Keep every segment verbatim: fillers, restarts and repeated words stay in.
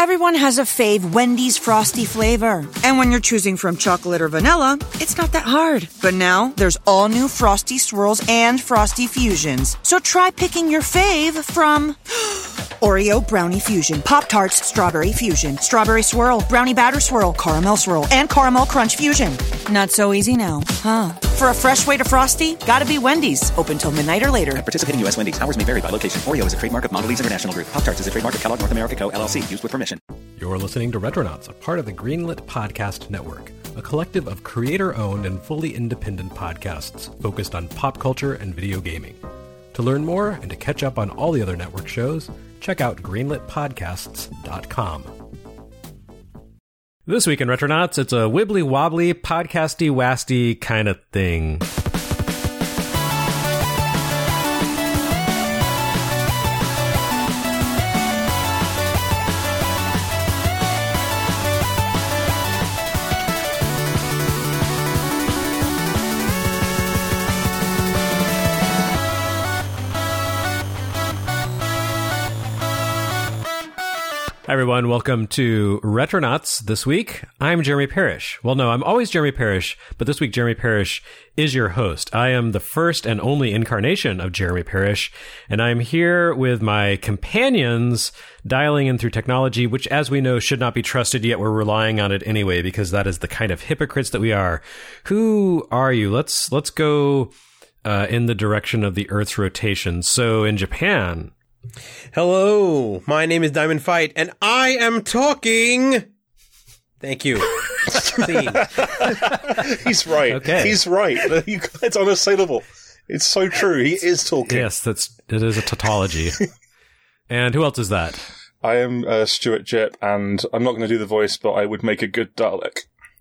Everyone has a fave Wendy's Frosty flavor. And when you're choosing from chocolate or vanilla, it's not that hard. But now, there's all new Frosty Swirls and Frosty Fusions. So try picking your fave from Oreo Brownie Fusion, Pop-Tarts Strawberry Fusion, Strawberry Swirl, Brownie Batter Swirl, Caramel Swirl, and Caramel Crunch Fusion. Not so easy now, huh? For a fresh way to Frosty, gotta be Wendy's. Open till midnight or later. At participating U S Wendy's, hours may vary by location. Oreo is a trademark of Mondelez International Group. Pop-Tarts is a trademark of Kellogg North America Co., L L C. Used with permission. You're listening to Retronauts, a part of the Greenlit Podcast Network, a collective of creator-owned and fully independent podcasts focused on pop culture and video gaming. To learn more and to catch up on all the other network shows, check out greenlit podcasts dot com. This week in Retronauts, it's a wibbly-wobbly, podcasty-wasty kind of thing. Hi, everyone. Welcome to Retronauts this week. I'm Jeremy Parrish. Well, no, I'm always Jeremy Parrish, but this week Jeremy Parrish is your host. I am the first and only incarnation of Jeremy Parrish, and I'm here with my companions dialing in through technology, which, as we know, should not be trusted, yet we're relying on it anyway, because that is the kind of hypocrites that we are. Who are you? Let's, let's go uh, in the direction of the Earth's rotation. So in Japan... Hello, my name is Diamond Fight, and I am talking. Thank you. He's right. Okay. He's right. It's unassailable. It's so true. He is talking. Yes, that's it is a tautology. And who else is that? I am uh, Stuart Jip, and I'm not going to do the voice, but I would make a good Dalek.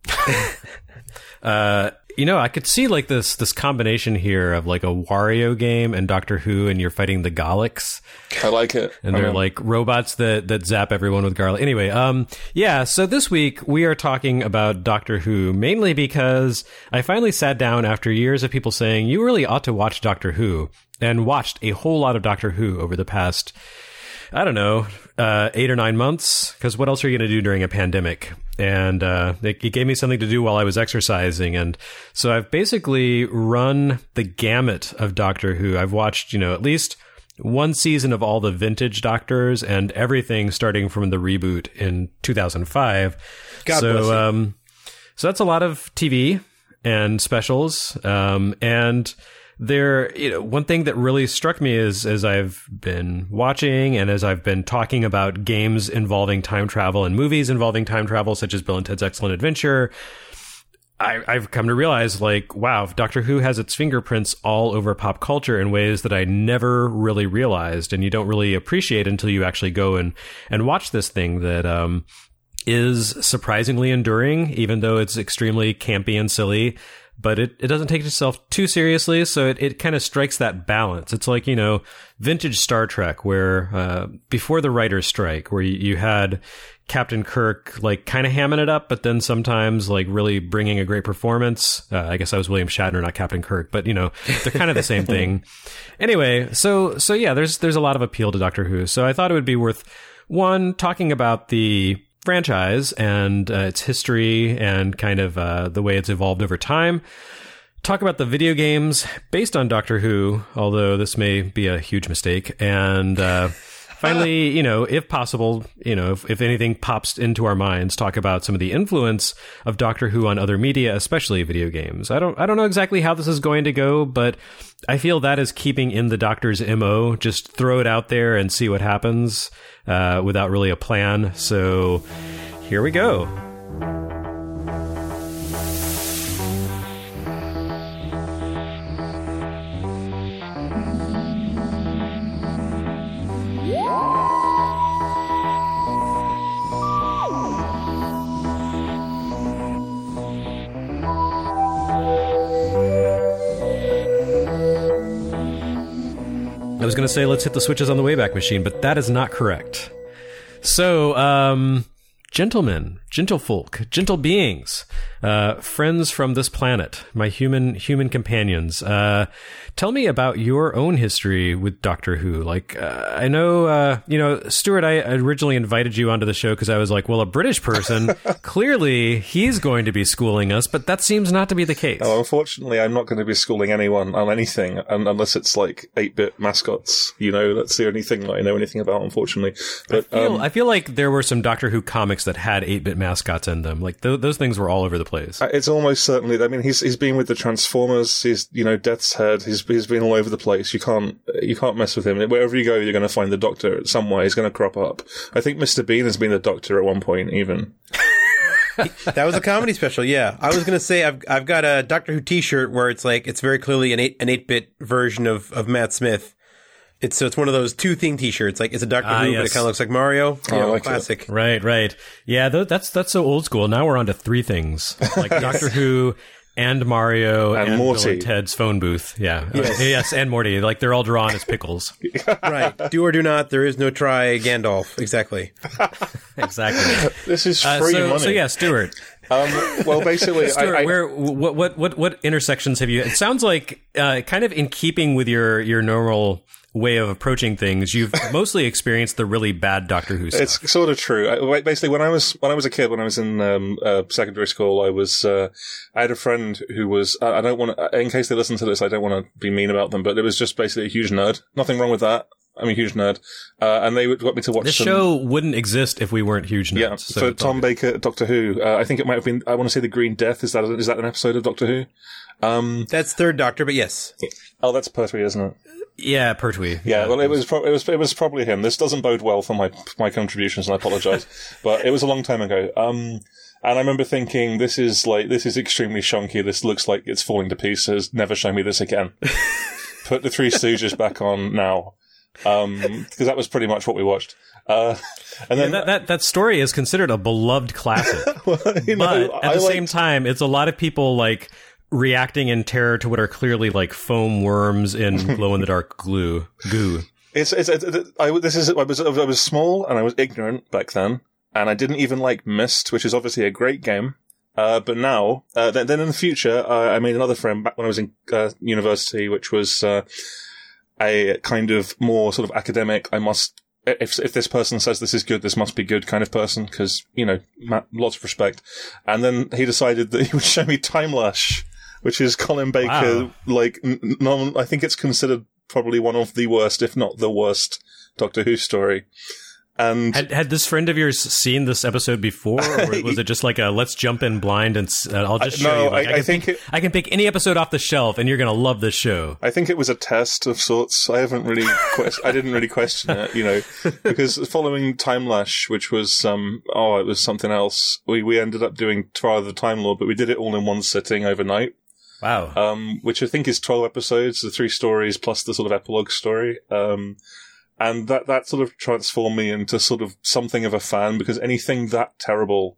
uh, you know, I could see like this this combination here of like a Wario game and Doctor Who, and you're fighting the Galeks. I like it. And they're like robots that, that zap everyone with garlic. Anyway, um, yeah, so this week we are talking about Doctor Who, mainly because I finally sat down after years of people saying, you really ought to watch Doctor Who, and watched a whole lot of Doctor Who over the past, I don't know, uh, eight or nine months, because what else are you going to do during a pandemic? And uh, it, it gave me something to do while I was exercising. And so I've basically run the gamut of Doctor Who. I've watched, you know, at least one season of all the vintage Doctors and everything starting from the reboot in two thousand five. God so, bless you. Um, so that's a lot of T V and specials. Um, and there, you know, one thing that really struck me is as I've been watching and as I've been talking about games involving time travel and movies involving time travel, such as Bill and Ted's Excellent Adventure, I, I've come to realize, like, wow, Doctor Who has its fingerprints all over pop culture in ways that I never really realized, and you don't really appreciate until you actually go and, and watch this thing that um, is surprisingly enduring, even though it's extremely campy and silly. But it, it doesn't take itself too seriously, so it, it kind of strikes that balance. It's like, you know, vintage Star Trek, where uh, before the writer's strike, where you, you had Captain Kirk, like, kind of hamming it up, but then sometimes, like, really bringing a great performance. Uh, I guess I was William Shatner, not Captain Kirk, but, you know, they're kind of the same thing. Anyway, so, so yeah, there's, there's a lot of appeal to Doctor Who. So I thought it would be worth, one, talking about the franchise and uh, its history and kind of uh, the way it's evolved over time. Talk about the video games based on Doctor Who, although this may be a huge mistake. And uh, finally, you know, if possible, you know, if, if anything pops into our minds, talk about some of the influence of Doctor Who on other media, especially video games. I don't, I don't know exactly how this is going to go, but I feel that is keeping in the Doctor's M O. Just throw it out there and see what happens uh, without really a plan. So here we go. I was going to say, let's hit the switches on the Wayback Machine, but that is not correct. So, um, gentlemen, gentlefolk, gentle beings, uh, friends from this planet, my human human companions. Uh, tell me about your own history with Doctor Who. Like, uh, I know, uh, you know, Stuart, I originally invited you onto the show because I was like, well, a British person, clearly he's going to be schooling us, but that seems not to be the case. Oh, unfortunately, I'm not going to be schooling anyone on anything un- unless it's like eight-bit mascots. You know, that's the only thing that I know anything about, unfortunately. But I feel, um, I feel like there were some Doctor Who comics that had eight-bit mascots in them. Like, th- those things were all over the place. It's almost certainly. I mean, he's he's been with the Transformers. He's you know Death's Head. He's he's been all over the place. You can't you can't mess with him. Wherever you go, you're going to find the Doctor somewhere. He's going to crop up. I think Mister Bean has been the Doctor at one point, even. That was a comedy special. Yeah, I was going to say I've I've got a Doctor Who T-shirt where it's like it's very clearly an eight an eight bit version of of Matt Smith. It's so it's one of those two theme T-shirts. Like it's a Doctor Ah, Who, yes. but it kind of looks like Mario. You know, like it. classic. Right, right. Yeah, th- that's that's so old school. Now we're on to three things. Like Doctor Who and Mario And and, Morty. Bill and Ted's phone booth. Yeah. Yes. Uh, yes, and Morty. Like they're all drawn as pickles. Right. Do or do not. There is no try Gandalf. Exactly. Exactly. This is Uh, free so, money. so yeah, Stuart. Um, well, basically, Stuart, I, I, where what what what what intersections have you? It sounds like uh, kind of in keeping with your your normal way of approaching things. You've mostly experienced the really bad Doctor Who stuff. It's sort of true. I, wait, basically, when I was when I was a kid, when I was in um, uh, secondary school, I was uh, I had a friend who was. I, I don't want to. In case they listen to this, I don't want to be mean about them, but it was just basically a huge nerd. Nothing wrong with that. I'm a huge nerd, uh, and they would got me to watch This some, show wouldn't exist if we weren't huge nerds. Yeah, so for it's all Tom good. Baker, Doctor Who. Uh, I think it might have been. I want to say the Green Death. Is that is that an episode of Doctor Who? Um, That's third Doctor, but yes. oh, that's Pertwee, isn't it? Yeah, Pertwee. Yeah, well, it was pro- it was it was probably him. This doesn't bode well for my my contributions, and I apologise, but it was a long time ago. Um, and I remember thinking, this is like this is extremely shonky. This looks like it's falling to pieces. Never show me this again. Put the Three Stooges back on now, um, because that was pretty much what we watched. Uh, and then that, that that story is considered a beloved classic, well, you know, but at I the liked- same time, it's a lot of people like reacting in terror to what are clearly like foam worms in glow in the dark glue goo. It's, it's, it's, I, this is, I was, I was small and I was ignorant back then, and I didn't even like Myst, which is obviously a great game. Uh, but now, uh, then, then in the future, uh, I made another friend back when I was in, uh, university, which was, uh, a kind of more sort of academic, I must, if, if this person says this is good, this must be good kind of person, cause, you know, ma- lots of respect. And then he decided that he would show me Time Lash, which is Colin Baker, Wow. like, n- non, I think it's considered probably one of the worst, if not the worst, Doctor Who story. And Had had this friend of yours seen this episode before, or was it just like a let's jump in blind and s- uh, I'll just show no, you? Like, I- I can think pick, it- I can pick any episode off the shelf, and you're gonna love this show. I think it was a test of sorts. I haven't really, quest- I didn't really question it, you know, because following Time Lash, which was, um, oh, it was something else. We we ended up doing Trial of the Time Lord, but we did it all in one sitting overnight. Wow. Um, which I think is twelve episodes, the three stories plus the sort of epilogue story. Um, and that, that sort of transformed me into sort of something of a fan, because anything that terrible,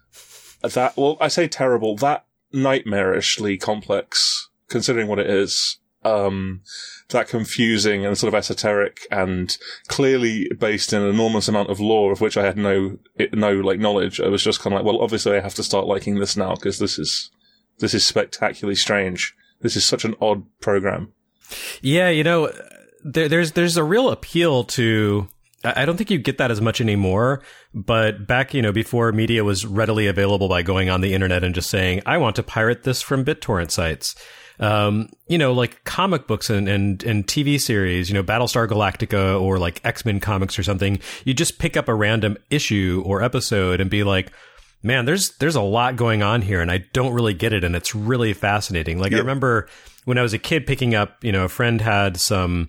that, well, I say terrible, that nightmarishly complex, considering what it is, um, that confusing and sort of esoteric and clearly based in an enormous amount of lore of which I had no, no, like, knowledge. I was just kind of like, well, obviously I have to start liking this now, because this is, this is spectacularly strange. This is such an odd program. Yeah, you know, there, there's there's a real appeal to. I don't think you get that as much anymore, but back, you know, before media was readily available by going on the internet and just saying, I want to pirate this from BitTorrent sites. Um, you know, like comic books and, and, and T V series, you know, Battlestar Galactica or like X-Men comics or something. You just pick up a random issue or episode and be like, man, there's there's a lot going on here, and I don't really get it, and it's really fascinating. Like, Yeah. I remember when I was a kid picking up, you know, a friend had some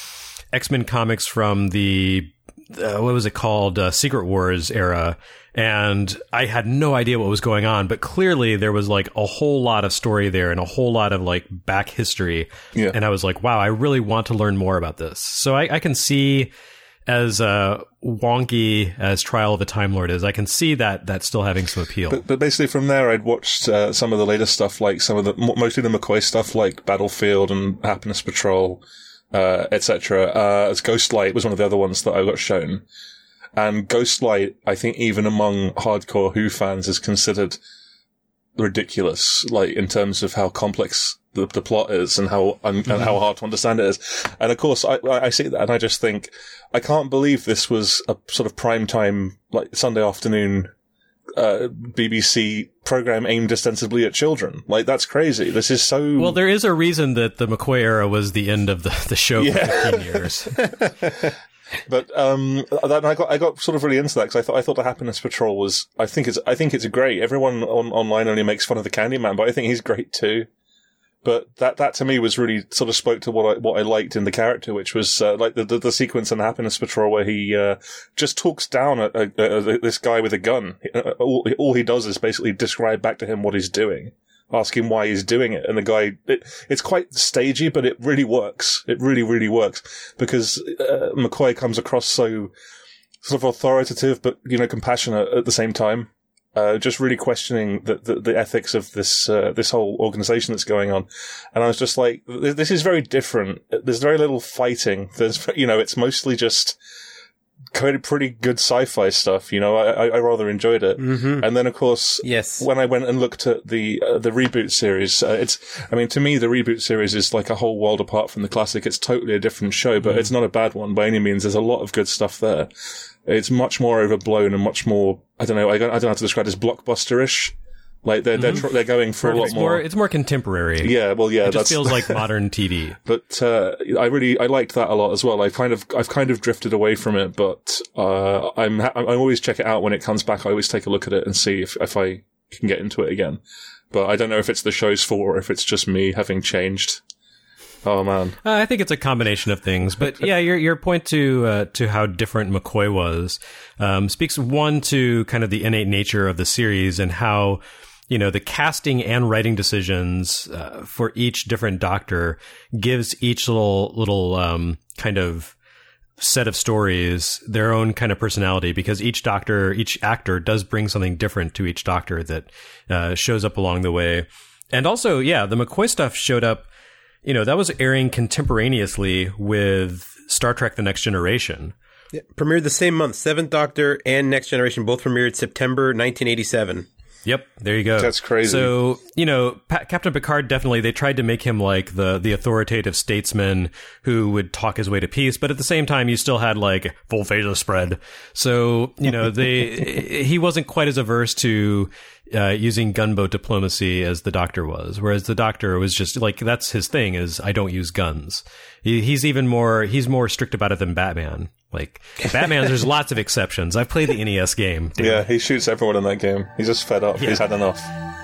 X-Men comics from the, uh, what was it called, uh, Secret Wars era, and I had no idea what was going on, but clearly there was, like, a whole lot of story there and a whole lot of, like, back history, Yeah. and I was like, wow, I really want to learn more about this. So I, I can see... As uh, wonky as Trial of the Time Lord is, I can see that that still having some appeal. But, but basically from there, I'd watched uh, some of the later stuff, like some of the, mo- mostly the McCoy stuff, like Battlefield and Happiness Patrol, uh, et cetera. Uh, as Ghostlight was one of the other ones that I got shown. And Ghostlight, I think even among hardcore Who fans, is considered ridiculous, like in terms of how complex the, the plot is and how and, mm-hmm. and how hard to understand it is. And of course, I, I see that and I just think, I can't believe this was a sort of prime time, like Sunday afternoon uh, B B C program aimed ostensibly at children. Like, that's crazy. This is so... Well, there is a reason that the McCoy era was the end of the, the show yeah. for fifteen years. But um, that, I got I got sort of really into that because I thought I thought the Happiness Patrol was I think it's I think it's great. Everyone on online only makes fun of the Candyman, but I think he's great too. But that that to me was really sort of spoke to what I what I liked in the character, which was uh, like the, the the sequence in the Happiness Patrol where he uh, just talks down at, at, at this guy with a gun. All, all he does is basically describe back to him what he's doing. Ask him why he's doing it, and the guy, it, it's quite stagey, but it really works. It really, really works, because uh, McCoy comes across so sort of authoritative, but, you know, compassionate at the same time. Uh, just really questioning the, the, the ethics of this, uh, this whole organization that's going on. And I was just like, this is very different. There's very little fighting. There's, you know, it's mostly just kind of pretty good sci-fi stuff, you know. I, I rather enjoyed it. Mm-hmm. And then, of course, yes. when I went and looked at the uh, the reboot series, uh, it's, I mean, to me, the reboot series is like a whole world apart from the classic. It's totally a different show, but mm. it's not a bad one by any means. There's a lot of good stuff there. It's much more overblown and much more, I don't know, I don't, I don't know how to describe it as blockbuster-ish. Like, they're, mm-hmm. they're, they're going for Perfect. a lot it's more. more. It's more contemporary. Yeah, well, yeah. It just that's, feels like modern T V. But, uh, I really, I liked that a lot as well. I kind of, I've kind of drifted away from it, but, uh, I'm, I always check it out when it comes back. I always take a look at it and see if, if I can get into it again. But I don't know if it's the show's fault or if it's just me having changed. Oh man, uh, I think it's a combination of things. But yeah, your your point to uh, to how different McCoy was um, speaks one to kind of the innate nature of the series and how, you know, the casting and writing decisions uh, for each different Doctor gives each little little um, kind of set of stories their own kind of personality, because each Doctor, each actor does bring something different to each Doctor that uh, shows up along the way. And also, yeah, the McCoy stuff showed up. You know, that was airing contemporaneously with Star Trek The Next Generation. Yeah, premiered the same month. Seventh Doctor and Next Generation both premiered September nineteen eighty-seven. Yep, there you go. That's crazy. So, you know, pa- Captain Picard, definitely, they tried to make him like the, the authoritative statesman who would talk his way to peace, but at the same time, you still had like full phasor spread. So, you know, they he wasn't quite as averse to uh, using gunboat diplomacy as the Doctor was, whereas the Doctor was just like, that's his thing, is I don't use guns. He, he's even more, he's more strict about it than Batman. Like, Batman, there's lots of exceptions. I've played the N E S game. Damn. Yeah, he shoots everyone in that game. He's just fed up. Yeah. He's had enough.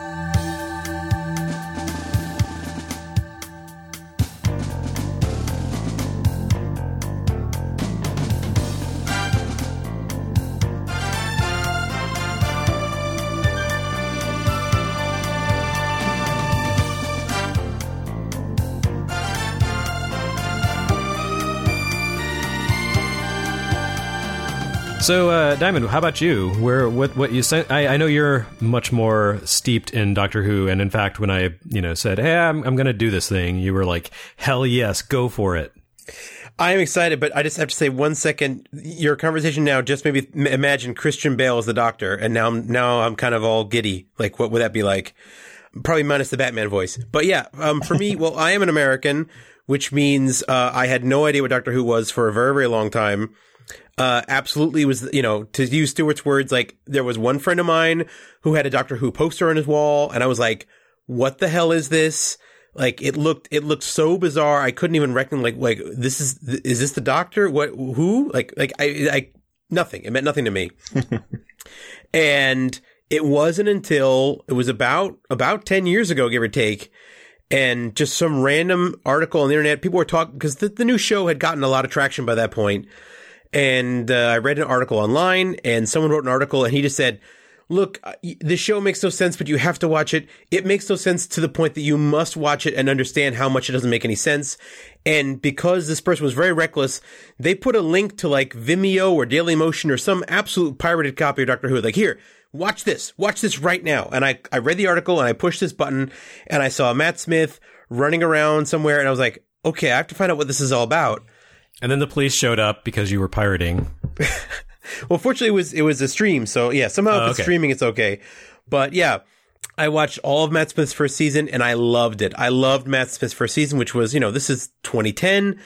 So, uh, Diamond, how about you? Where, what, what you said? I, I know you're much more steeped in Doctor Who, and in fact, when I, you know, said, "Hey, I'm, I'm going to do this thing," you were like, "Hell yes, go for it." I am excited, but I just have to say one second. Your conversation now just maybe imagine Christian Bale as the Doctor, and now I'm now I'm kind of all giddy. Like, what would that be like? Probably minus the Batman voice, but yeah. Um, for me, well, I am an American, which means uh, I had no idea what Doctor Who was for a very, very long time. Uh, absolutely was, you know, to use Stuart's words, like, there was one friend of mine who had a Doctor Who poster on his wall, and I was like, what the hell is this? Like, it looked, it looked so bizarre. I couldn't even reckon, like, like, this is, is this the Doctor? What, who? Like, like, I, I, nothing. It meant nothing to me. And it wasn't until, it was about, about ten years ago, give or take, and just some random article on the internet, people were talking, because the, the new show had gotten a lot of traction by that point. And uh, I read an article online, and someone wrote an article, and he just said, look, the show makes no sense, but you have to watch it. It makes no sense to the point that you must watch it and understand how much it doesn't make any sense. And because this person was very reckless, they put a link to like Vimeo or Dailymotion or some absolute pirated copy of Doctor Who. Like, here, watch this. Watch this right now. And I, I read the article, and I pushed this button, and I saw Matt Smith running around somewhere, and I was like, okay, I have to find out what this is all about. And then the police showed up because you were pirating. Well, fortunately, it was it was a stream, so yeah. Somehow, Oh, if it's okay. streaming, it's okay. But yeah, I watched all of Matt Smith's first season, and I loved it. I loved Matt Smith's first season, which was, you know, this is twenty ten,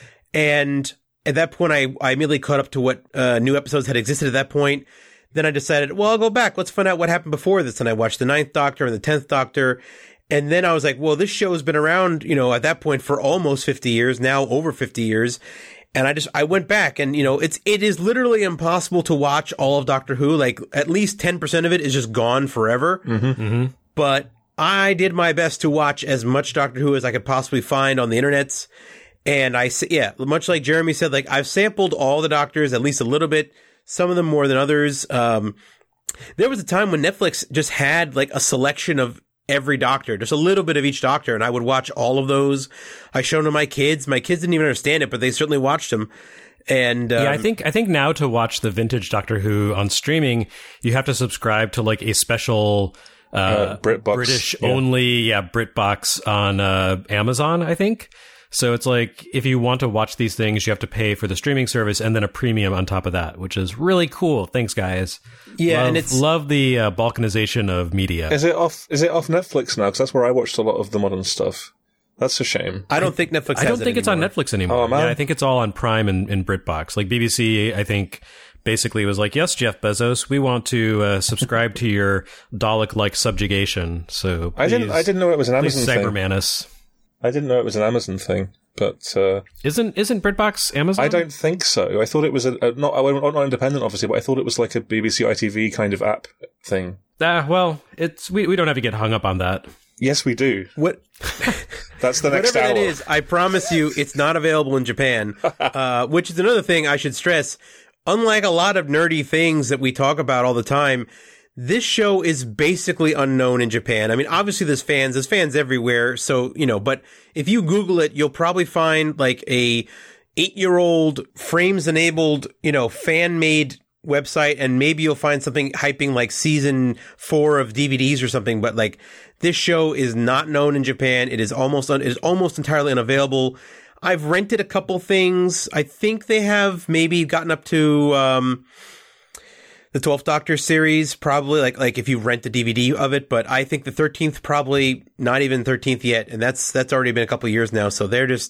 and at that point, I I immediately caught up to what uh, new episodes had existed at that point. Then I decided, well, I'll go back. Let's find out what happened before this. And I watched the Ninth Doctor and the Tenth Doctor. And then I was like, well, this show has been around, you know, at that point for almost fifty years, now over fifty years. And I just, I went back and, you know, it's, it is literally impossible to watch all of Doctor Who. Like, at least ten percent of it is just gone forever. Mm-hmm. Mm-hmm. But I did my best to watch as much Doctor Who as I could possibly find on the internets. And I, yeah, much like Jeremy said, like, I've sampled all the Doctors at least a little bit, some of them more than others. Um, there was a time when Netflix just had like a selection of every Doctor, just a little bit of each Doctor, and I would watch all of those. I showed them to my kids. My kids didn't even understand it, but they certainly watched them. And um, yeah, I think I think now to watch the vintage Doctor Who on streaming, you have to subscribe to like a special uh, Uh, BritBox, British yeah. only, yeah, BritBox on uh, Amazon, I think. So it's like if you want to watch these things, you have to pay for the streaming service and then a premium on top of that, which is really cool. Thanks, guys. Yeah, love, and it's love the uh, balkanization of media. Is it off? Is it off Netflix now? Because that's where I watched a lot of the modern stuff. That's a shame. I don't think Netflix. I has don't it think it's on anymore. Netflix anymore. Oh, man. Yeah, I think it's all on Prime and, and BritBox. Like B B C, I think basically was like, yes, Jeff Bezos, we want to uh, subscribe to your Dalek-like subjugation. So I didn't. I didn't know it was an please Amazon thing. Cyberman us. I didn't know it was an Amazon thing. But uh, Isn't isn't BritBox Amazon? I don't think so. I thought it was a, a not. I wasn't not independent, obviously, but I thought it was like a B B C I T V kind of app thing. Ah, well, it's we we don't have to get hung up on that. Yes, we do. What? That's the next Whatever hour. that is, I promise you, it's not available in Japan. Uh, which is another thing I should stress. Unlike a lot of nerdy things that we talk about all the time, this show is basically unknown in Japan. I mean, obviously there's fans, there's fans everywhere. So, you know, but if you Google it, you'll probably find like a eight-year-old frames-enabled, you know, fan-made website, and maybe you'll find something hyping like season four of D V Ds or something. But like, this show is not known in Japan. It is almost un- it is almost entirely unavailable. I've rented a couple things. I think they have maybe gotten up to um, the twelfth Doctor series, probably like like if you rent the D V D of it. But I think the thirteenth probably not even thirteenth yet, and that's that's already been a couple of years now. So they're just.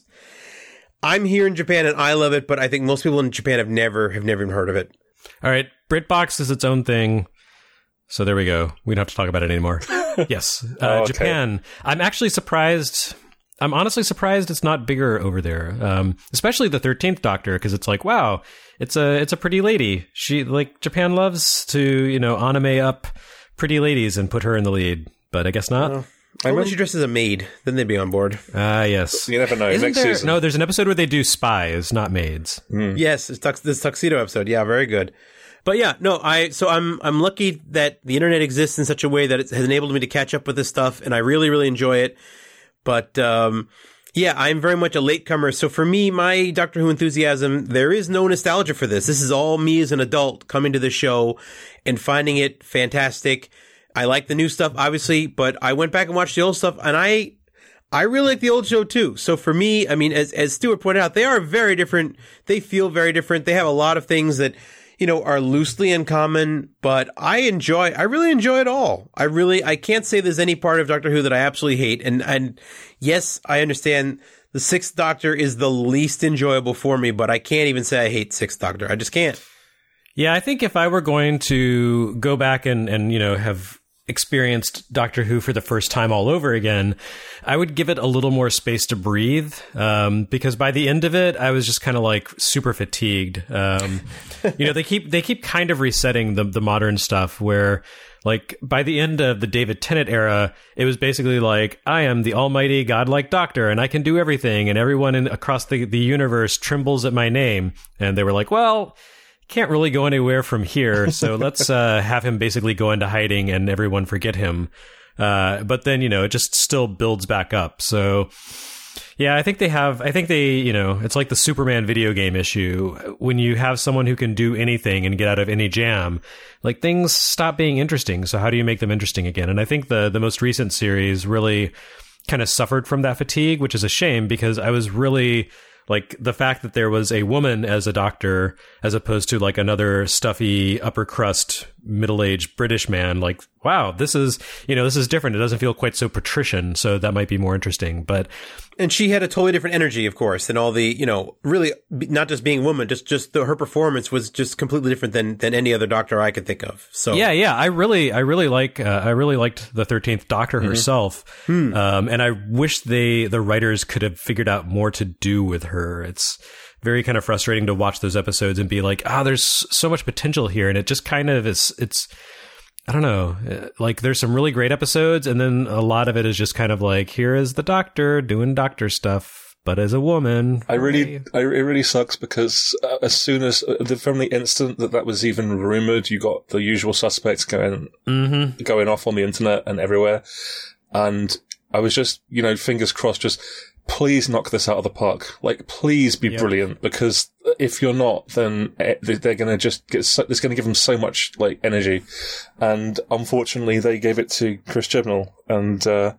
I'm here in Japan and I love it, but I think most people in Japan have never have never even heard of it. All right, BritBox is its own thing. So there we go. We don't have to talk about it anymore. Yes, uh, Oh, okay. Japan. I'm actually surprised. I'm honestly surprised it's not bigger over there, um, especially the thirteenth Doctor, because it's like, wow, it's a it's a pretty lady. She like Japan loves to you know anime up pretty ladies and put her in the lead, but I guess not. Oh. Unless you dress as a maid, then they'd be on board. Ah, yes. You never know. Isn't Next there? season. No, there's an episode where they do spies, not maids. Yes, it's tux- this tuxedo episode. Yeah, very good. But yeah, no, I so I'm I'm lucky that the internet exists in such a way that it has enabled me to catch up with this stuff, and I really really enjoy it. But um, yeah, I'm very much a latecomer. So for me, my Doctor Who enthusiasm, there is no nostalgia for this. This is all me as an adult coming to the show and finding it fantastic. I like the new stuff, obviously, but I went back and watched the old stuff, and I I really like the old show too. So for me, I mean, as as Stuart pointed out, they are very different. They feel very different. They have a lot of things that, you know, are loosely in common, but I enjoy, I really enjoy it all. I really, I can't say there's any part of Doctor Who that I absolutely hate. And, and yes, I understand the Sixth Doctor is the least enjoyable for me, but I can't even say I hate Sixth Doctor. I just can't. Yeah, I think if I were going to go back and, and you know, have experienced Doctor Who for the first time all over again, I would give it a little more space to breathe, um, because by the end of it, I was just kind of like super fatigued. Um, you know, they keep they keep kind of resetting the the modern stuff where, like, by the end of the David Tennant era, it was basically like, I am the almighty godlike doctor and I can do everything, and everyone in, across the, the universe trembles at my name. And they were like, well, can't really go anywhere from here, so let's uh, have him basically go into hiding and everyone forget him. Uh, but then, you know, it just still builds back up. So, yeah, I think they have, I think they, you know, it's like the Superman video game issue. When you have someone who can do anything and get out of any jam, like, things stop being interesting. So how do you make them interesting again? And I think the, the most recent series really kind of suffered from that fatigue, which is a shame because I was really Like the fact that there was a woman as a doctor, as opposed to like another stuffy upper crust middle-aged British man. Like, wow, this is, you know, this is different. It doesn't feel quite so patrician. So that might be more interesting. But and she had a totally different energy, of course, than all the, you know, really not just being a woman, just just the, her performance was just completely different than than any other doctor I could think of. So yeah, yeah, I really, I really like, uh, I really liked the thirteenth Doctor mm-hmm. herself, hmm. um, and I wish they, the writers, could have figured out more to do with her. It's very kind of frustrating to watch those episodes and be like, ah, oh, there's so much potential here, and it just kind of is. It's, I don't know, like there's some really great episodes, and then a lot of it is just kind of like, here is the Doctor doing Doctor stuff, but as a woman. I really, I, it really sucks because uh, as soon as, uh, the, from the instant that that was even rumored, you got the usual suspects going, mm-hmm. going off on the internet and everywhere. And I was just, you know, fingers crossed, just please knock this out of the park. Like, please be yep. brilliant, because if you're not, then they're going to just get, so, it's going to give them so much, like, energy. And unfortunately, they gave it to Chris Chibnall. And, uh,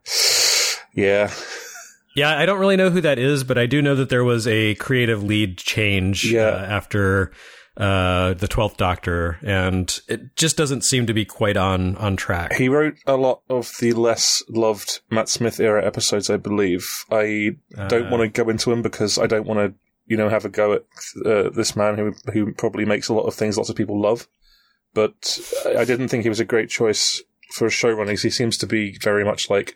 yeah. Yeah, I don't really know who that is, but I do know that there was a creative lead change yeah. uh, after uh, the twelfth Doctor, and it just doesn't seem to be quite on, on track. He wrote a lot of the less loved Matt Smith era episodes, I believe. I don't uh, want to go into them because I don't want to, you know, have a go at uh, this man who who probably makes a lot of things lots of people love. But I didn't think he was a great choice for showrunning, because he seems to be very much like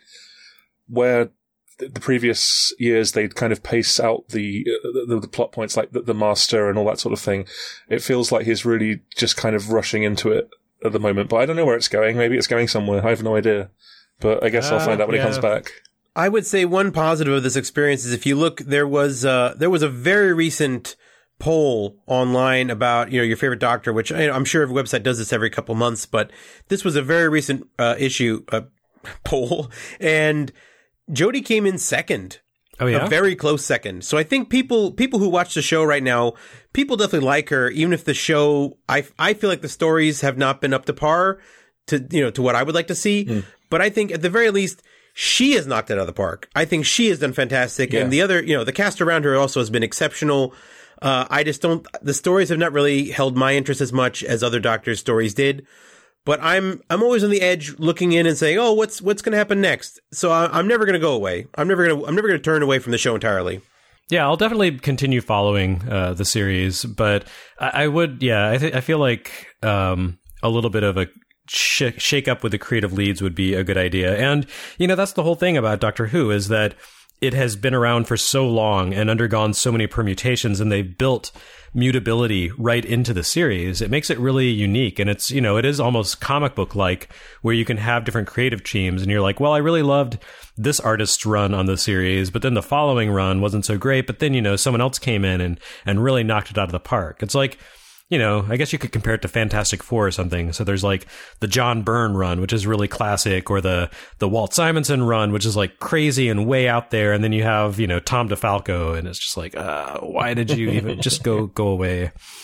where the previous years they'd kind of pace out the, the the plot points, like the, the Master and all that sort of thing. It feels like he's really just kind of rushing into it at the moment, but I don't know where it's going. Maybe it's going somewhere. I have no idea, but I guess uh, I'll find out when yeah. he comes back. I would say one positive of this experience is if you look, there was uh there was a very recent poll online about, you know, your favorite Doctor, which I, I'm sure every website does this every couple months, but this was a very recent uh, issue uh, poll, and Jodie came in second. Oh, yeah? A very close second. So I think people people who watch the show right now, people definitely like her, even if the show, I, I feel like the stories have not been up to par to, you know, to what I would like to see. Mm. But I think at the very least, she has knocked it out of the park. I think she has done fantastic. Yeah. And the other, you know, the cast around her also has been exceptional. Uh, I just don't, the stories have not really held my interest as much as other Doctors' stories did. But I'm I'm always on the edge, looking in and saying, "Oh, what's what's going to happen next?" So I, I'm never going to go away. I'm never going to I'm never going to turn away from the show entirely. Yeah, I'll definitely continue following uh, the series, but I, I would, yeah, I th- I feel like um, a little bit of a sh- shake up with the creative leads would be a good idea. And you know, that's the whole thing about Doctor Who, is that it has been around for so long and undergone so many permutations, and they've built mutability right into the series. It makes it really unique. And it's, you know, it is almost comic book like, where you can have different creative teams and you're like, well, I really loved this artist's run on the series, but then the following run wasn't so great. But then, you know, someone else came in and, and really knocked it out of the park. It's like, you know, I guess you could compare it to Fantastic Four or something. So there's like the John Byrne run, which is really classic, or the the Walt Simonson run, which is like crazy and way out there. And then you have, you know, Tom DeFalco, and it's just like, uh, why did you even just go go away?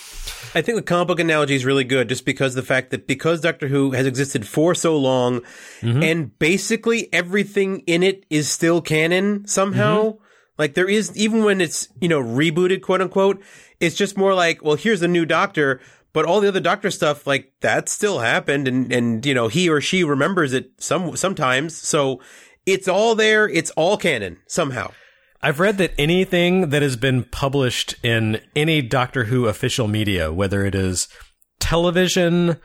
I think the comic book analogy is really good, just because the fact that because Doctor Who has existed for so long, mm-hmm. and basically everything in it is still canon somehow. Mm-hmm. Like there is, even when it's, you know, rebooted, quote unquote, it's just more like, well, here's a new Doctor, but all the other Doctor stuff, like that still happened, and, and, you know, he or she remembers it some, sometimes. So it's all there. It's all canon somehow. I've read that anything that has been published in any Doctor Who official media, whether it is television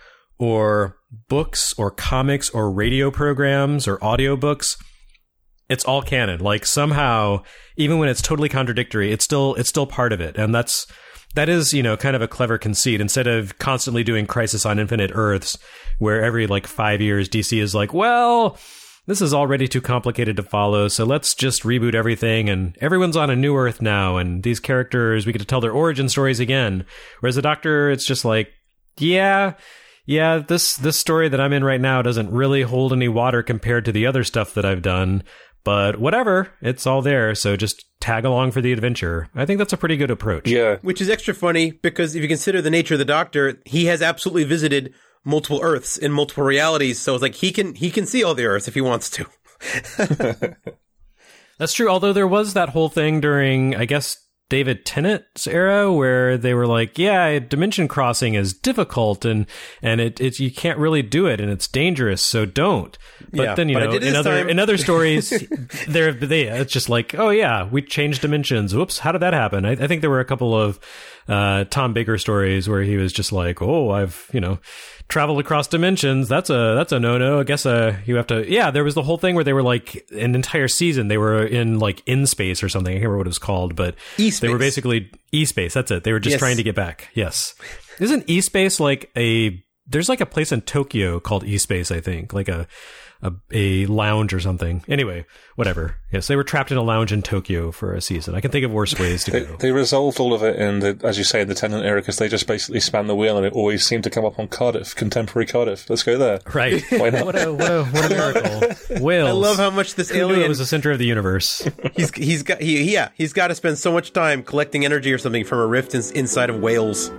or books or comics or radio programs or audiobooks, it's all canon. Like somehow, even when it's totally contradictory, it's still it's still part of it. And that's that is, you know, kind of a clever conceit. Instead of constantly doing Crisis on Infinite Earths, where every like five years D C is like, well, this is already too complicated to follow, so let's just reboot everything, and everyone's on a new Earth now, and these characters, we get to tell their origin stories again. Whereas the Doctor, it's just like, yeah, yeah, this this story that I'm in right now doesn't really hold any water compared to the other stuff that I've done. But whatever, it's all there, so just tag along for the adventure. I think that's a pretty good approach. Yeah. Which is extra funny, because if you consider the nature of the Doctor, he has absolutely visited multiple Earths in multiple realities, so it's like he can he can see all the Earths if he wants to. That's true, although there was that whole thing during, I guess, David Tennant's era, where they were like, yeah, dimension crossing is difficult and and it it's you can't really do it and it's dangerous, so don't. But Yeah, then you but I know did it in this other time. in other stories, there they it's just like, oh yeah, we changed dimensions. Whoops, how did that happen? I, I think there were a couple of uh, Tom Baker stories where he was just like, oh, I've you know. traveled across dimensions. That's a that's a no no. I guess uh you have to. Yeah, there was the whole thing where they were like an entire season. They were in like in space or something. I can't remember what it was called, but E-space. they were basically e space. That's it. They were just Yes. trying to get back. Yes, isn't e space like a? There's like a place in Tokyo called e space. I think like a. A, a lounge or something. Anyway, whatever. Yes, they were trapped in a lounge in Tokyo for a season. I can think of worse ways to They, go. they resolved all of it in the, as you say, in the Tennant era, because they just basically span the wheel, and it always seemed to come up on Cardiff, contemporary Cardiff. Let's go there. Right. Why not? What a what a what a miracle. Wales. I love how much this Who knew alien it was the center of the universe. he's he's got he yeah he's got to spend so much time collecting energy or something from a rift in, inside of Wales.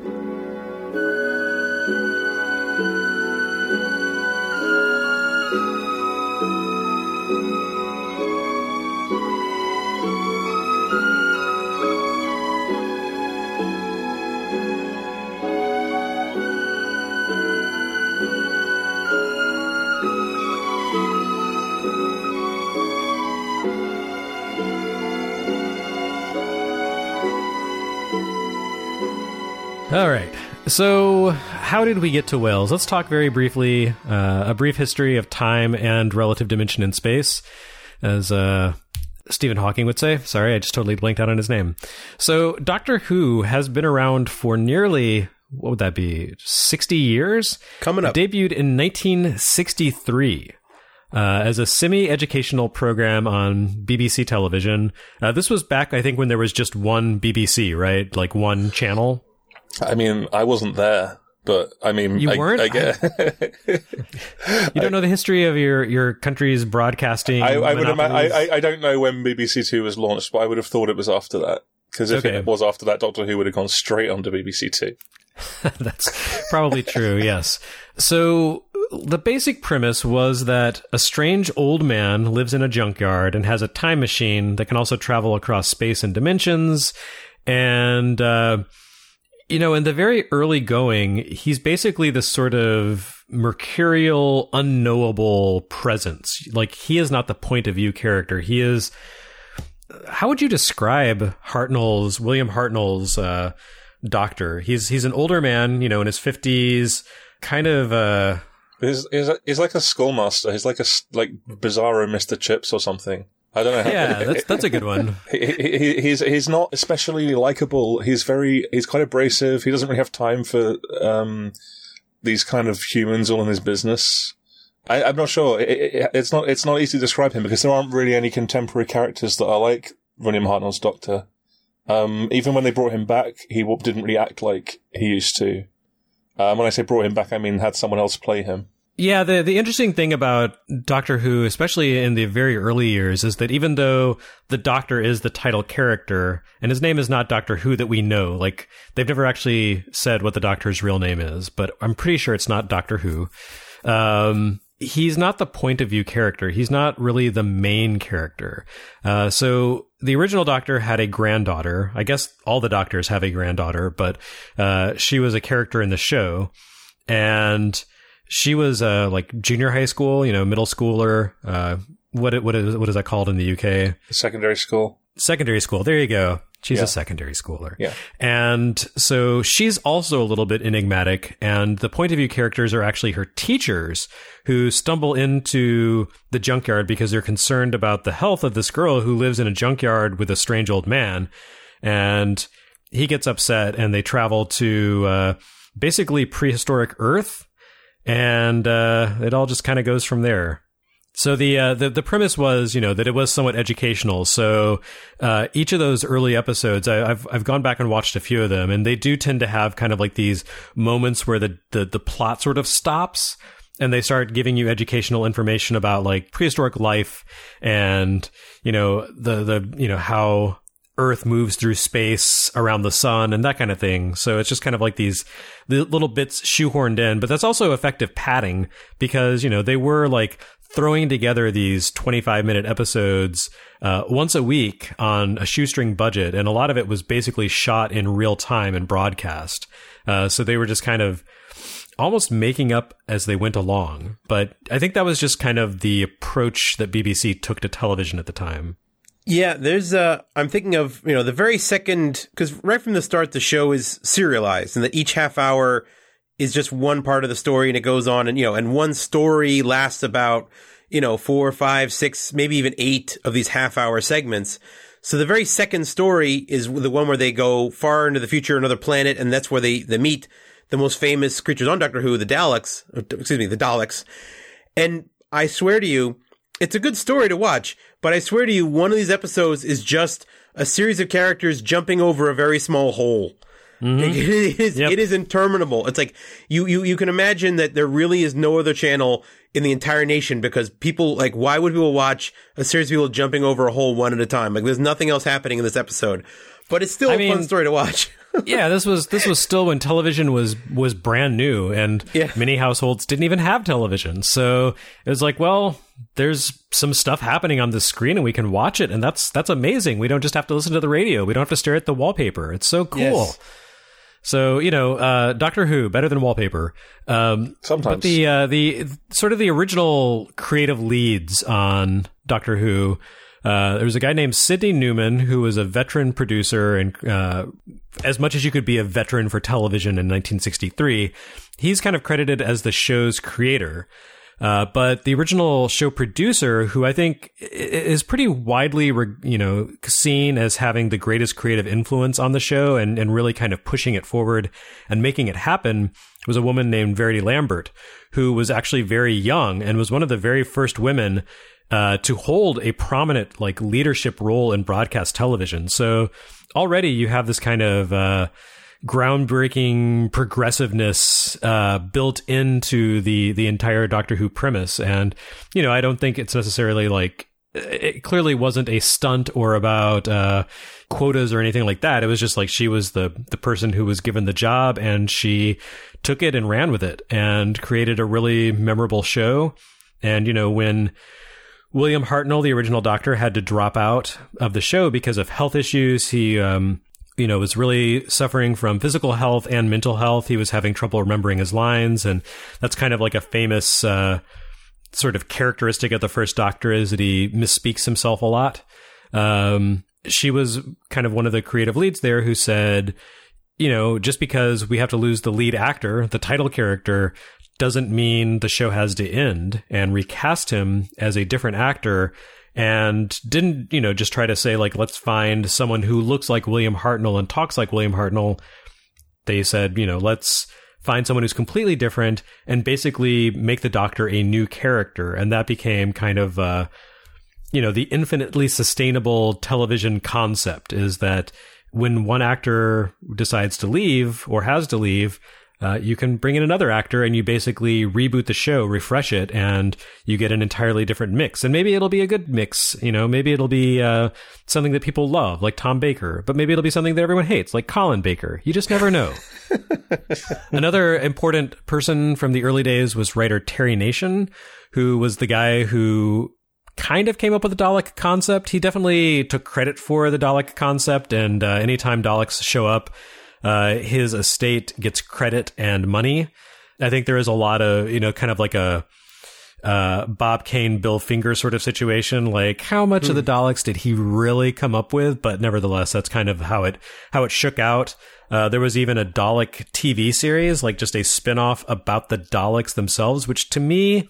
All right. So, how did we get to Wales? Let's talk very briefly, uh, a brief history of time and relative dimension in space, as uh, Stephen Hawking would say. Sorry, I just totally blanked out on his name. So, Doctor Who has been around for nearly, what would that be, sixty years? Coming up. It debuted in nineteen sixty-three. Uh, as a semi-educational program on B B C television. Uh, this was back, I think, when there was just one B B C, right? Like one channel. I mean, I wasn't there, but I mean, You I, weren't? I get. You don't know the history of your, your country's broadcasting. I, I would ima- monopolies? I, I I don't know when B B C Two was launched, but I would have thought it was after that. Because if Okay. it was after that, Doctor Who would have gone straight onto B B C Two. That's probably true, yes. So the basic premise was that a strange old man lives in a junkyard and has a time machine that can also travel across space and dimensions. And, uh, you know, in the very early going, he's basically this sort of mercurial, unknowable presence. Like, he is not the point of view character. He is... How would you describe Hartnell's, William Hartnell's, uh, doctor? He's he's an older man, you know, in his fifties, kind of, uh... He's, he's, he's like a schoolmaster. He's like a s- like Bizarro Mister Chips or something. I don't know. How Yeah, that's that's a good one. he, he, he's he's not especially likable. He's very he's quite abrasive. He doesn't really have time for um these kind of humans all in his business. I, I'm not sure. It, it, it's not it's not easy to describe him because there aren't really any contemporary characters that are like William Hartnell's Doctor. Um, even when they brought him back, he w- didn't really act like he used to. Um, when I say brought him back, I mean had someone else play him. Yeah, the the interesting thing about Doctor Who, especially in the very early years, is that even though the Doctor is the title character, and his name is not Doctor Who that we know, like, they've never actually said what the Doctor's real name is, but I'm pretty sure it's not Doctor Who. Um, he's not the point of view character. He's not really the main character. Uh, so the original Doctor had a granddaughter. I guess all the Doctors have a granddaughter, but uh, she was a character in the show, and she was uh, like junior high school, you know, middle schooler. Uh, what what is what is that called in the U K? Secondary school. Secondary school. There you go. She's Yeah. a secondary schooler. Yeah. And so she's also a little bit enigmatic. And the point of view characters are actually her teachers who stumble into the junkyard because they're concerned about the health of this girl who lives in a junkyard with a strange old man. And he gets upset and they travel to uh, basically prehistoric Earth. And uh, it all just kind of goes from there. So the, uh, the the premise was, you know, that it was somewhat educational. So uh, each of those early episodes, I, I've I've gone back and watched a few of them, and they do tend to have kind of like these moments where the the, the plot sort of stops, and they start giving you educational information about like prehistoric life, and you know the the you know how Earth moves through space around the sun and that kind of thing. So it's just kind of like these the little bits shoehorned in, but that's also effective padding because, you know, they were like throwing together these twenty-five minute episodes uh, once a week on a shoestring budget. And a lot of it was basically shot in real time and broadcast. Uh, so they were just kind of almost making up as they went along. But I think that was just kind of the approach that B B C took to television at the time. Yeah, there's uh I'm thinking of, you know, the very second, because right from the start, the show is serialized and that each half hour is just one part of the story and it goes on and, you know, and one story lasts about, you know, four, five, six, maybe even eight of these half hour segments. So the very second story is the one where they go far into the future, another planet, and that's where they, they meet the most famous creatures on Doctor Who, the Daleks, excuse me, the Daleks. And I swear to you, it's a good story to watch, but I swear to you, one of these episodes is just a series of characters jumping over a very small hole. Mm-hmm. It is, yep. It is interminable. It's like you, you, you can imagine that there really is no other channel in the entire nation because people, like, why would people watch a series of people jumping over a hole one at a time? Like, there's nothing else happening in this episode, but it's still I a mean, fun story to watch. Yeah, this was this was still when television was was brand new, and yeah. many households didn't even have television. So it was like, well, there's some stuff happening on the screen, and we can watch it, and that's that's amazing. We don't just have to listen to the radio. We don't have to stare at the wallpaper. It's so cool. Yes. So, you know, uh, Doctor Who, better than wallpaper. Um, Sometimes. But the uh, the sort of the original creative leads on Doctor Who. Uh, there was a guy named Sidney Newman who was a veteran producer, and uh, as much as you could be a veteran for television in nineteen sixty-three, he's kind of credited as the show's creator. Uh, but the original show producer, who I think is pretty widely, you know, seen as having the greatest creative influence on the show and, and really kind of pushing it forward and making it happen, was a woman named Verity Lambert, who was actually very young and was one of the very first women Uh, to hold a prominent like leadership role in broadcast television. So already you have this kind of uh, groundbreaking progressiveness uh, built into the the entire Doctor Who premise. And, you know, I don't think it's necessarily like, it clearly wasn't a stunt or about uh, quotas or anything like that. It was just like she was the the person who was given the job, and she took it and ran with it and created a really memorable show. And, you know, when William Hartnell, the original Doctor, had to drop out of the show because of health issues. He, um, you know, was really suffering from physical health and mental health. He was having trouble remembering his lines. And that's kind of like a famous uh, sort of characteristic of the first Doctor, is that he misspeaks himself a lot. Um, she was kind of one of the creative leads there who said, you know, just because we have to lose the lead actor, the title character, doesn't mean the show has to end, and recast him as a different actor, and didn't, you know, just try to say, like, let's find someone who looks like William Hartnell and talks like William Hartnell. They said, you know, let's find someone who's completely different and basically make the Doctor a new character. And that became kind of, uh, you know, the infinitely sustainable television concept, is that when one actor decides to leave or has to leave, Uh, you can bring in another actor and you basically reboot the show, refresh it, and you get an entirely different mix. And maybe it'll be a good mix. You know, maybe it'll be uh, something that people love, like Tom Baker. But maybe it'll be something that everyone hates, like Colin Baker. You just never know. Another important person from the early days was writer Terry Nation, who was the guy who kind of came up with the Dalek concept. He definitely took credit for the Dalek concept, and uh, anytime Daleks show up, Uh, his estate gets credit and money. I think there is a lot of, you know, kind of like a uh, Bob Kane, Bill Finger sort of situation. Like, how much mm. of the Daleks did he really come up with? But nevertheless, that's kind of how it how it shook out. Uh, there was even a Dalek T V series, like just a spin-off about the Daleks themselves, which to me,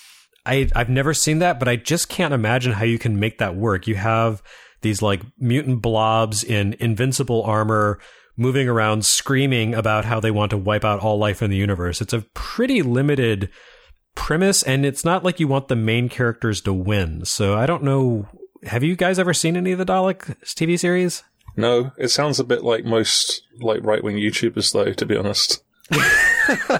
I, I've never seen that, but I just can't imagine how you can make that work. You have these like mutant blobs in invincible armor moving around screaming about how they want to wipe out all life in the universe. It's a pretty limited premise, and it's not like you want the main characters to win. So I don't know. Have you guys ever seen any of the Dalek T V series? No, it sounds a bit like most like right-wing YouTubers, though, to be honest.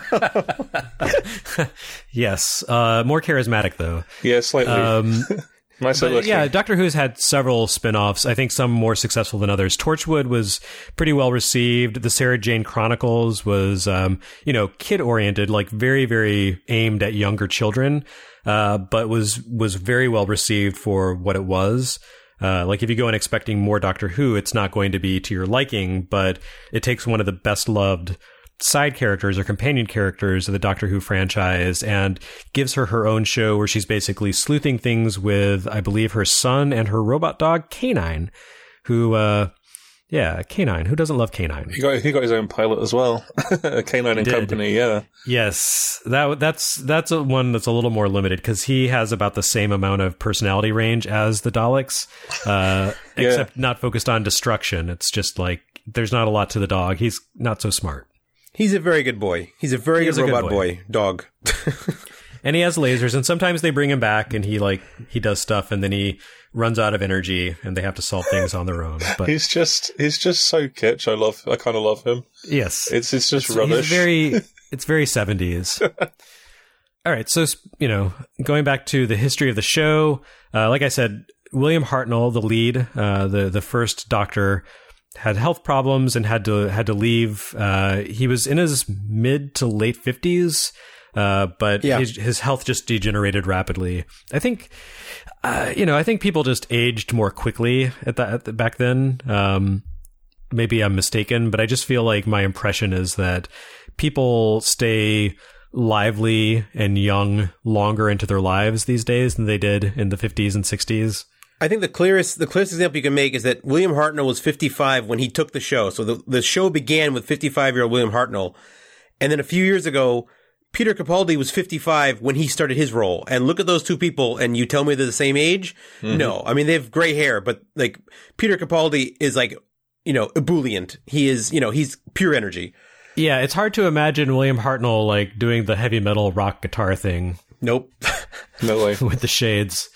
Yes, uh, more charismatic though. Yeah, slightly. Um, Nice But, looking. yeah, Doctor Who's had several spin-offs, I think some more successful than others. Torchwood was pretty well received. The Sarah Jane Chronicles was, um, you know, kid-oriented, like very, very aimed at younger children, uh, but was was very well received for what it was. Uh, like if you go in expecting more Doctor Who, it's not going to be to your liking, but it takes one of the best-loved side characters or companion characters of the Doctor Who franchise and gives her her own show where she's basically sleuthing things with, I believe, her son and her robot dog, Canine, who, uh, yeah, Canine. Who doesn't love Canine? He got he got his own pilot as well. Canine and Did. Company, yeah. Yes, that that's that's a one that's a little more limited because he has about the same amount of personality range as the Daleks, uh, Yeah. except not focused on destruction. It's just like there's not a lot to the dog. He's not so smart. He's a very good boy. He's a very He good is a good robot boy. boy. Dog. And he has lasers, and sometimes they bring him back, and he like he does stuff, and then he runs out of energy, and they have to solve things on their own. But He's just he's just so kitsch. I love I kind of love him. yes, It's it's just he's rubbish. very it's very seventies. All right, so you know, going back to the history of the show, uh, like I said, William Hartnell, the lead, uh, the the first Doctor, had health problems and had to had to leave. Uh, he was in his mid to late fifties, uh, but Yeah. his, his health just degenerated rapidly. I think, uh, you know, I think people just aged more quickly at that at the, back then. Um, maybe I'm mistaken, but I just feel like my impression is that people stay lively and young longer into their lives these days than they did in the fifties and sixties. I think the clearest the clearest example you can make is that William Hartnell was fifty-five when he took the show. So the the show began with fifty-five-year-old William Hartnell. And then a few years ago, Peter Capaldi was fifty-five when he started his role. And look at those two people and you tell me they're the same age? Mm-hmm. No. I mean, they have gray hair, but like Peter Capaldi is like, you know, ebullient. He is, you know, he's pure energy. Yeah, it's hard to imagine William Hartnell like doing the heavy metal rock guitar thing Nope. No way. with the shades.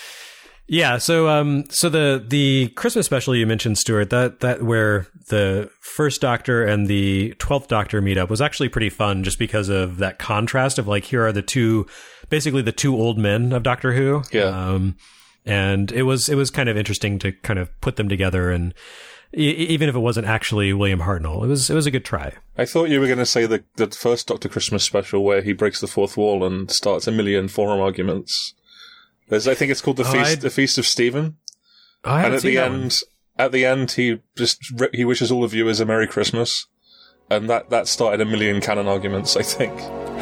Yeah, so um, so the the Christmas special you mentioned, Stuart, that that where the first Doctor and the twelfth Doctor meet up was actually pretty fun, just because of that contrast of like here are the two, basically the two old men of Doctor Who. Yeah. Um, and it was it was kind of interesting to kind of put them together, and e- even if it wasn't actually William Hartnell, it was it was a good try. I thought you were going to say the the first Doctor Christmas special where he breaks the fourth wall and starts a million forum arguments. There's, I think it's called the Oh, feast, I'd- the Feast of Stephen. Oh, I And haven't at seen the that end, one. at the end, he just he wishes all the viewers a Merry Christmas, and that that started a million canon arguments, I think.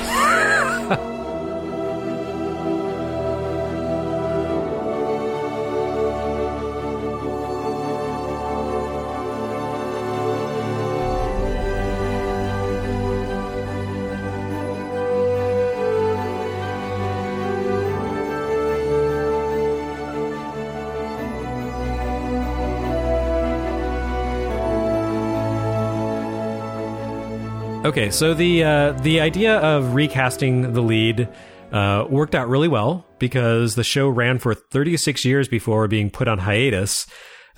Okay, so the uh, the idea of recasting the lead uh, worked out really well because the show ran for thirty-six years before being put on hiatus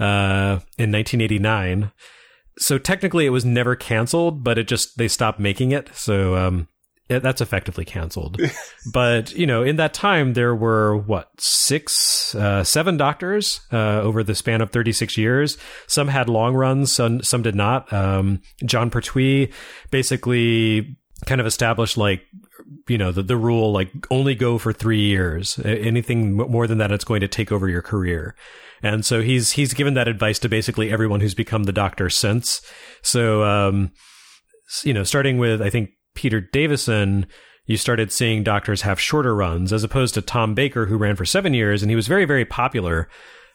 uh, in nineteen eighty-nine. So technically, it was never canceled, but it just they stopped making it. So um, it, that's effectively canceled. But you know, in that time, there were what six, uh, seven Doctors uh, over the span of thirty-six years. Some had long runs, some some did not. Um, John Pertwee basically kind of established like you know the the rule like only go for three years. Anything more than that, it's going to take over your career. And so he's he's given that advice to basically everyone who's become the Doctor since. So um, you know, starting with I think Peter Davison, you started seeing Doctors have shorter runs as opposed to Tom Baker, who ran for seven years and he was very, very popular.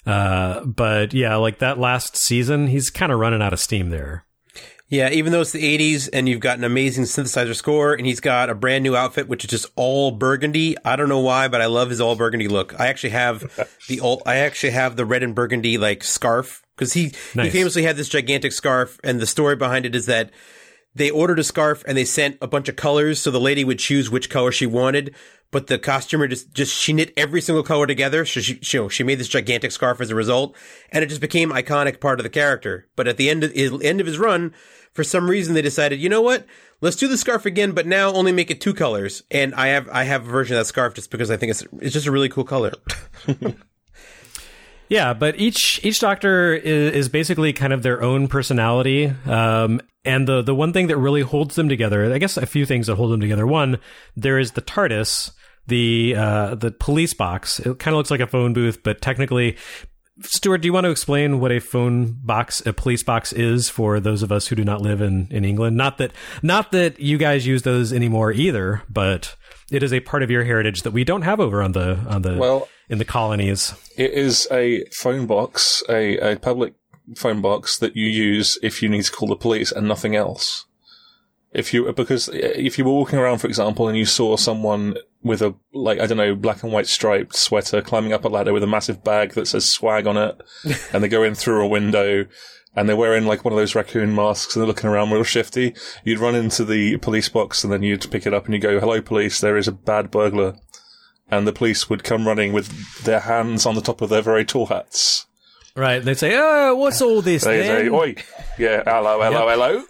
Uh, but yeah, like that last season, he's kind of running out of steam there. Yeah, even though it's the eighties and you've got an amazing synthesizer score and he's got a brand new outfit, which is just all burgundy. I don't know why, but I love his all burgundy look. I actually have the all, I actually have the red and burgundy like scarf because he, Nice. he famously had this gigantic scarf. And the story behind it is that they ordered a scarf and they sent a bunch of colors so the lady would choose which color she wanted. But the costumer just, just, she knit every single color together. So she, she, you know, she made this gigantic scarf as a result and it just became iconic part of the character. But at the end of his, end of his run, for some reason they decided, you know what? Let's do the scarf again, but now only make it two colors. And I have, I have a version of that scarf just because I think it's, it's just a really cool color. Yeah, but each each Doctor is, is basically kind of their own personality. Um, and the the one thing that really holds them together, I guess a few things that hold them together. One, there is the TARDIS, the uh, the police box. It kind of looks like a phone booth, but technically, Stuart, do you want to explain what a phone box, a police box is for those of us who do not live in, in England? Not that not that you guys use those anymore either, but it is a part of your heritage that we don't have over on the on the Well, in the colonies. It is a phone box, a, a public phone box that you use if you need to call the police and nothing else. If you, because if you were walking around, for example, and you saw someone with a, like, I don't know, black and white striped sweater climbing up a ladder with a massive bag that says swag on it, and they go in through a window, and they're wearing like one of those raccoon masks and they're looking around real shifty, you'd run into the police box and then you'd pick it up and you go, "Hello, police, there is a bad burglar." And the police would come running with their hands on the top of their very tall hats. Right. They'd say, "Oh, what's all this They then?" say, "Oi, yeah, hello, hello,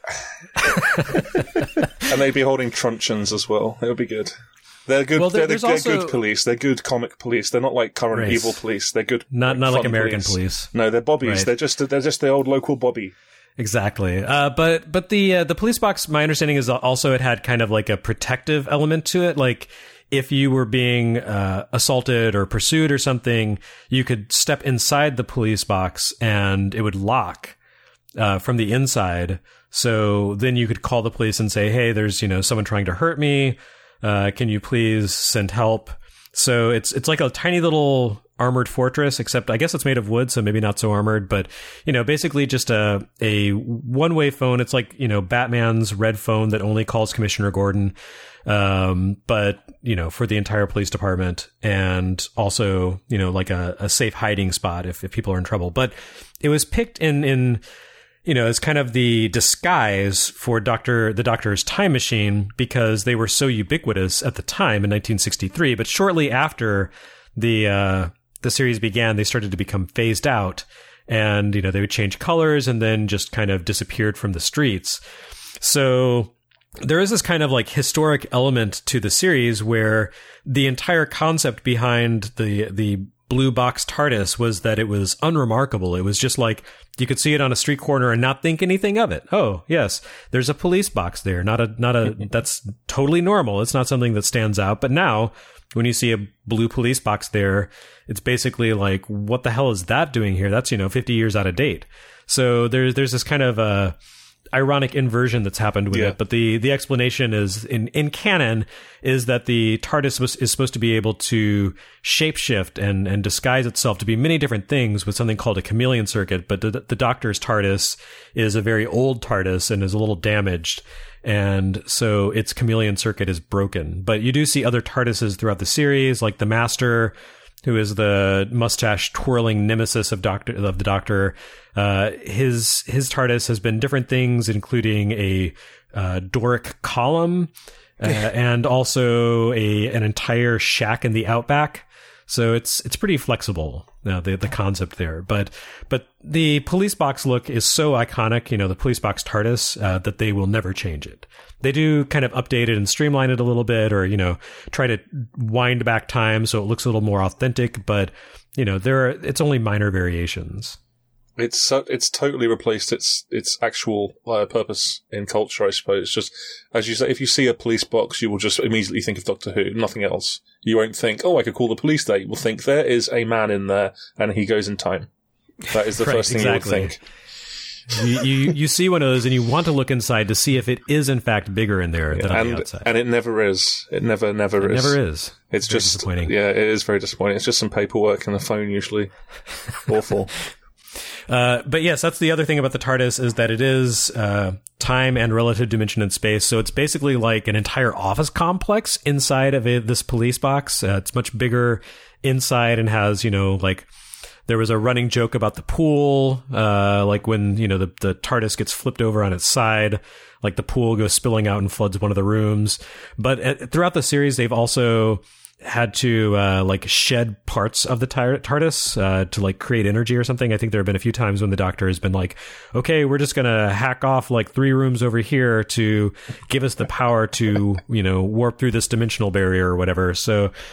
hello." And they'd be holding truncheons as well. It would be good. They're good. Well, there- they're, there's they're also- good police. They're good comic police. They're not like current Right. evil police. They're good. Not not like fun American police. No, they're bobbies. Right. They're just they're just the old local bobby. Exactly. Uh, but but the uh, the police box, my understanding is also it had kind of like a protective element to it. Like if you were being uh, assaulted or pursued or something, you could step inside the police box and it would lock uh, from the inside. So then you could call the police and say, "Hey, there's, you know, someone trying to hurt me. Uh, can you please send help?" So it's it's like a tiny little armored fortress, except I guess it's made of wood, so maybe not so armored. But, you know, basically just a a one-way phone. It's like, you know, Batman's red phone that only calls Commissioner Gordon, um, but, you know, for the entire police department, and also, you know, like a, a safe hiding spot if, if people are in trouble. But it was picked in in you know, as kind of the disguise for Doctor the Doctor's time machine, because they were so ubiquitous at the time in nineteen sixty-three. But shortly after the uh, the series began, they started to become phased out, and, you know, they would change colors and then just kind of disappeared from the streets. So there is this kind of like historic element to the series where the entire concept behind the the blue box TARDIS was that it was unremarkable. It was just like you could see it on a street corner and not think anything of it. Oh, yes, there's a police box there. Not a not a that's totally normal. It's not something that stands out. But now when you see a blue police box there, it's basically like, what the hell is that doing here? That's, you know, fifty years out of date. So there's there's this kind of uh ironic inversion that's happened with Yeah. it, but the the explanation is in in canon is that the TARDIS was, is supposed to be able to shapeshift and and disguise itself to be many different things with something called a chameleon circuit. But the, the Doctor's TARDIS is a very old TARDIS and is a little damaged, and so its chameleon circuit is broken. But you do see other TARDISes throughout the series, like the Master, who is the mustache twirling nemesis of Doctor of the Doctor. Uh, his his TARDIS has been different things, including a uh, Doric column uh, and also a an entire shack in the outback. So it's it's pretty flexible, uh, the the concept there. But but the police box look is so iconic, you know, the police box TARDIS, uh, that they will never change it. They do kind of update it and streamline it a little bit, or, you know, try to wind back time so it looks a little more authentic. But, you know, there are, it's only minor variations. It's so, it's totally replaced its its actual uh, purpose in culture, I suppose. Just as you say, if you see a police box, you will just immediately think of Doctor Who, nothing else. You won't think, "Oh, I could call the police there." You will think there is a man in there and he goes in time. That is the Right, first thing exactly. you would think. you, you you see one of those and you want to look inside to see if it is in fact bigger in there than on And the outside. and it never is. It never never It is. never is. It's Very just disappointing. Yeah, it is very disappointing. It's just some paperwork and a phone usually. Awful. Uh, but yes, that's the other thing about the TARDIS is that it is uh, time and relative dimension and space. So it's basically like an entire office complex inside of it, this police box. Uh, it's much bigger inside and has, you know, like there was a running joke about the pool, uh, like when, you know, the, the TARDIS gets flipped over on its side, like the pool goes spilling out and floods one of the rooms. But uh, throughout the series, they've also had to uh, like shed parts of the tar- TARDIS uh, to like create energy or something. I think there have been a few times when the Doctor has been like, okay, we're just going to hack off like three rooms over here to give us the power to, you know, warp through this dimensional barrier or whatever. So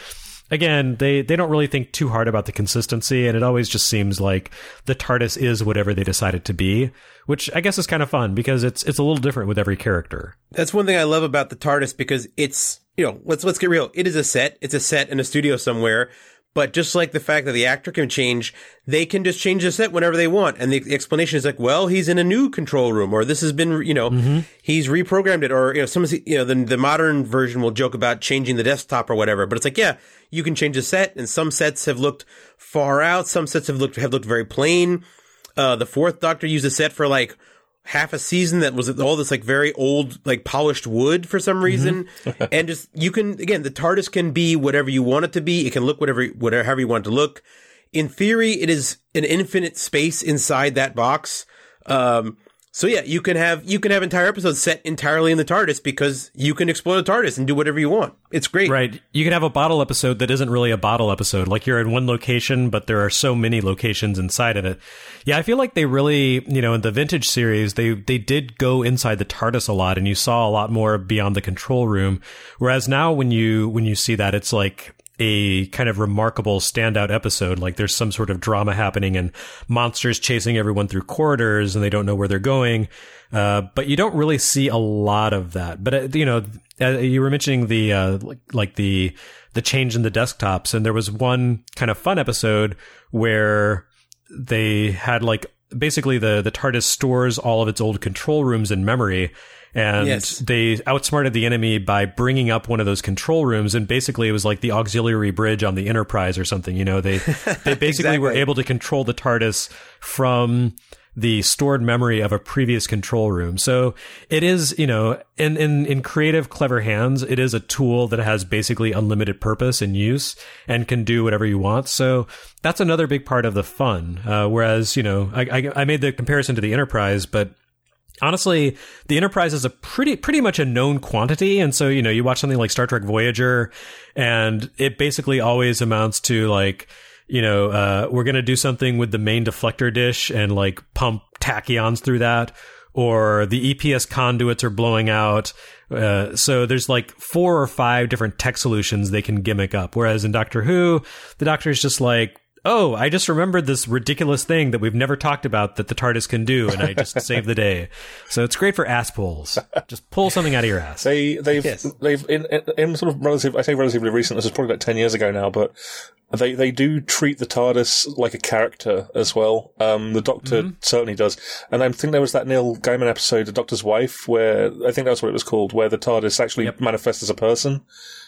again, they, they don't really think too hard about the consistency, and it always just seems like the TARDIS is whatever they decide it to be, which I guess is kind of fun because it's it's a little different with every character. That's one thing I love about the TARDIS, because it's, you know, let's let's get real. It is a set. It's a set in a studio somewhere. But just like the fact that the actor can change, they can just change the set whenever they want. And the explanation is like, well, he's in a new control room, or this has been, you know, mm-hmm. he's reprogrammed it, or, you know, some, you know, the, the modern version will joke about changing the desktop or whatever. But it's like, yeah, you can change the set. And some sets have looked far out. Some sets have looked, have looked very plain. Uh, the fourth Doctor used a set for like half a season that was all this like very old, like polished wood for some reason. Mm-hmm. And just, you can, again, the TARDIS can be whatever you want it to be. It can look whatever, whatever you want it to look. In theory, it is an infinite space inside that box. Um, so yeah, you can have, you can have entire episodes set entirely in the TARDIS because you can explore the TARDIS and do whatever you want. It's great. Right. You can have a bottle episode that isn't really a bottle episode. Like you're in one location, but there are so many locations inside of it. Yeah, I feel like they really, you know, in the Vintage series, they, they did go inside the TARDIS a lot, and you saw a lot more beyond the control room. Whereas now when you, when you see that, it's like a kind of remarkable standout episode. Like there's some sort of drama happening and monsters chasing everyone through corridors and they don't know where they're going. Uh, but you don't really see a lot of that. But, uh, you know, uh, you were mentioning the, uh, like, like the, the change in the desktops. And there was one kind of fun episode where they had like, basically the, the TARDIS stores all of its old control rooms in memory. And yes. they outsmarted the enemy by bringing up one of those control rooms. And basically it was like the auxiliary bridge on the Enterprise or something. You know, they, they basically exactly. were able to control the TARDIS from the stored memory of a previous control room. So it is, you know, in, in, in creative, clever hands, it is a tool that has basically unlimited purpose and use and can do whatever you want. So that's another big part of the fun. Uh, whereas, you know, I, I, I made the comparison to the Enterprise, but honestly, the Enterprise is a pretty, pretty much a known quantity. And so, you know, you watch something like Star Trek Voyager and it basically always amounts to like, you know, uh, we're going to do something with the main deflector dish and like pump tachyons through that, or the E P S conduits are blowing out. Uh, so there's like four or five different tech solutions they can gimmick up. Whereas in Doctor Who, the Doctor is just like, oh, I just remembered this ridiculous thing that we've never talked about that the TARDIS can do, and I just saved the day. So it's great for ass pulls. Just pull something out of your ass. They, they've, yes. they've in, in, in sort of relative, I say relatively recent, this is probably about ten years ago now, but they, they do treat the TARDIS like a character as well. Um, the Doctor mm-hmm. certainly does. And I think there was that Neil Gaiman episode, The Doctor's Wife, where, I think that's what it was called, where the TARDIS actually yep. manifests as a person.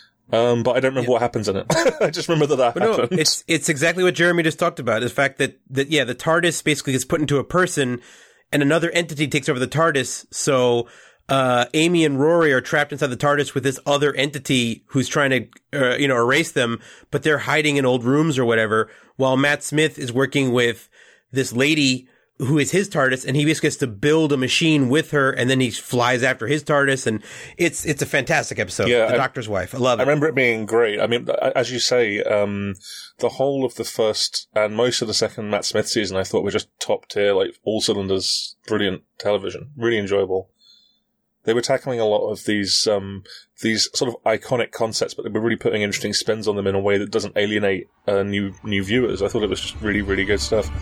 Um, but I don't remember yeah. what happens in it. I just remember that that but happened. No, it's it's exactly what Jeremy just talked about. The fact that, that, yeah, the TARDIS basically gets put into a person and another entity takes over the TARDIS. So, uh, Amy and Rory are trapped inside the TARDIS with this other entity who's trying to, uh, you know, erase them, but they're hiding in old rooms or whatever, while Matt Smith is working with this lady who is his TARDIS, and he basically gets to build a machine with her, and then he flies after his TARDIS, and it's it's a fantastic episode. Yeah, the I, Doctor's Wife. I love it. I remember it being great. I mean, as you say, um, the whole of the first and most of the second Matt Smith season, I thought were just top tier, like all cylinders, brilliant television, really enjoyable. They were tackling a lot of these um, these sort of iconic concepts, but they were really putting interesting spins on them in a way that doesn't alienate uh, new new viewers. I thought it was just really, really good stuff.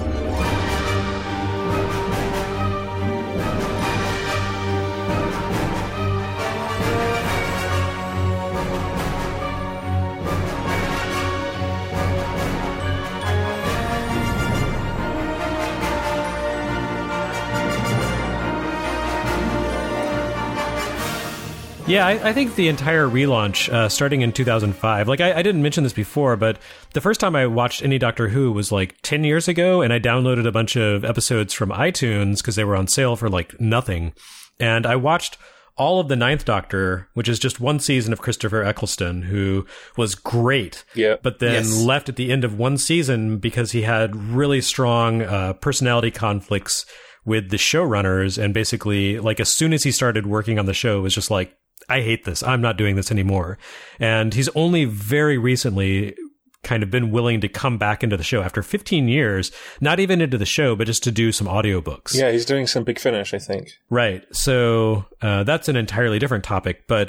Yeah, I, I think the entire relaunch, uh, starting in two thousand five, like I, I didn't mention this before, but the first time I watched any Doctor Who was like ten years ago, and I downloaded a bunch of episodes from iTunes because they were on sale for like nothing. And I watched all of the Ninth Doctor, which is just one season of Christopher Eccleston, who was great, yeah. but then yes. left at the end of one season because he had really strong uh, personality conflicts with the showrunners. And basically, like as soon as he started working on the show, it was just like, I hate this. I'm not doing this anymore. And he's only very recently kind of been willing to come back into the show after fifteen years, not even into the show, but just to do some audiobooks. Yeah, he's doing some Big Finish, I think. Right. So uh, that's an entirely different topic. But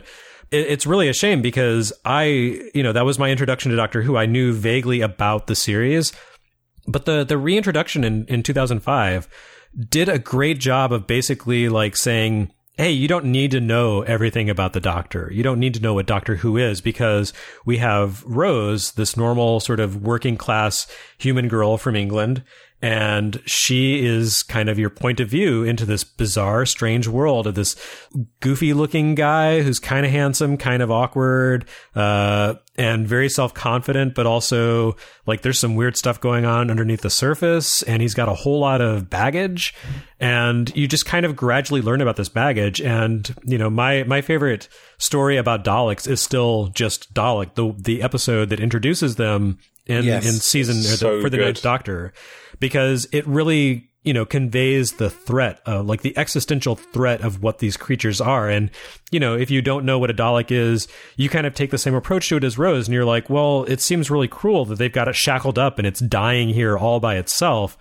it, it's really a shame because I, you know, that was my introduction to Doctor Who. I knew vaguely about the series, but the, the reintroduction in, in two thousand five did a great job of basically like saying, hey, you don't need to know everything about the Doctor. You don't need to know what Doctor Who is because we have Rose, this normal sort of working class human girl from England, and she is kind of your point of view into this bizarre, strange world of this goofy looking guy who's kind of handsome, kind of awkward, uh, and very self-confident, but also like there's some weird stuff going on underneath the surface, and he's got a whole lot of baggage, and you just kind of gradually learn about this baggage. And, you know, my, my favorite story about Daleks is still just Dalek, the, the episode that introduces them in, Yes. in season or the, So for the good. Ninth Doctor, because it really, you know, conveys the threat of like the existential threat of what these creatures are. And, you know, if you don't know what a Dalek is, you kind of take the same approach to it as Rose. And you're like, well, it seems really cruel that they've got it shackled up and it's dying here all by itself.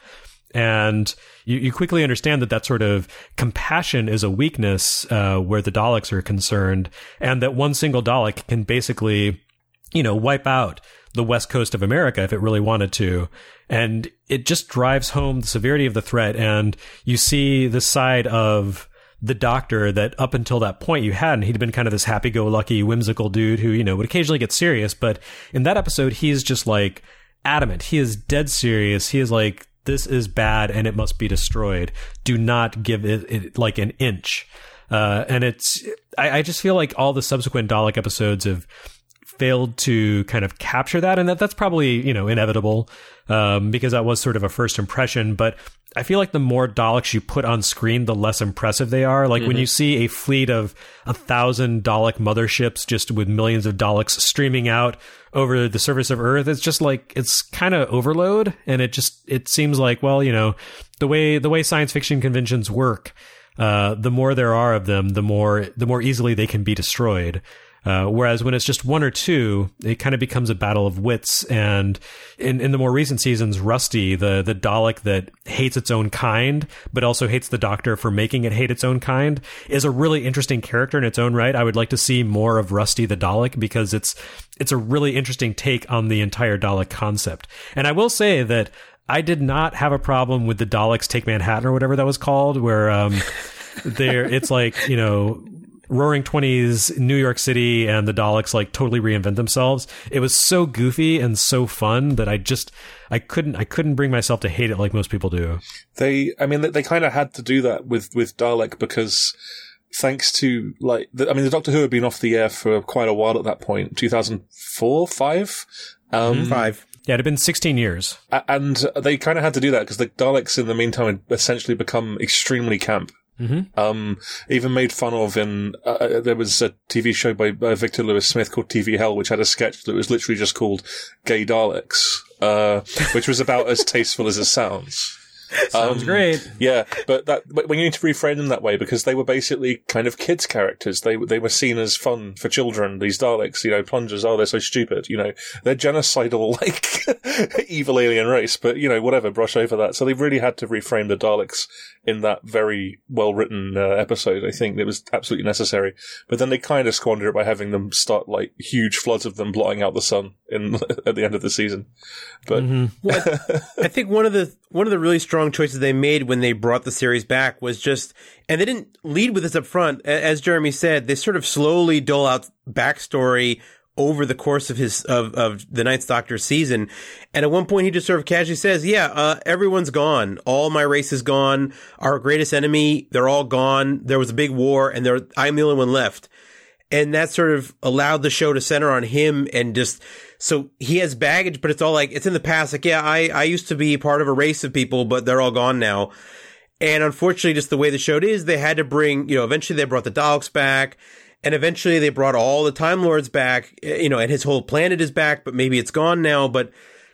And you, you quickly understand that that sort of compassion is a weakness uh, where the Daleks are concerned, and that one single Dalek can basically, you know, wipe out the west coast of America if it really wanted to. And it just drives home the severity of the threat. And you see the side of the Doctor that up until that point you hadn't. He'd been kind of this happy-go-lucky, whimsical dude who, you know, would occasionally get serious. But in that episode, he's just like adamant. He is dead serious. He is like, this is bad and it must be destroyed. Do not give it, it like an inch. Uh, and it's, I, I just feel like all the subsequent Dalek episodes have failed to kind of capture that, and that that's probably, you know, inevitable, um, because that was sort of a first impression. But I feel like the more Daleks you put on screen, the less impressive they are. Like mm-hmm. when you see a fleet of a thousand Dalek motherships just with millions of Daleks streaming out over the surface of Earth, it's just like, it's kind of overload. And it just, it seems like, well, you know, the way, the way science fiction conventions work, uh, the more there are of them, the more, the more easily they can be destroyed. Uh, whereas when it's just one or two, it kind of becomes a battle of wits. And in, in the more recent seasons, Rusty, the, the Dalek that hates its own kind, but also hates the Doctor for making it hate its own kind, is a really interesting character in its own right. I would like to see more of Rusty the Dalek because it's, it's a really interesting take on the entire Dalek concept. And I will say that I did not have a problem with the Daleks Take Manhattan or whatever that was called, where, um, there, it's like, you know, Roaring Twenties, New York City, and the Daleks like totally reinvent themselves. It was so goofy and so fun that I just I couldn't I couldn't bring myself to hate it like most people do. They, I mean, they kind of had to do that with with Dalek because thanks to like, the, I mean, the Doctor Who had been off the air for quite a while at that point, two thousand four, five, um, Mm-hmm. Five. Yeah, it had been sixteen years, and they kind of had to do that because the Daleks in the meantime had essentially become extremely camp. Mm-hmm. Um, even made fun of in, uh, there was a T V show by uh, Victor Lewis Smith called T V Hell, which had a sketch that was literally just called Gay Daleks, uh, which was about as tasteful as it sounds. Sounds um, great. Yeah, but that but when you need to reframe them that way, because they were basically kind of kids' characters. They they were seen as fun for children. These Daleks, you know, plungers. Oh, they're so stupid. You know, they're genocidal, like evil alien race. But you know, whatever. Brush over that. So they really had to reframe the Daleks in that very well written uh, episode. I think it was absolutely necessary. But then they kind of squandered it by having them start like huge floods of them blotting out the sun in at the end of the season. But Mm-hmm. Well, I, I think one of the one of the really strong choices they made when they brought the series back was just, and they didn't lead with this up front. As Jeremy said, they sort of slowly dole out backstory over the course of his of, of the Ninth Doctor season. And at one point, he just sort of casually says, "Yeah, uh, everyone's gone. All my race is gone. Our greatest enemy, they're all gone. There was a big war, and there I'm the only one left." And that sort of allowed the show to center on him, and just, so he has baggage, but it's all like, it's in the past. Like, yeah, I, I used to be part of a race of people, but they're all gone now. And unfortunately, just the way the show is, they had to bring, you know, eventually they brought the Daleks back, and eventually they brought all the Time Lords back, you know, and his whole planet is back, but maybe it's gone now. But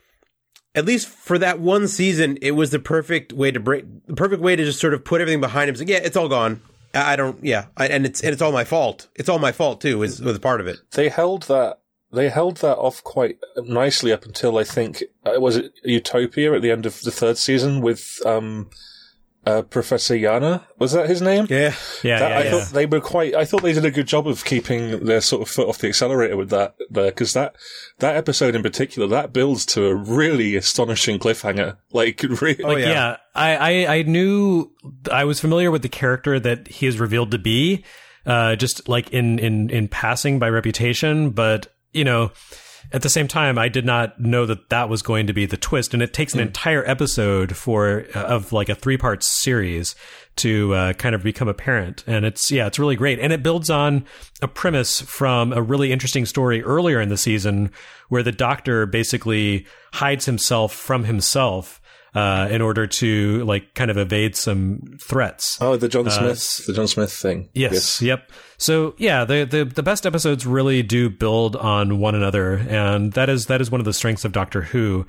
at least for that one season, it was the perfect way to break, the perfect way to just sort of put everything behind him. It's like, yeah, it's all gone. I don't, yeah, I, and it's and it's all my fault. It's all my fault too. Is was part of it. They held that they held that off quite nicely up until I think uh, was it Utopia at the end of the third season with um uh, Professor Yana. Was that his name? Yeah. Yeah, That, yeah, I yeah. thought they were quite. I thought they did a good job of keeping their sort of foot off the accelerator with that there, because that that episode in particular that builds to a really astonishing cliffhanger. Like, really, Oh, yeah. Yeah, I, I, I knew I was familiar with the character that he is revealed to be, uh, just like in, in, in passing by reputation. But, you know, at the same time, I did not know that that was going to be the twist. And it takes an entire episode for, uh, of like a three part series to uh, kind of become apparent. And it's, yeah, it's really great. And it builds on a premise from a really interesting story earlier in the season where the doctor basically hides himself from himself uh, in order to like kind of evade some threats. oh, the John Uh, Smith, the John Smith thing. Yes, Yep. So yeah, the, the the best episodes really do build on one another, and that is that is one of the strengths of Doctor Who,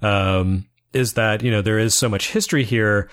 um, is that, you know, there is so much history here,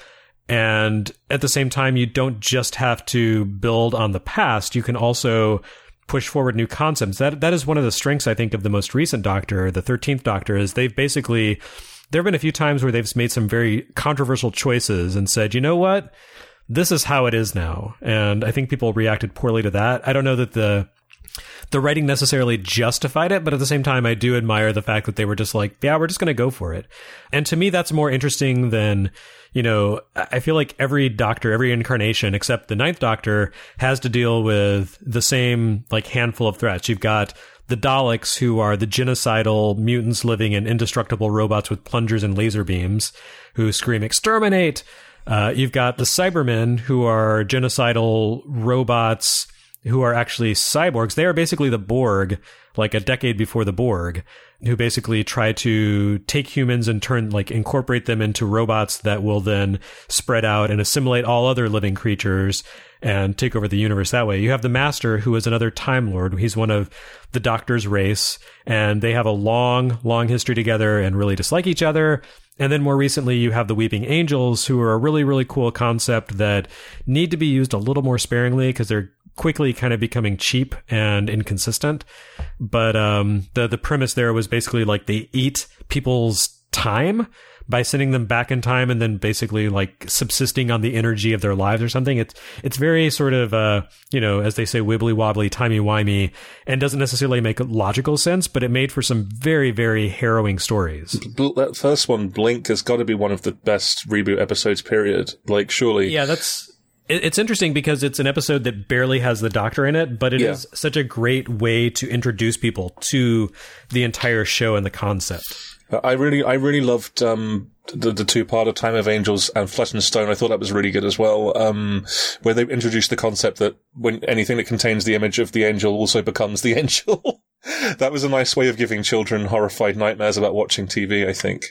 and at the same time, you don't just have to build on the past. You can also push forward new concepts. That that is one of the strengths, I think, of the most recent Doctor, the thirteenth Doctor, is they've basically, there have been a few times where they've made some very controversial choices and said, you know what? This is how it is now. And I think people reacted poorly to that. I don't know that the the writing necessarily justified it, but at the same time, I do admire the fact that they were just like, yeah, we're just going to go for it. And to me, that's more interesting than, you know, I feel like every Doctor, every incarnation, except the ninth Doctor, has to deal with the same like handful of threats. You've got the Daleks, who are the genocidal mutants living in indestructible robots with plungers and laser beams, who scream, exterminate! Uh, you've got the Cybermen, who are genocidal robots who are actually cyborgs. They are basically the Borg, like a decade before the Borg, who basically try to take humans and turn, like, incorporate them into robots that will then spread out and assimilate all other living creatures and take over the universe that way. You have the Master, who is another Time Lord. He's one of the Doctor's race, and they have a long, long history together and really dislike each other. And then more recently, you have the Weeping Angels, who are a really, really cool concept that need to be used a little more sparingly because they're quickly kind of becoming cheap and inconsistent. But um, the the premise there was basically like they eat people's time by sending them back in time and then basically like subsisting on the energy of their lives or something. It's it's very sort of, uh, you know, as they say, wibbly wobbly, timey wimey, and doesn't necessarily make logical sense, but it made for some very, very harrowing stories. Bl- That first one, Blink, has got to be one of the best reboot episodes, period. Like, surely. Yeah, that's... It's interesting because it's an episode that barely has the Doctor in it, but it Yeah. is such a great way to introduce people to the entire show and the concept. I really, I really loved um, the, the two-parter Time of Angels and Flesh and Stone. I thought that was really good as well, um, where they introduced the concept that when anything that contains the image of the angel also becomes the angel. That was a nice way of giving children horrified nightmares about watching T V, I think.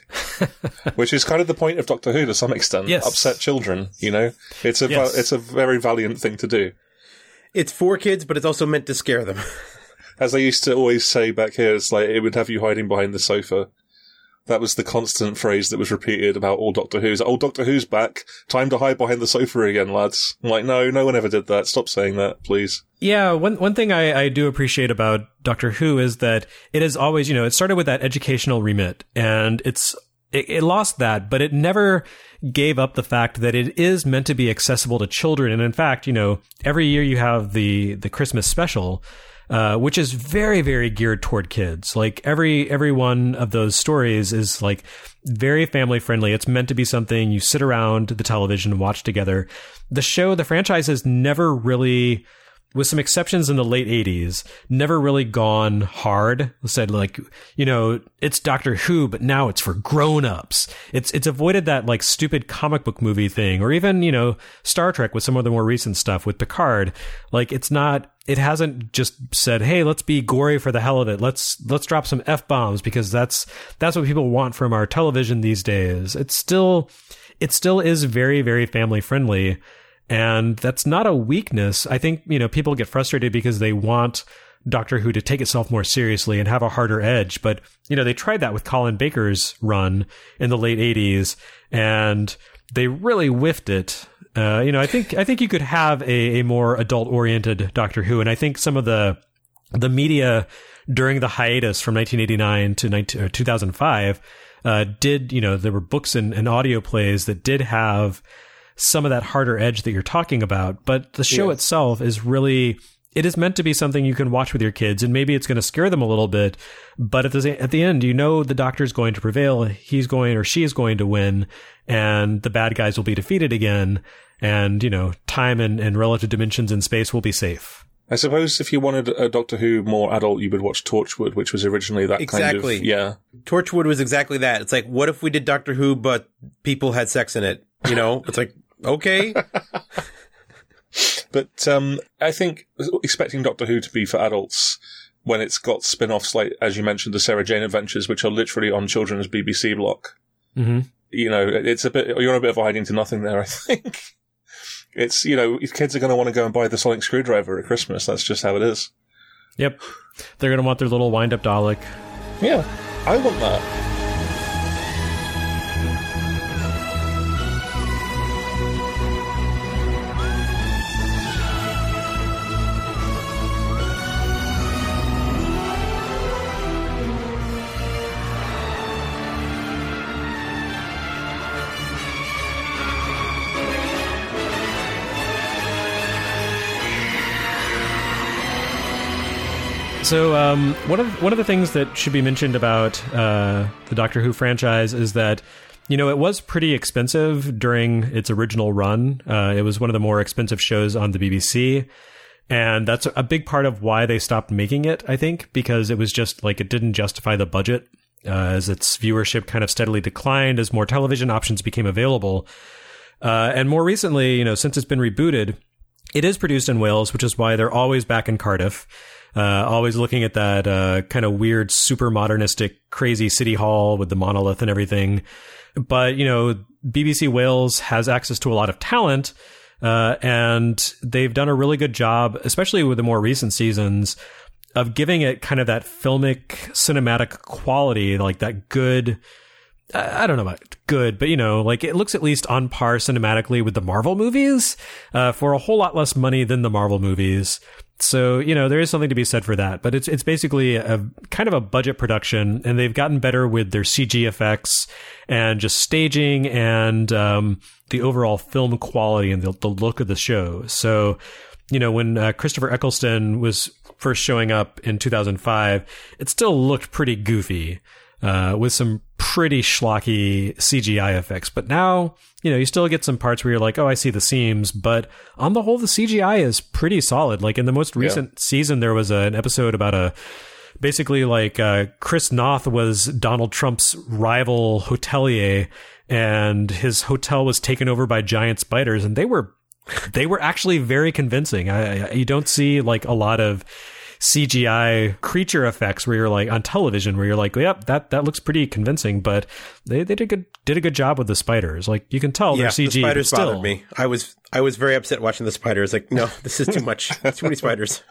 Which is kind of the point of Doctor Who to some extent. Yes. Upset children, you know? It's a, Yes. va- it's a very valiant thing to do. It's for kids, but it's also meant to scare them. As they used to always say back here, it's like, it would have you hiding behind the sofa. That was the constant phrase that was repeated about all Doctor Who's. Oh, Doctor Who's back. Time to hide behind the sofa again, lads. I'm like, no, no one ever did that. Stop saying that, please. Yeah, one one thing I, I do appreciate about Doctor Who is that it is always, you know, it started with that educational remit, and it's it, it lost that, but it never gave up the fact that it is meant to be accessible to children. And in fact, you know, every year you have the the Christmas special, Uh, which is very, very geared toward kids. Like every every one of those stories is like very family friendly. It's meant to be something you sit around the television and watch together. The show, the franchise has never really, with some exceptions in the late eighties, never really gone hard. Said like, you know, it's Doctor Who, but now it's for grown-ups. It's it's avoided that like stupid comic book movie thing, or even, you know, Star Trek with some of the more recent stuff with Picard. Like it's not, it hasn't just said, hey, let's be gory for the hell of it. Let's let's drop some F-bombs because that's that's what people want from our television these days. It's still it still is very, very family friendly. And that's not a weakness. I think, you know, people get frustrated because they want Doctor Who to take itself more seriously and have a harder edge. But, you know, they tried that with Colin Baker's run in the late eighties, and they really whiffed it. Uh, you know, I think I think you could have a, a more adult-oriented Doctor Who, and I think some of the the media during the hiatus from nineteen eighty-nine to nineteen, or two thousand five uh, did, you know, there were books and, and audio plays that did have some of that harder edge that you're talking about. But the show Yeah. itself is really, it is meant to be something you can watch with your kids, and maybe it's going to scare them a little bit. But at the, at the end, you know the Doctor's going to prevail. He's going, or she is going to win, and the bad guys will be defeated again. And, you know, time and, and relative dimensions in space will be safe. I suppose if you wanted a Doctor Who more adult, you would watch Torchwood, which was originally that Exactly. kind of... Yeah. Torchwood was exactly that. It's like, what if we did Doctor Who, but people had sex in it? You know, it's like, okay. But um, I think expecting Doctor Who to be for adults when it's got spin-offs like, as you mentioned, the Sarah Jane Adventures, which are literally on children's B B C block. Mm-hmm. You know, it's a bit, you're on a bit of a hiding to nothing there, I think. It's, you know, kids are going to want to go and buy the sonic screwdriver at Christmas. That's just how it is. Yep. They're going to want their little wind-up Dalek. Yeah, I want that. So um, one of one of the things that should be mentioned about uh, the Doctor Who franchise is that, you know, it was pretty expensive during its original run. Uh, it was one of the more expensive shows on the B B C, and that's a big part of why they stopped making it, I think, because it was just like it didn't justify the budget uh, as its viewership kind of steadily declined as more television options became available. Uh, and more recently, you know, since it's been rebooted, it is produced in Wales, which is why they're always back in Cardiff. Uh, always looking at that uh, kind of weird, super modernistic, crazy city hall with the monolith and everything. But, you know, B B C Wales has access to a lot of talent, uh, and they've done a really good job, especially with the more recent seasons, of giving it kind of that filmic, cinematic quality, like that good... I don't know about good, but, you know, like it looks at least on par cinematically with the Marvel movies uh, for a whole lot less money than the Marvel movies. So, you know, there is something to be said for that. But it's it's basically a kind of a budget production, and they've gotten better with their C G effects and just staging and um, the overall film quality and the, the look of the show. So, you know, when uh, Christopher Eccleston was first showing up in two thousand five, it still looked pretty goofy. Uh, with some pretty schlocky C G I effects. But now, you know, you still get some parts where you're like, oh, I see the seams. But on the whole, the C G I is pretty solid. Like in the most recent yeah. season, there was a, an episode about a, basically like uh, Chris Noth was Donald Trump's rival hotelier, and his hotel was taken over by giant spiders. And they were, they were actually very convincing. I, I, you don't see like a lot of C G I creature effects where you're like on television where you're like, yep, that, that looks pretty convincing, but they, they did good did a good job with the spiders. Like you can tell yeah, they're C G. The spiders but still. bothered me. I was I was very upset watching the spiders. Like, no, this is too much. Too many spiders.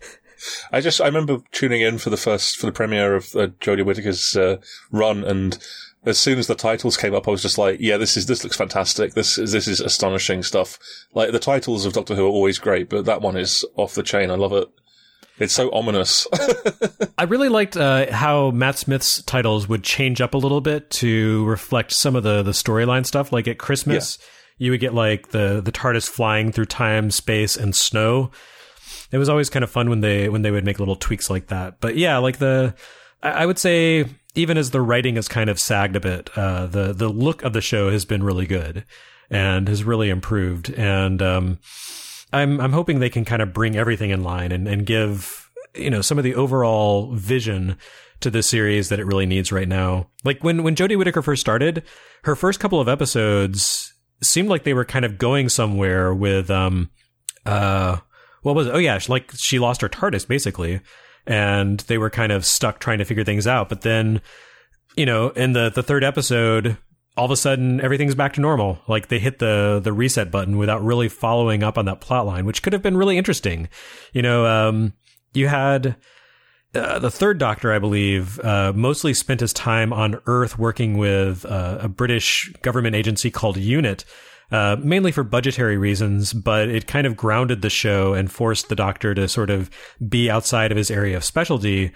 I just I remember tuning in for the first for the premiere of uh, Jodie Whittaker's uh, run, and as soon as the titles came up, I was just like, yeah, this is this looks fantastic. This is this is astonishing stuff. Like the titles of Doctor Who are always great, but that one is off the chain. I love it. It's so ominous. I really liked uh, how Matt Smith's titles would change up a little bit to reflect some of the, the storyline stuff. Like at Christmas, yeah. you would get like the, the TARDIS flying through time, space, and snow. It was always kind of fun when they when they would make little tweaks like that. But yeah, like the I would say even as the writing has kind of sagged a bit, uh, the the look of the show has been really good and has really improved. And um, I'm I'm hoping they can kind of bring everything in line and, and give, you know, some of the overall vision to this series that it really needs right now. Like when, when Jodie Whittaker first started, her first couple of episodes seemed like they were kind of going somewhere with, um, uh, what was it? Oh yeah, like she lost her TARDIS basically, and they were kind of stuck trying to figure things out. But then, you know, in the, the third episode, all of a sudden everything's back to normal. Like they hit the the reset button without really following up on that plot line, which could have been really interesting. You know, um, you had uh, the third Doctor, I believe, uh, mostly spent his time on Earth working with uh, a British government agency called UNIT, uh, mainly for budgetary reasons, but it kind of grounded the show and forced the Doctor to sort of be outside of his area of specialty.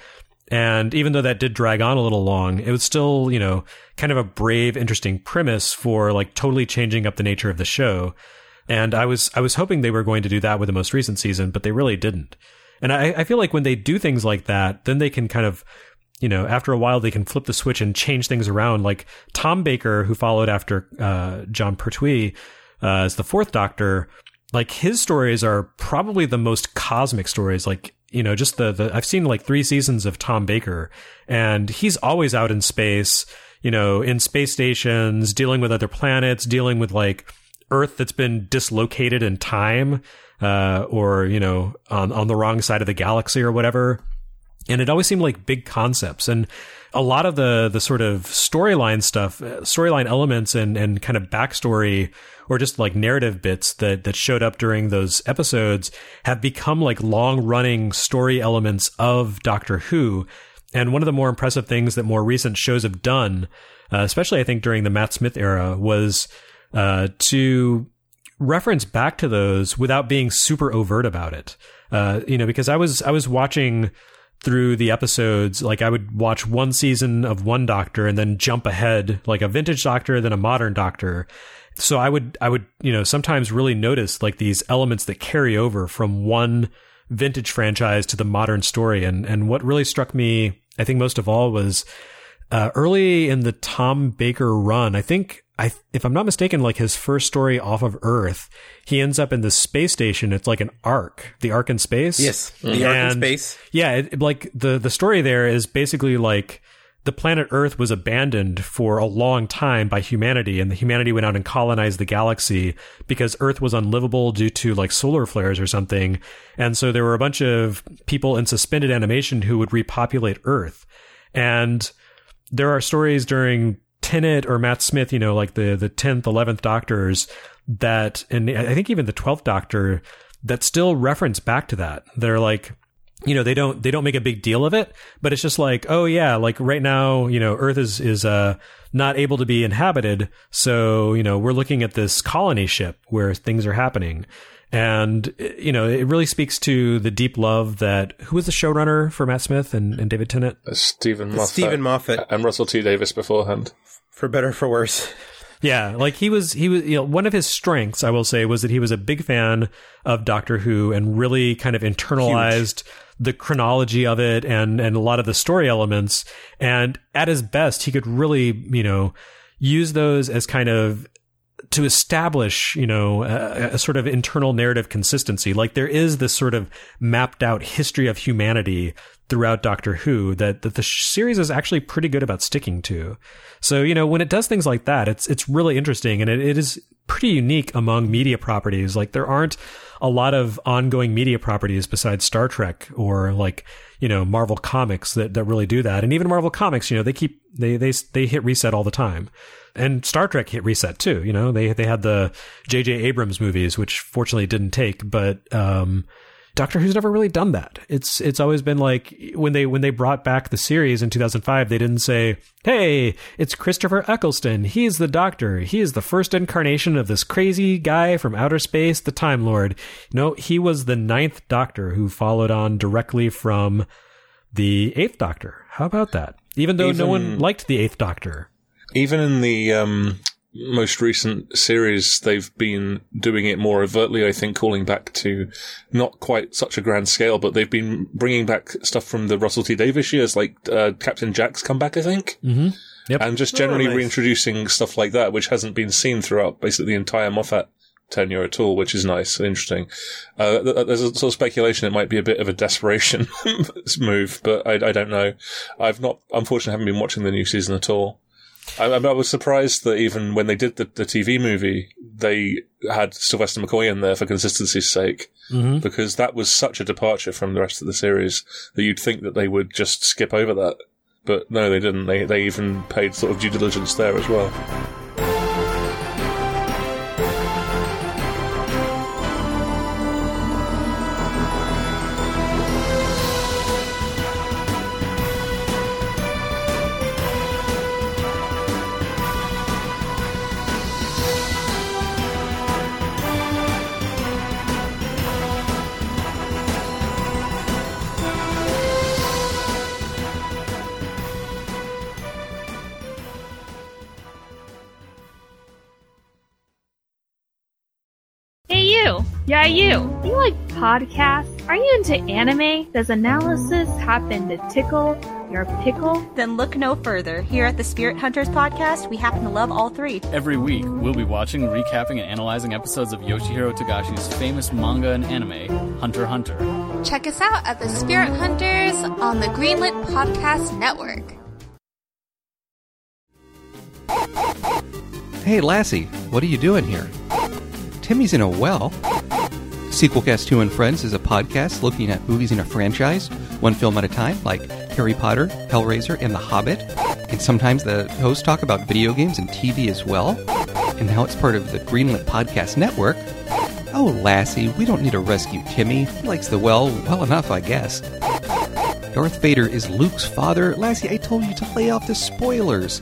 And even though that did drag on a little long, it was still, you know, kind of a brave, interesting premise for like totally changing up the nature of the show. And I was, I was hoping they were going to do that with the most recent season, but they really didn't. And I, I feel like when they do things like that, then they can kind of, you know, after a while, they can flip the switch and change things around. Like Tom Baker, who followed after uh, John Pertwee uh, as the fourth Doctor, like his stories are probably the most cosmic stories. Like, you know, just the, the I've seen like three seasons of Tom Baker, and he's always out in space, you know, in space stations, dealing with other planets, dealing with like Earth that's been dislocated in time, uh, or, you know, on, on the wrong side of the galaxy or whatever. And it always seemed like big concepts, and a lot of the the sort of storyline stuff, storyline elements and, and kind of backstory or just like narrative bits that, that showed up during those episodes have become like long running story elements of Doctor Who. And one of the more impressive things that more recent shows have done, uh, especially I think during the Matt Smith era, was uh, to reference back to those without being super overt about it. Uh, you know, because I was I was watching through the episodes, like I would watch one season of one Doctor and then jump ahead, like a vintage Doctor, then a modern Doctor. So I would, I would, you know, sometimes really notice like these elements that carry over from one vintage franchise to the modern story. And, and what really struck me, I think most of all, was uh, early in the Tom Baker run. I think, I, if I'm not mistaken, like his first story off of Earth, he ends up in the space station. It's like an ark, the ark in space. Yes, the and, ark in space. Yeah, it, like the the story there is basically like the planet Earth was abandoned for a long time by humanity, and the humanity went out and colonized the galaxy because Earth was unlivable due to like solar flares or something. And so there were a bunch of people in suspended animation who would repopulate Earth. And there are stories during Tennant or Matt Smith, you know, like the the tenth, eleventh Doctors that, and I think even the twelfth Doctor, that still reference back to that. They're like, you know, they don't they don't make a big deal of it, but it's just like, oh yeah, like right now, you know, Earth is is uh not able to be inhabited, so you know we're looking at this colony ship where things are happening. And, you know, it really speaks to the deep love that, who was the showrunner for Matt Smith and, and David Tennant? Uh, Stephen Moffat. Stephen Moffat. And Russell T Davies beforehand. For better or for worse. Yeah, like he was, he was, you know, one of his strengths, I will say, was that he was a big fan of Doctor Who and really kind of internalized Huge. the chronology of it and, and a lot of the story elements. And at his best, he could really, you know, use those as kind of to establish, you know, a, a sort of internal narrative consistency. Like there is this sort of mapped out history of humanity throughout Doctor Who that, that the series is actually pretty good about sticking to. So, you know, when it does things like that, it's, it's really interesting, and it, it is pretty unique among media properties. Like there aren't a lot of ongoing media properties besides Star Trek or like, you know, Marvel Comics that, that really do that. And even Marvel Comics, you know, they keep, they, they, they hit reset all the time. And Star Trek hit reset too. You know, they, they had the J J Abrams movies, which fortunately didn't take, but, um, Doctor Who's never really done that. It's it's always been like when they when they brought back the series in two thousand five, they didn't say, "Hey, it's Christopher Eccleston. He's the Doctor. He is the first incarnation of this crazy guy from outer space, the Time Lord." No, he was the ninth Doctor who followed on directly from the eighth Doctor. How about that? Even though Even, no one liked the eighth Doctor. Even in the um, most recent series, they've been doing it more overtly, I think, calling back to not quite such a grand scale, but they've been bringing back stuff from the Russell T Davies years, like uh, Captain Jack's comeback, I think. Mm-hmm. Yep. And just generally oh, nice. reintroducing stuff like that, which hasn't been seen throughout basically the entire Moffat tenure at all, which is nice and interesting. Uh, there's a sort of speculation it might be a bit of a desperation move, but I, I don't know. I've not, unfortunately, haven't been watching the new season at all. I, I was surprised that even when they did the, the T V movie, they had Sylvester McCoy in there for consistency's sake, mm-hmm. because that was such a departure from the rest of the series that you'd think that they would just skip over that. But no, they didn't. They they even paid sort of due diligence there as well. you. Yeah, you. Do you like podcasts? Are you into anime? Does analysis happen to tickle your pickle? Then look no further. Here at the Spirit Hunters podcast, we happen to love all three. Every week, we'll be watching, recapping, and analyzing episodes of Yoshihiro Togashi's famous manga and anime, Hunter x Hunter. Check us out at the Spirit Hunters on the Greenlit Podcast Network. Hey, Lassie, what are you doing here? Timmy's in a well. Sequelcast two and Friends is a podcast looking at movies in a franchise, one film at a time, like Harry Potter, Hellraiser, and The Hobbit. And sometimes the hosts talk about video games and T V as well. And now it's part of the Greenlit Podcast Network. Oh, Lassie, we don't need to rescue Timmy. He likes the well well enough, I guess. Darth Vader is Luke's father. Lassie, I told you to lay off the spoilers.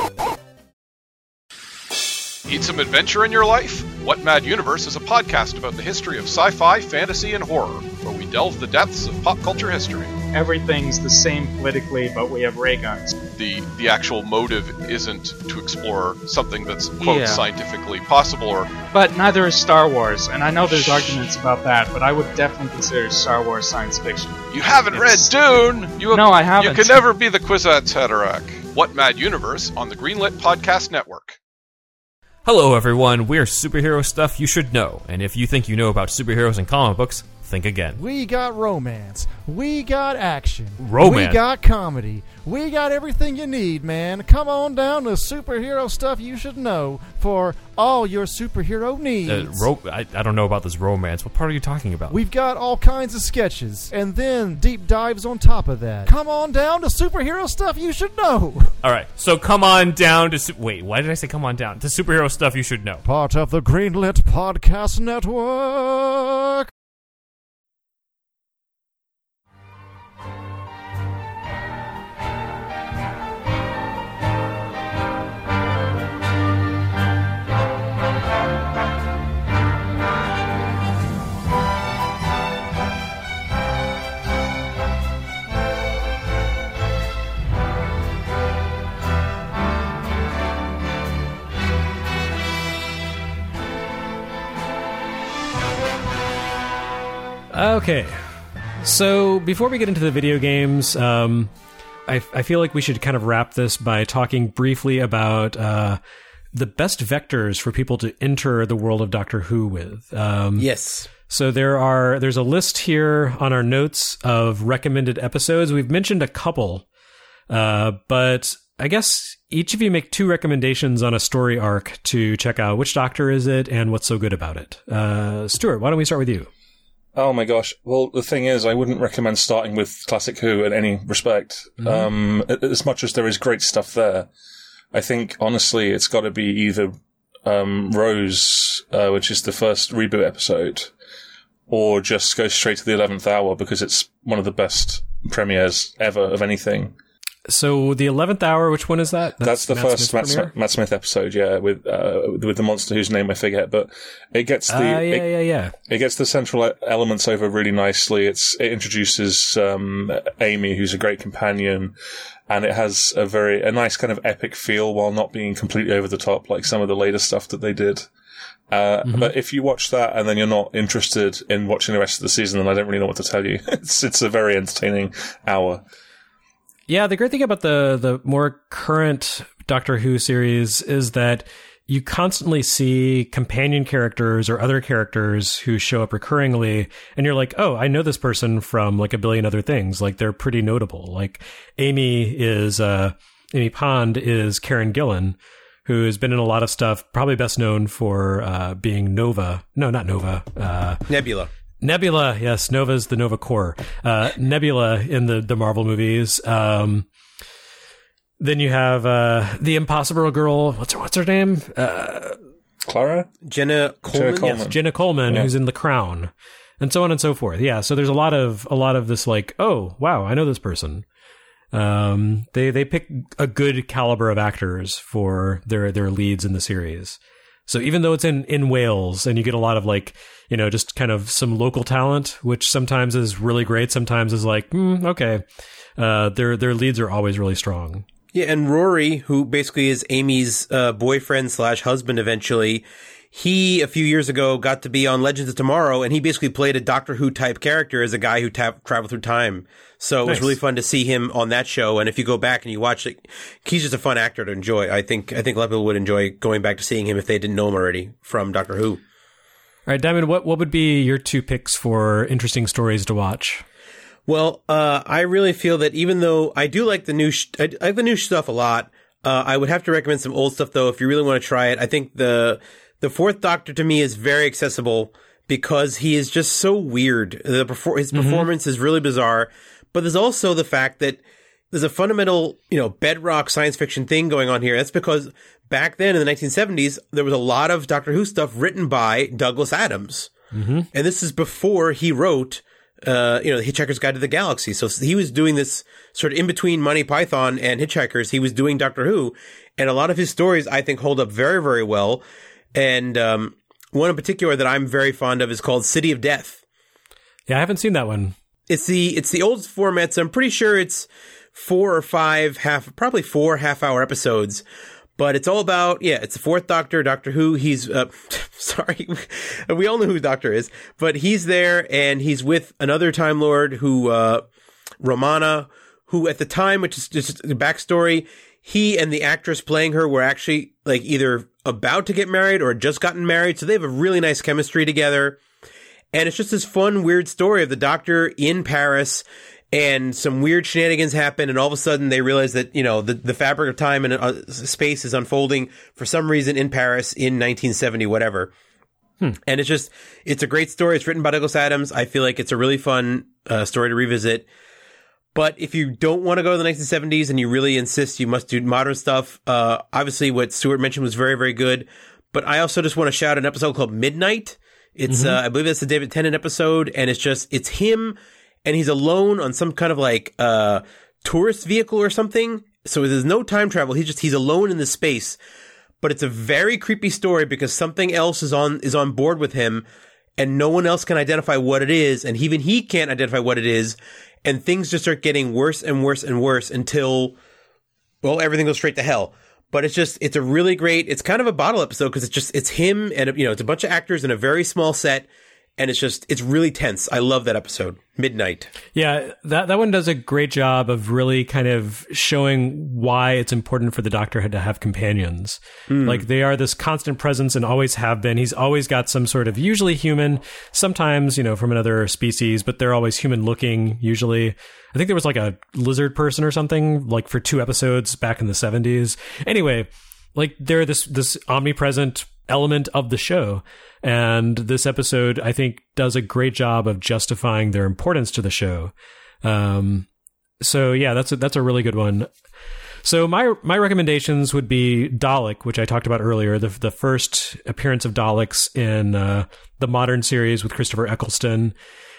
Need some adventure in your life? What Mad Universe is a podcast about the history of sci-fi, fantasy, and horror, where we delve the depths of pop culture history. Everything's the same politically, but we have ray guns. The the actual motive isn't to explore something that's, quote, Yeah. scientifically possible or... But neither is Star Wars, and I know there's arguments about that, but I would definitely consider Star Wars science fiction. You haven't It's- read Dune! You No, I haven't. You can never be the Kwisatz Haderach. What Mad Universe on the Greenlit Podcast Network. Hello everyone, we're Superhero Stuff You Should Know, and if you think you know about superheroes and comic books, think again. We got romance. We got action. Romance? We got comedy. We got everything you need, man. Come on down to Superhero Stuff You Should Know for all your superhero needs. Uh, ro- I, I don't know about this romance. What part are you talking about? We've got all kinds of sketches, and then deep dives on top of that. Come on down to Superhero Stuff You Should Know. Alright, so come on down to... Su- Wait, why did I say come on down? To Superhero Stuff You Should Know. Part of the Greenlit Podcast Network. Okay, so before we get into the video games, um, I, I feel like we should kind of wrap this by talking briefly about uh, the best vectors for people to enter the world of Doctor Who with. Um, yes. So there are there's a list here on our notes of recommended episodes. We've mentioned a couple, uh, but I guess each of you make two recommendations on a story arc to check out. Which Doctor is it, and what's so good about it? Uh, Stuart, why don't we start with you? Oh my gosh. Well, the thing is, I wouldn't recommend starting with Classic Who in any respect. Mm-hmm. Um, as much as there is great stuff there, I think, honestly, it's got to be either um, Rose, uh, which is the first reboot episode, or just go straight to the eleventh hour, because it's one of the best premieres ever of anything. So the eleventh hour, which one is that? That's, That's the Matt first Smith's Matt, premiere? Smith, Matt Smith episode, yeah, with uh, with the monster whose name I forget, but it gets the Uh, yeah, it, yeah, yeah. it gets the central elements over really nicely. It's it introduces um, Amy, who's a great companion, and it has a very a nice kind of epic feel while not being completely over the top like some of the later stuff that they did. Uh, Mm-hmm. But if you watch that and then you're not interested in watching the rest of the season, then I don't really know what to tell you. it's it's a very entertaining hour. Yeah, the great thing about the the more current Doctor Who series is that you constantly see companion characters or other characters who show up recurringly, and you're like, oh, I know this person from like a billion other things. Like, they're pretty notable. Like, Amy is, uh, Amy Pond is Karen Gillan, who has been in a lot of stuff, probably best known for uh, being Nova. No, not Nova. Uh, Nebula. Nebula, yes, Nova's the Nova Corps. Uh, Nebula in the, the Marvel movies. Um, then you have uh, the Impossible Girl. What's her What's her name? Uh, Clara? Jenna Coleman. Jenna Coleman. yes, Jenna Coleman, Yeah. who's in The Crown, and so on and so forth. Yeah, so there's a lot of a lot of this, like, oh wow, I know this person. Um, they they pick a good caliber of actors for their their leads in the series. So even though it's in, in Wales, and you get a lot of, like, you know, just kind of some local talent, which sometimes is really great, sometimes is like, mm, okay, uh, their their leads are always really strong. Yeah, and Rory, who basically is Amy's uh, boyfriend slash husband eventually, he, a few years ago, got to be on Legends of Tomorrow, and he basically played a Doctor Who type character as a guy who ta- traveled through time. So it was Nice. really fun to see him on that show. And if you go back and you watch it, he's just a fun actor to enjoy. I think I think a lot of people would enjoy going back to seeing him if they didn't know him already from Doctor Who. All right, Diamond, what, what would be your two picks for interesting stories to watch? Well, uh, I really feel that even though I do like the new, sh- I, I like the new stuff a lot, uh, I would have to recommend some old stuff though if you really want to try it. I think the the Fourth Doctor to me is very accessible because he is just so weird. The perfor- his performance mm-hmm. is really bizarre, but there's also the fact that there's a fundamental, you know, bedrock science fiction thing going on here. That's because back then in the nineteen seventies, there was a lot of Doctor Who stuff written by Douglas Adams, mm-hmm. and this is before he wrote. Uh, you know, The Hitchhiker's Guide to the Galaxy. So he was doing this sort of in between Monty Python and Hitchhikers. He was doing Doctor Who, and a lot of his stories I think hold up very, very well. And um, one in particular that I'm very fond of is called City of Death. Yeah, I haven't seen that one. It's the it's the old format, so I'm pretty sure it's four or five half, probably four half hour episodes. But it's all about, yeah, it's the Fourth Doctor, Doctor Who. He's, uh, sorry, we all know who Doctor is, but he's there and he's with another Time Lord who, uh, Romana, who at the time, which is just the backstory, he and the actress playing her were actually like either about to get married or had just gotten married. So they have a really nice chemistry together. And it's just this fun, weird story of the Doctor in Paris. And some weird shenanigans happen, and all of a sudden they realize that, you know, the, the fabric of time and uh, space is unfolding for some reason in Paris in nineteen seventy, whatever. Hmm. And it's just, it's a great story. It's written by Douglas Adams. I feel like it's a really fun uh, story to revisit. But if you don't want to go to the nineteen seventies and you really insist you must do modern stuff, uh, obviously what Stuart mentioned was very, very good. But I also just want to shout an episode called Midnight. It's, mm-hmm. uh, I believe it's a David Tennant episode, and it's just, it's him. And he's alone on some kind of like uh tourist vehicle or something. So there's no time travel. He's just he's alone in this space. But it's a very creepy story because something else is on is on board with him, and no one else can identify what it is, and even he can't identify what it is. And things just start getting worse and worse and worse until, well, everything goes straight to hell. But it's just it's a really great. It's kind of a bottle episode because it's just it's him and you know it's a bunch of actors in a very small set. And it's just, it's really tense. I love that episode. Midnight. Yeah, that, that one does a great job of really kind of showing why it's important for the Doctor to have companions. Mm. Like, they are this constant presence and always have been. He's always got some sort of, usually human, sometimes, you know, from another species, but they're always human looking, usually. I think there was like a lizard person or something, like for two episodes back in the seventies. Anyway, like, they're this, this omnipresent element of the show. And this episode, I think, does a great job of justifying their importance to the show. Um, so yeah, that's a, that's a really good one. So my my recommendations would be Dalek, which I talked about earlier, the the first appearance of Daleks in uh, the modern series with Christopher Eccleston,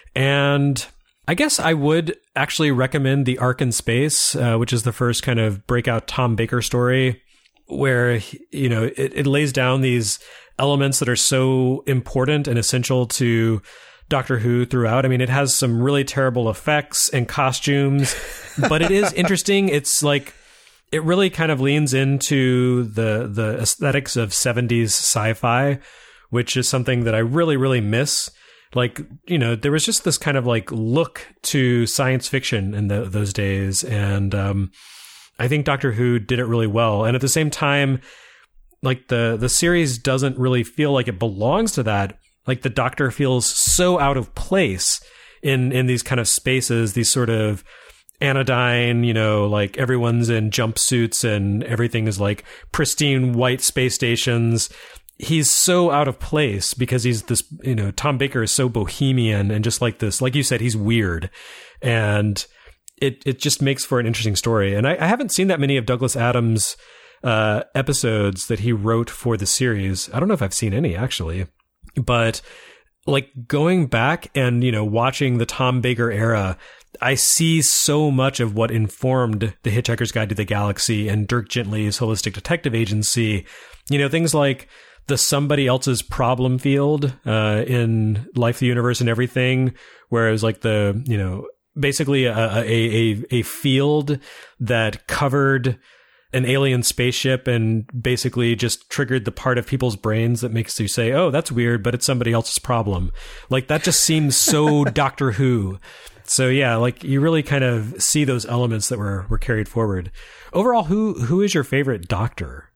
and I guess I would actually recommend The Ark in Space, uh, which is the first kind of breakout Tom Baker story, where you know it, it lays down these elements that are so important and essential to Doctor Who throughout. I mean, it has some really terrible effects and costumes, but it is interesting. It's like, it really kind of leans into the, the aesthetics of seventies sci-fi, which is something that I really, really miss. Like, you know, there was just this kind of like look to science fiction in the, those days. And um, I think Doctor Who did it really well. And at the same time, like the, the series doesn't really feel like it belongs to that. Like the Doctor feels so out of place in, in these kind of spaces, these sort of anodyne, you know, like everyone's in jumpsuits and everything is like pristine white space stations. He's so out of place because he's this, you know, Tom Baker is so bohemian and just like this, like you said, he's weird. And it, it just makes for an interesting story. And I, I haven't seen that many of Douglas Adams' uh, episodes that he wrote for the series. I don't know if I've seen any actually, but like going back and, you know, watching the Tom Baker era, I see so much of what informed The Hitchhiker's Guide to the Galaxy and Dirk Gently's Holistic Detective Agency. You know, things like the somebody else's problem field uh, in Life, the Universe, and Everything, where it was like the, you know, basically a, a, a, a field that covered an alien spaceship and basically just triggered the part of people's brains that makes you say, oh, that's weird, but it's somebody else's problem. Like, that just seems so Doctor Who. So yeah, like you really kind of see those elements that were, were carried forward. Overall, who who is your favorite Doctor?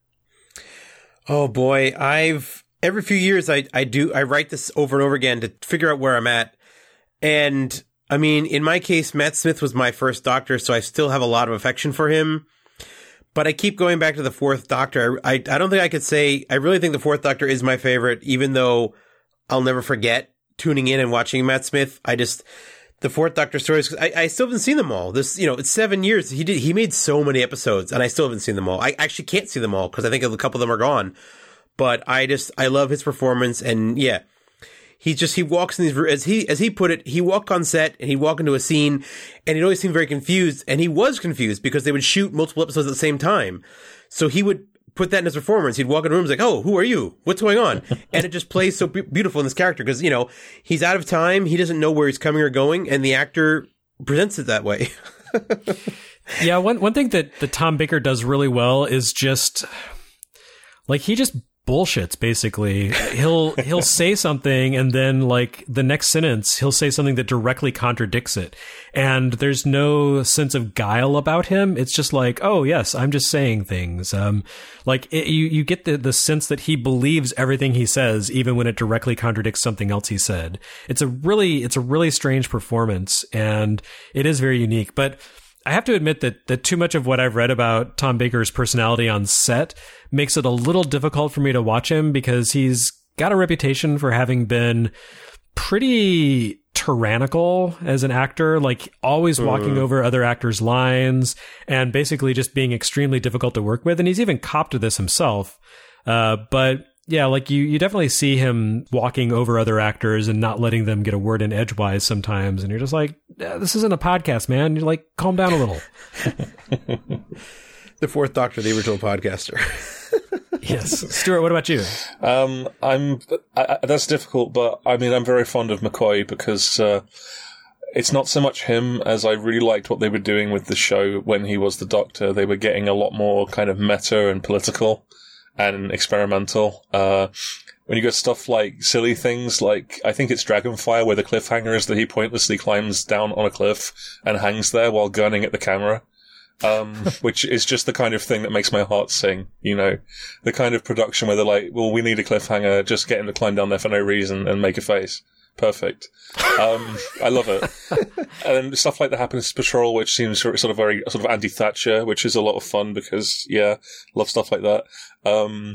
Oh boy, I've every few years I I do I write this over and over again to figure out where I'm at. And I mean, in my case, Matt Smith was my first Doctor, so I still have a lot of affection for him. But I keep going back to the fourth Doctor. I I don't think I could say I really think the fourth Doctor is my favorite, even though I'll never forget tuning in and watching Matt Smith. I just The fourth Doctor stories, I, I still haven't seen them all. This, you know, it's seven years. He did, he made so many episodes, and I still haven't seen them all. I actually can't see them all because I think a couple of them are gone. But I just, I love his performance, and yeah, he just, he walks in these, as he, as he put it, he walked on set and he'd walk into a scene, and he'd always seem very confused, and he was confused because they would shoot multiple episodes at the same time. So he would put that in his performance. He'd walk in rooms like, oh, who are you? What's going on? And it just plays so be- beautiful in this character because, you know, he's out of time. He doesn't know where he's coming or going. And the actor presents it that way. Yeah. One, one thing that, that Tom Baker does really well is just like, he just bullshits basically. He'll, he'll say something and then like the next sentence, he'll say something that directly contradicts it. And there's no sense of guile about him. It's just like, oh yes, I'm just saying things. Um, like it, you, you get the, the sense that he believes everything he says, even when it directly contradicts something else he said. It's a really, it's a really strange performance, and it is very unique. But I have to admit that that too much of what I've read about Tom Baker's personality on set makes it a little difficult for me to watch him, because he's got a reputation for having been pretty tyrannical as an actor, like always walking mm. over other actors' lines and basically just being extremely difficult to work with. And he's even copped to this himself. Uh, but yeah, like you, you definitely see him walking over other actors and not letting them get a word in edgewise sometimes. And you're just like, this isn't a podcast, man. You're like, calm down a little. The fourth Doctor, the original podcaster. Yes. Stuart, what about you? Um, I'm, I, I, that's difficult, but I mean, I'm very fond of McCoy because, uh, it's not so much him as I really liked what they were doing with the show when he was the Doctor. They were getting a lot more kind of meta and political and experimental. Uh, when you get stuff like silly things like, I think it's Dragonfire, where the cliffhanger is that he pointlessly climbs down on a cliff and hangs there while gunning at the camera. Um, which is just the kind of thing that makes my heart sing, you know, the kind of production where they're like, well, we need a cliffhanger, just get him to climb down there for no reason and make a face. Perfect. Um, I love it. And stuff like that happens to Patrol, which seems sort of very, sort of anti-Thatcher, which is a lot of fun because, yeah, love stuff like that. Um,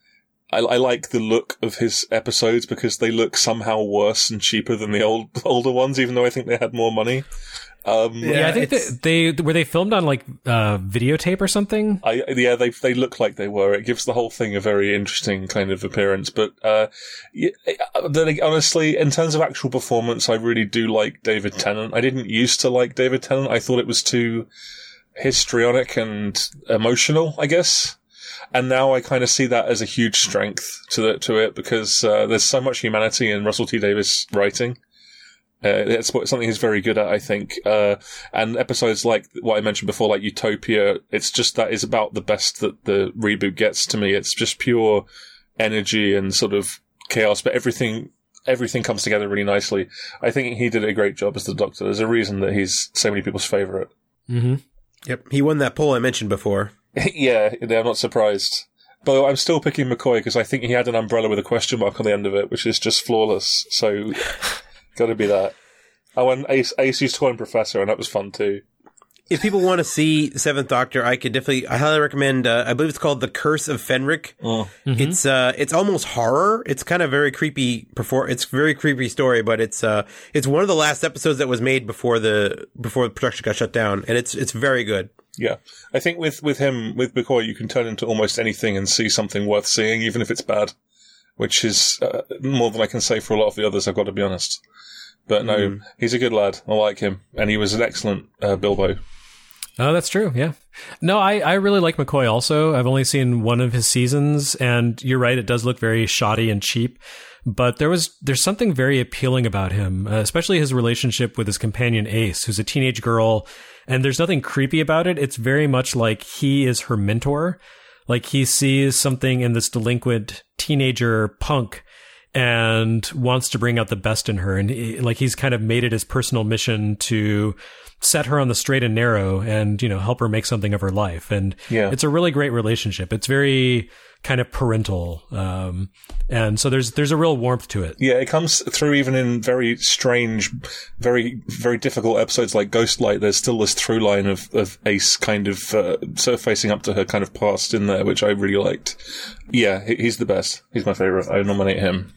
I, I like the look of his episodes because they look somehow worse and cheaper than the old, older ones, even though I think they had more money. Um, yeah, yeah, I think that they were they filmed on like uh, videotape or something. I, yeah, they they look like they were. It gives the whole thing a very interesting kind of appearance. But uh, yeah, then honestly, in terms of actual performance, I really do like David Tennant. I didn't used to like David Tennant. I thought it was too histrionic and emotional, I guess. And now I kind of see that as a huge strength to the, to it because uh, there's so much humanity in Russell T Davies' writing. Uh, it's something he's very good at, I think. Uh, and episodes like what I mentioned before, like Utopia, it's just that is about the best that the reboot gets to me. It's just pure energy and sort of chaos, but everything, everything comes together really nicely. I think he did a great job as the Doctor. There's a reason that he's so many people's favorite. Mm-hmm. Yep. He won that poll I mentioned before. Yeah, I'm not surprised. But I'm still picking McCoy because I think he had an umbrella with a question mark on the end of it, which is just flawless. So... Got to be that. I went Ace, Ace used to call him Professor, and that was fun too. If people want to see the Seventh Doctor, I could definitely, I highly recommend. Uh, I believe it's called The Curse of Fenric. Oh. Mm-hmm. It's uh, it's almost horror. It's kind of very creepy. Before it's very creepy story, but it's uh, it's one of the last episodes that was made before the before the production got shut down, and it's it's very good. Yeah, I think with with him with McCoy, you can turn into almost anything and see something worth seeing, even if it's bad, which is uh, more than I can say for a lot of the others. I've got to be honest. But no, mm. he's a good lad. I like him. And he was an excellent uh, Bilbo. Oh, that's true. Yeah. No, I, I really like McCoy also. I've only seen one of his seasons, and you're right, it does look very shoddy and cheap. But there was there's something very appealing about him, uh, especially his relationship with his companion Ace, who's a teenage girl, and there's nothing creepy about it. It's very much like he is her mentor. Like he sees something in this delinquent teenager punk and wants to bring out the best in her. And he, like he's kind of made it his personal mission to set her on the straight and narrow and, you know, help her make something of her life. And yeah. It's a really great relationship. It's very kind of parental. Um, and so there's, there's a real warmth to it. Yeah, it comes through even in very strange, very, very difficult episodes like Ghostlight. There's still this through line of, of Ace kind of, uh, surfacing up to her kind of past in there, which I really liked. Yeah, he's the best. He's my favorite. I nominate him.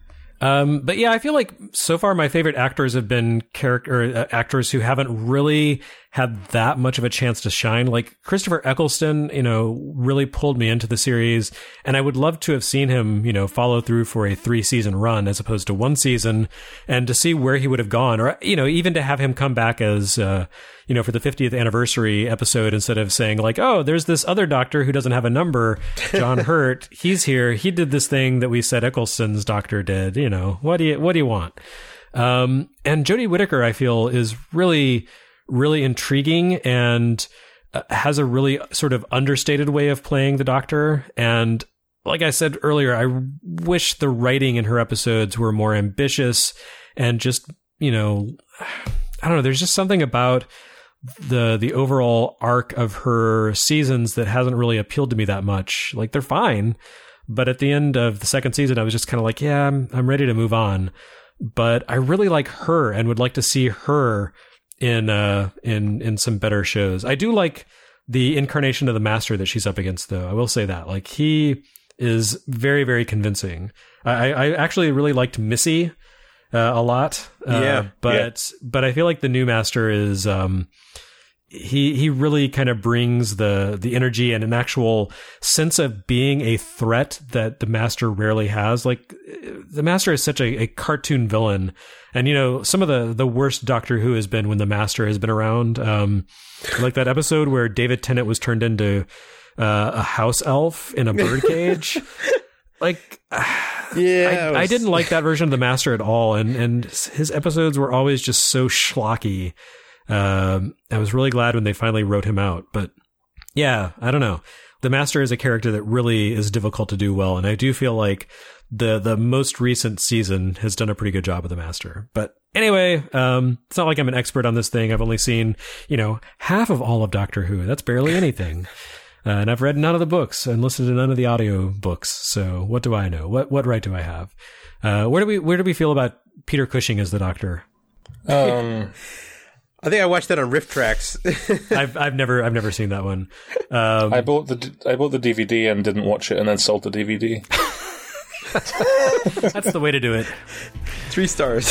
Um, but yeah, I feel like so far my favorite actors have been character uh, actors who haven't really had that much of a chance to shine. Like Christopher Eccleston, you know, really pulled me into the series, and I would love to have seen him, you know, follow through for a three season run as opposed to one season, and to see where he would have gone, or, you know, even to have him come back as, uh, you know, for the fiftieth anniversary episode, instead of saying like, oh, there's this other doctor who doesn't have a number, John Hurt, he's here. He did this thing that we said Eccleston's doctor did. You know, what do you, what do you want? Um, and Jodie Whittaker, I feel, is really, really intriguing and uh, has a really sort of understated way of playing the doctor. And like I said earlier, I wish the writing in her episodes were more ambitious and just, you know, I don't know, there's just something about the the overall arc of her seasons that hasn't really appealed to me that much. Like, they're fine, but at the end of the second season, I was just kind of like, yeah, I'm I'm ready to move on. But I really like her and would like to see her in uh in in some better shows. I do like the incarnation of the Master that she's up against, though. I will say that, like, he is very, very convincing. I, I actually really liked Missy uh, a lot. Uh, yeah, but yeah. but I feel like the new Master is um he he really kind of brings the the energy and an actual sense of being a threat that the Master rarely has. Like, the Master is such a, a cartoon villain, and, you know, some of the the worst Doctor Who has been when the Master has been around. Um, like that episode where David Tennant was turned into uh, a house elf in a birdcage. Like, yeah, I, was... I didn't like that version of the Master at all, and and his episodes were always just so schlocky. Um, I was really glad when they finally wrote him out, but yeah, I don't know. The Master is a character that really is difficult to do well, and I do feel like the the most recent season has done a pretty good job of the Master. But anyway, um, it's not like I'm an expert on this thing. I've only seen, you know, half of all of Doctor Who. That's barely anything. Uh, and I've read none of the books and listened to none of the audio books. So what do I know? What what right do I have? Uh, where do we where do we feel about Peter Cushing as the Doctor? Um, I think I watched that on Riff Tracks. I've I've never I've never seen that one. Um, I bought the I bought the D V D and didn't watch it, and then sold the D V D. That's the way to do it. Three stars.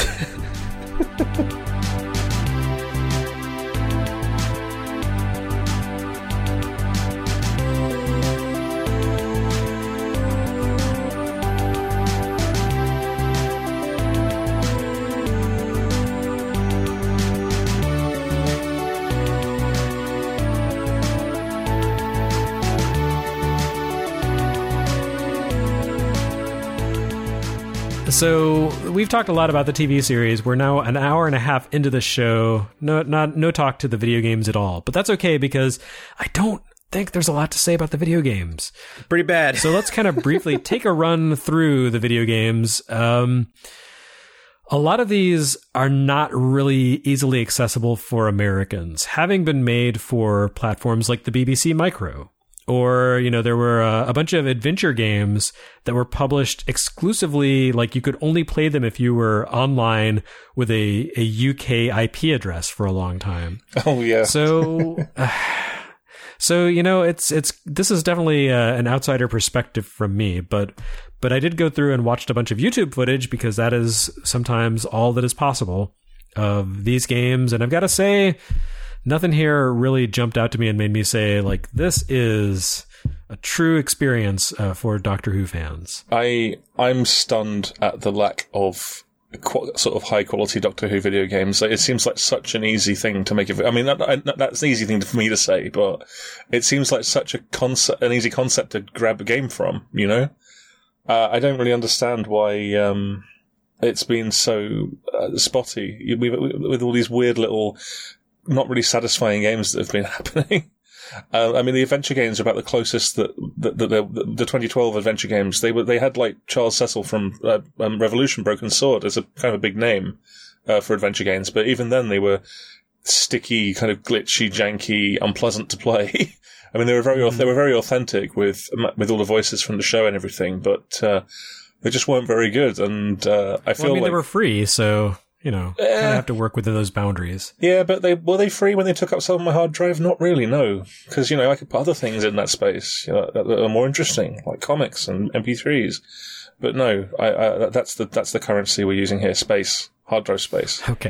So we've talked a lot about the T V series. We're now an hour and a half into the show. No, not no talk to the video games at all. But that's okay, because I don't think there's a lot to say about the video games. Pretty bad. So let's kind of briefly take a run through the video games. Um, a lot of these are not really easily accessible for Americans, having been made for platforms like the B B C Micro. Or, you know, there were uh, a bunch of adventure games that were published exclusively, like you could only play them if you were online with a, a U K I P address for a long time. Oh, yeah. So, uh, so you know, it's, it's, this is definitely uh, an outsider perspective from me, but, but I did go through and watched a bunch of YouTube footage, because that is sometimes all that is possible of these games. And I've got to say, nothing here really jumped out to me and made me say, like, this is a true experience uh, for Doctor Who fans. I, I'm stunned at the lack of qu- sort of high quality Doctor Who video games. It seems like such an easy thing to make. A, I mean, that, that, that's an easy thing for me to say, but it seems like such a concept, an easy concept to grab a game from. You know, uh, I don't really understand why um, it's been so uh, spotty with, with all these weird little, not really satisfying games that have been happening. Uh, I mean, the adventure games are about the closest that the, the, the, the twenty twelve adventure games. They were they had like Charles Cecil from uh, um, Revolution Broken Sword as a kind of a big name uh, for adventure games, but even then they were sticky, kind of glitchy, janky, unpleasant to play. I mean, they were very mm. they were very authentic with with all the voices from the show and everything, but uh, they just weren't very good. And uh, I feel well, I mean, like they were free, so. You know, uh, kind of have to work within those boundaries. Yeah, but they were they free when they took up some of my hard drive? Not really, no. Because, you know, I could put other things in that space, you know, that, that are more interesting, like comics and M P threes. But no, I, I, that's the that's the currency we're using here, space, hard drive space. Okay.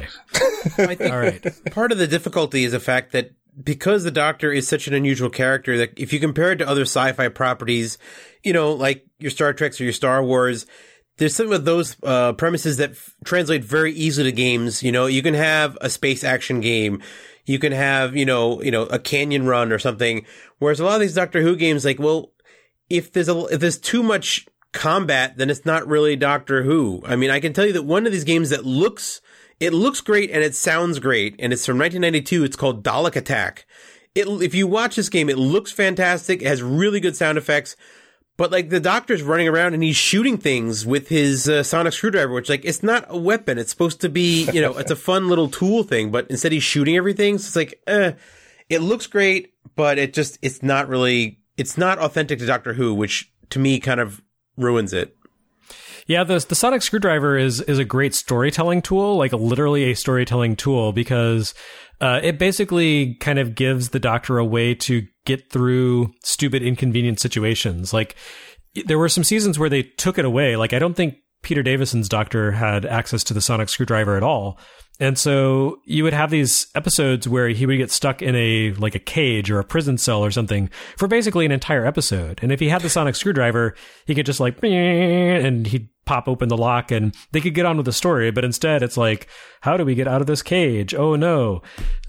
I think All right. Part of the difficulty is the fact that because the Doctor is such an unusual character that if you compare it to other sci-fi properties, you know, like your Star Treks or your Star Wars, there's some of those uh, premises that f- translate very easily to games. You know, you can have a space action game. You can have, you know, you know, a canyon run or something. Whereas a lot of these Doctor Who games, like, well, if there's a, if there's too much combat, then it's not really Doctor Who. I mean, I can tell you that one of these games that looks, it looks great and it sounds great, and it's from nineteen ninety-two. It's called Dalek Attack. It, if you watch this game, it looks fantastic. It has really good sound effects. But, like, the Doctor's running around and he's shooting things with his uh, sonic screwdriver, which, like, it's not a weapon. It's supposed to be, you know, it's a fun little tool thing. But instead he's shooting everything. So it's like, eh, it looks great, but it just, it's not really, it's not authentic to Doctor Who, which to me kind of ruins it. Yeah, the the sonic screwdriver is is a great storytelling tool, like literally a storytelling tool, because uh, it basically kind of gives the Doctor a way to get through stupid, inconvenient situations. Like, there were some seasons where they took it away. Like, I don't think Peter Davison's Doctor had access to the sonic screwdriver at all. And so you would have these episodes where he would get stuck in a, like a cage or a prison cell or something for basically an entire episode. And if he had the sonic screwdriver, he could just like, and he'd pop open the lock and they could get on with the story. But instead it's like, how do we get out of this cage? Oh no.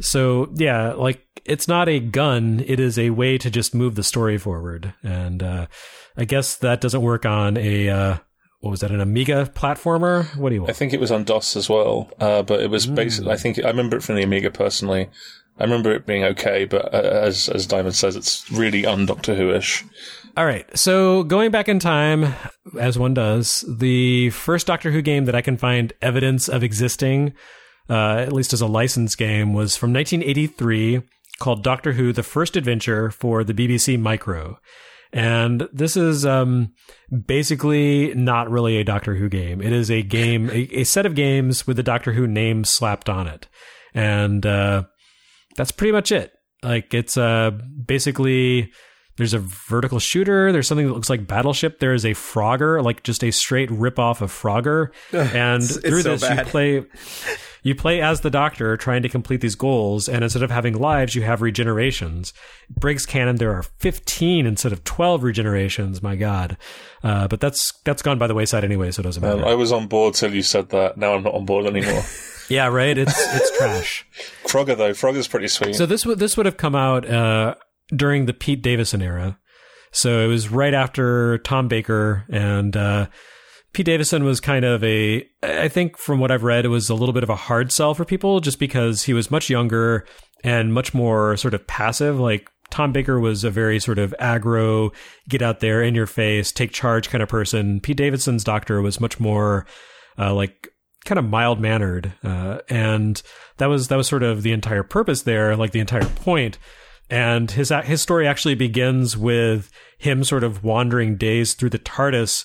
So yeah, like, it's not a gun. It is a way to just move the story forward. And, uh, I guess that doesn't work on a, uh, what was that, an Amiga platformer? What do you want? I think it was on DOS as well, uh, but it was mm. basically, I think, I remember it from the Amiga personally. I remember it being okay, but uh, as as Diamond says, it's really un-Doctor Who-ish. All right, so going back in time, as one does, the first Doctor Who game that I can find evidence of existing, uh, at least as a licensed game, was from nineteen eighty-three, called Doctor Who: The First Adventure for the B B C Micro. And this is um, basically not really a Doctor Who game. It is a game, a, a set of games with the Doctor Who name slapped on it. And uh, that's pretty much it. Like, it's uh, basically, there's a vertical shooter. There's something that looks like Battleship. There is a Frogger, like just a straight ripoff of Frogger. And it's, through it's so this, bad. you play... You play as the Doctor trying to complete these goals, and instead of having lives, you have regenerations. Briggs canon, there are fifteen instead of twelve regenerations. My God. Uh, but that's that's gone by the wayside anyway, so it doesn't matter. Um, I was on board till you said that. Now I'm not on board anymore. Yeah, right? It's it's trash. Frogger, though. Frogger's pretty sweet. So this would, this would have come out uh, during the Pete Davison era. So it was right after Tom Baker, and... Uh, Pete Davison was kind of a, I think from what I've read, it was a little bit of a hard sell for people just because he was much younger and much more sort of passive. Like, Tom Baker was a very sort of aggro, get out there, in your face, take charge kind of person. Pete Davidson's Doctor was much more uh, like kind of mild mannered. Uh, and that was, that was sort of the entire purpose there, like the entire point. And his, his story actually begins with him sort of wandering days through the TARDIS,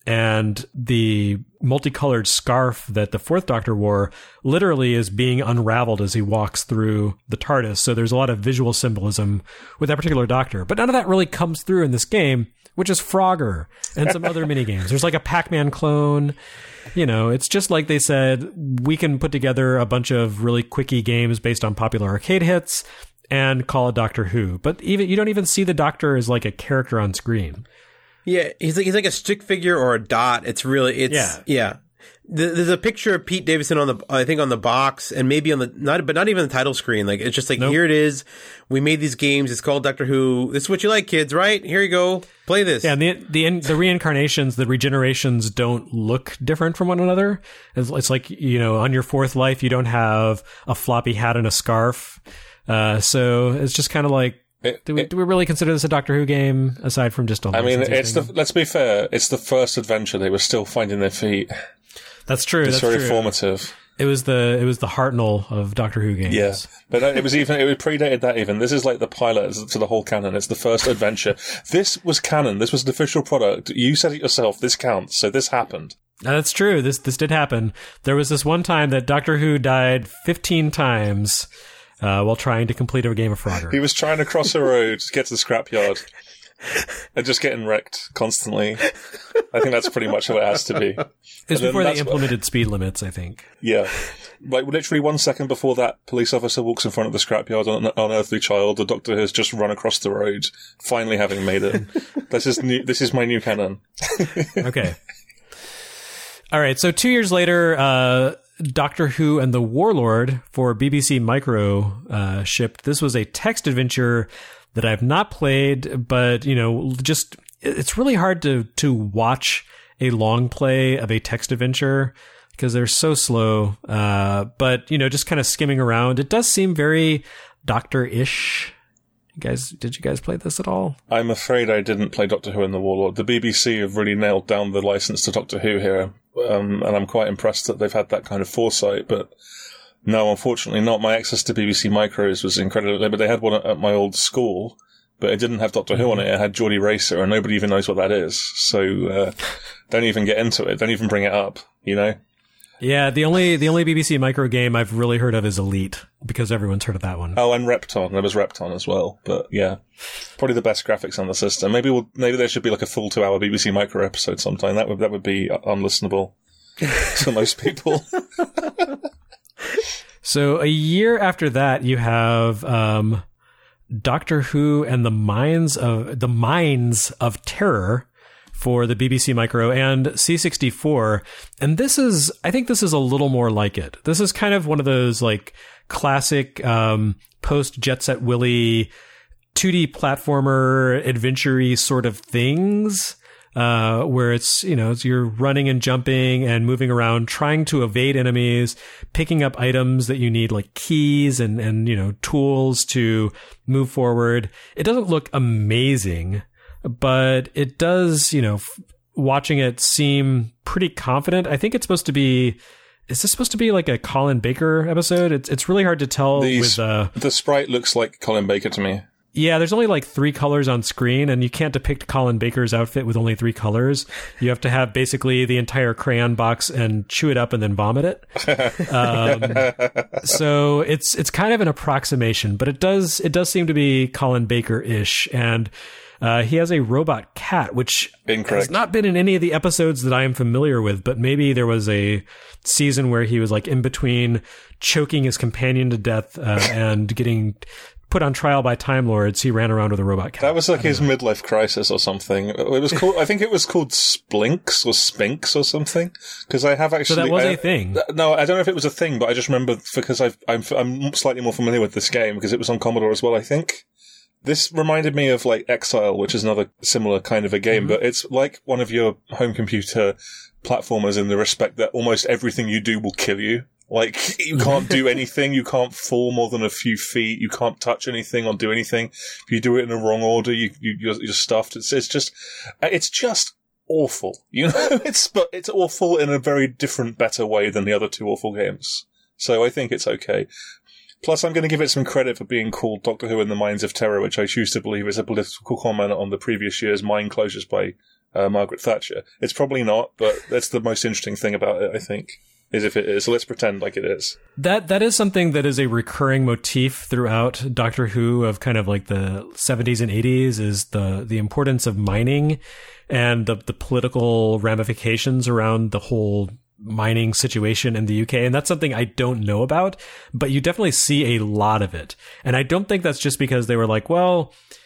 and the multicolored scarf that the Fourth Doctor wore literally is being unraveled as he walks through the TARDIS. So there's a lot of visual symbolism with that particular Doctor. But none of that really comes through in this game, which is Frogger and some other mini games. There's like a Pac-Man clone. You know, it's just like they said, we can put together a bunch of really quickie games based on popular arcade hits and call it Doctor Who. But even you don't even see the Doctor as like a character on screen. Yeah, he's like he's like a stick figure or a dot. It's really it's yeah. yeah. There's a picture of Pete Davidson on the, I think, on the box, and maybe on the not, but not even the title screen. Like it's just like, nope. Here it is. We made these games. It's called Doctor Who. This is what you like, kids, right? Here you go. Play this. Yeah, and the the the reincarnations, the regenerations don't look different from one another. It's, it's like, you know, on your fourth life, you don't have a floppy hat and a scarf. Uh, so it's just kind of like, It, do we it, do we really consider this a Doctor Who game aside from just a I mean, it's the, let's be fair, it's the first adventure. They were still finding their feet. That's true. It's that's very true. formative. It was the it was the Hartnell of Doctor Who games. Yeah, but it was even it predated that. Even this is like the pilot to the whole canon. It's the first adventure. This was canon. This was an official product. You said it yourself. This counts. So this happened. That's true. This this did happen. There was this one time that Doctor Who died fifteen times. Uh, while trying to complete a game of Frogger. He was trying to cross a road to get to the scrapyard and just getting wrecked constantly. I think that's pretty much how it has to be. It was before they implemented what, speed limits, I think. Yeah. Like, literally one second before that police officer walks in front of the scrapyard on an unearthly child, the Doctor has just run across the road, finally having made it. This is new, this is my new canon. Okay. All right, so two years later, uh, Doctor Who and the Warlord for B B C Micro uh, shipped. This was a text adventure that I've not played, but, you know, just it's really hard to to watch a long play of a text adventure because they're so slow. Uh, but, you know, just kind of skimming around, it does seem very Doctor-ish. You guys, did you guys play this at all? I'm afraid I didn't play Doctor Who and the Warlord. The B B C have really nailed down the license to Doctor Who here. Um, and I'm quite impressed that they've had that kind of foresight, but no, unfortunately not. My access to B B C Micros was incredibly, but they had one at, at my old school, but it didn't have Doctor Who on it. It had Geordie Racer, and nobody even knows what that is. So, uh, don't even get into it. Don't even bring it up, you know? Yeah, the only the only B B C Micro game I've really heard of is Elite, because everyone's heard of that one. Oh, and Repton. There was Repton as well. But yeah, probably the best graphics on the system. Maybe we'll, maybe there should be like a full two-hour B B C Micro episode sometime. That would that would be unlistenable to most people. So a year after that, you have um, Doctor Who and the Mines of the Mines of Terror for the B B C Micro and C sixty-four. And this is, I think this is a little more like it. This is kind of one of those like classic um, post Jet Set Willy two D platformer adventure-y sort of things. Uh, where it's, you know, it's you're running and jumping and moving around, trying to evade enemies, picking up items that you need, like keys and, and, you know, tools to move forward. It doesn't look amazing, but it does, you know, f- watching it seem pretty confident. I think it's supposed to be, is this supposed to be like a Colin Baker episode? It's, it's really hard to tell. These, with, uh, the sprite looks like Colin Baker to me. Yeah, there's only like three colors on screen, and you can't depict Colin Baker's outfit with only three colors. You have to have basically the entire crayon box and chew it up and then vomit it. Um, so it's it's kind of an approximation, but it does it does seem to be Colin Baker-ish, and uh, he has a robot cat, which Incorrect. has not been in any of the episodes that I am familiar with, but maybe there was a season where he was like in between choking his companion to death uh, and getting put on trial by Time Lords. He ran around with a robot cat. That was like his know. midlife crisis or something. It was called, I think it was called Splinks or Spinks or something. Because I have actually. So that was I, a thing. No, I don't know if it was a thing, but I just remember because I've, I'm I'm slightly more familiar with this game because it was on Commodore as well, I think. This reminded me of like Exile, which is another similar kind of a game, mm-hmm. but it's like one of your home computer platformers in the respect that almost everything you do will kill you. Like, you can't do anything, you can't fall more than a few feet, you can't touch anything or do anything. If you do it in the wrong order, you, you, you're, you're stuffed. It's, it's just, it's just awful. You know, it's, but it's awful in a very different, better way than the other two awful games. So I think it's okay. Plus, I'm going to give it some credit for being called Doctor Who and the Mines of Terror, which I choose to believe is a political comment on the previous year's mine closures by uh, Margaret Thatcher. It's probably not, but that's the most interesting thing about it, I think. Is if it is. So let's pretend like it is. That that is something that is a recurring motif throughout Doctor Who of kind of like the seventies and eighties is the the importance of mining and the the political ramifications around the whole mining situation in the U K. And that's something I don't know about, but you definitely see a lot of it. And I don't think that's just because they were like, well,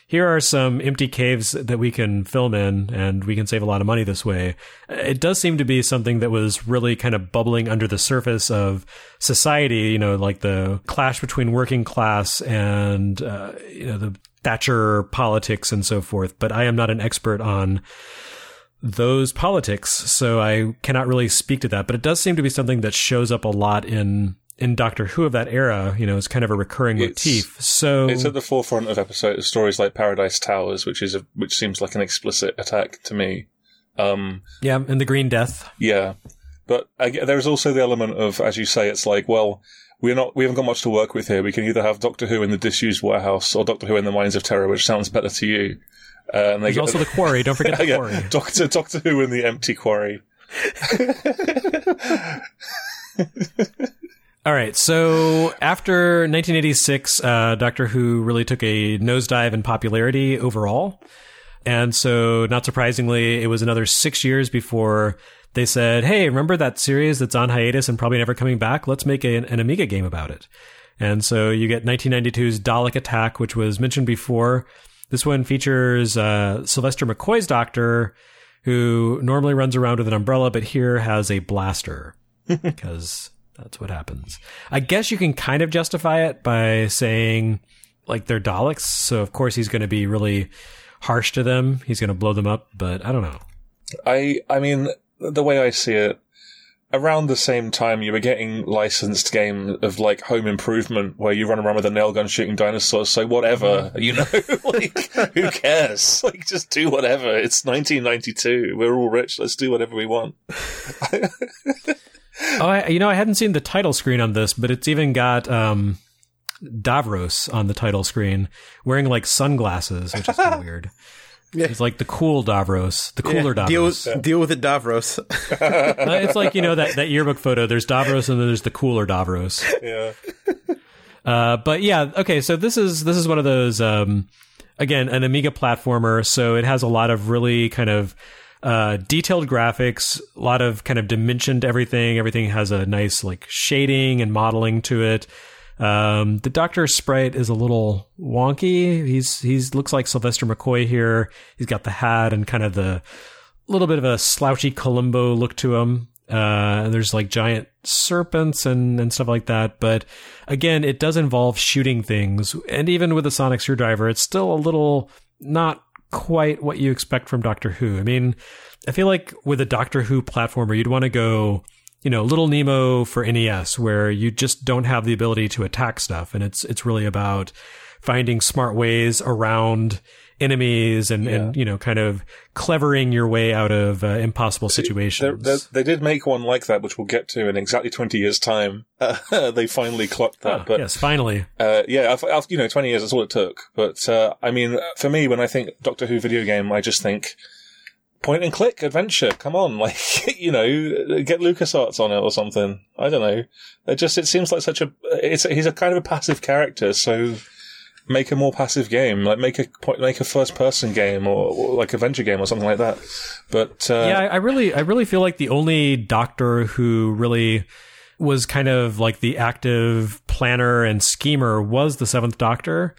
here are some empty caves that we can film in, and we can save a lot of money this way. It does seem to be something that was really kind of bubbling under the surface of society, you know, like the clash between working class and, uh, you know, the Thatcher politics and so forth. But I am not an expert on those politics, so I cannot really speak to that. But it does seem to be something that shows up a lot in in Doctor Who of that era. You know, it's kind of a recurring It's- motif. So It's at the forefront of episode stories like Paradise Towers, which is a, which seems like an explicit attack to me. Um, yeah, and the Green Death. yeah, but I, get- there's also the element of, as you say, it's like, well, we're not, we haven't got much to work with here. We can either have Doctor Who in the disused warehouse or Doctor Who in the Mines of Terror, which sounds better to you. Uh, and they There's get- also the quarry. Don't forget the Yeah, quarry. Doctor Doctor Who in the empty quarry. All right. So after nineteen eighty-six, uh, Doctor Who really took a nosedive in popularity overall. And so, not surprisingly, it was another six years before they said, hey, remember that series that's on hiatus and probably never coming back? Let's make a, an Amiga game about it. And so you get nineteen ninety-two's Dalek Attack, which was mentioned before. This one features uh, Sylvester McCoy's Doctor, who normally runs around with an umbrella, but here has a blaster, because that's what happens. I guess you can kind of justify it by saying, like, they're Daleks, so of course he's going to be really harsh to them. He's going to blow them up, but I don't know. I I mean, the way I see it, around the same time you were getting licensed game of like Home Improvement where you run around with a nail gun shooting dinosaurs, so whatever, you know, like, who cares? Like, just do whatever. It's nineteen ninety-two. We're all rich. Let's do whatever we want. Oh, I, you know, I hadn't seen the title screen on this, but it's even got um, Davros on the title screen wearing like sunglasses, which is kind of weird. Yeah. It's like the cool Davros, the cooler Yeah, Davros. deal with, deal with it, Davros. Uh, it's like, you know, that, that yearbook photo. There's Davros and then there's the cooler Davros. Yeah. Uh, but yeah, okay. So this is this is one of those um, again, an Amiga platformer. So it has a lot of really kind of uh, detailed graphics, a lot of kind of dimensioned everything. Everything has a nice like shading and modeling to it. Um, the Doctor sprite is a little wonky. He's he's looks like Sylvester McCoy here. He's got the hat and kind of the little bit of a slouchy Columbo look to him. Uh, and there's like giant serpents and, and stuff like that. But again, it does involve shooting things. And even with a sonic screwdriver, it's still a little not quite what you expect from Doctor Who. I mean, I feel like with a Doctor Who platformer, you'd want to go, you know, Little Nemo for N E S, where you just don't have the ability to attack stuff. And it's, it's really about finding smart ways around enemies and, yeah. and, you know, kind of clevering your way out of uh, impossible situations. They're, they're, they did make one like that, which we'll get to in exactly twenty years' time. Uh, they finally clocked that. Oh, but yes, finally. Uh, yeah, I've, I've, you know, twenty years, that's all it took. But, uh, I mean, for me, when I think Doctor Who video game, I just think point and click adventure. Come on, like, you know, get LucasArts on it or something. I don't know. It just, it seems like such a, it's, he's a kind of a passive character, so make a more passive game, like make a make a first person game or, or like adventure game or something like that. But uh, yeah, I, I really I really feel like the only Doctor who really was kind of like the active planner and schemer was the Seventh Doctor.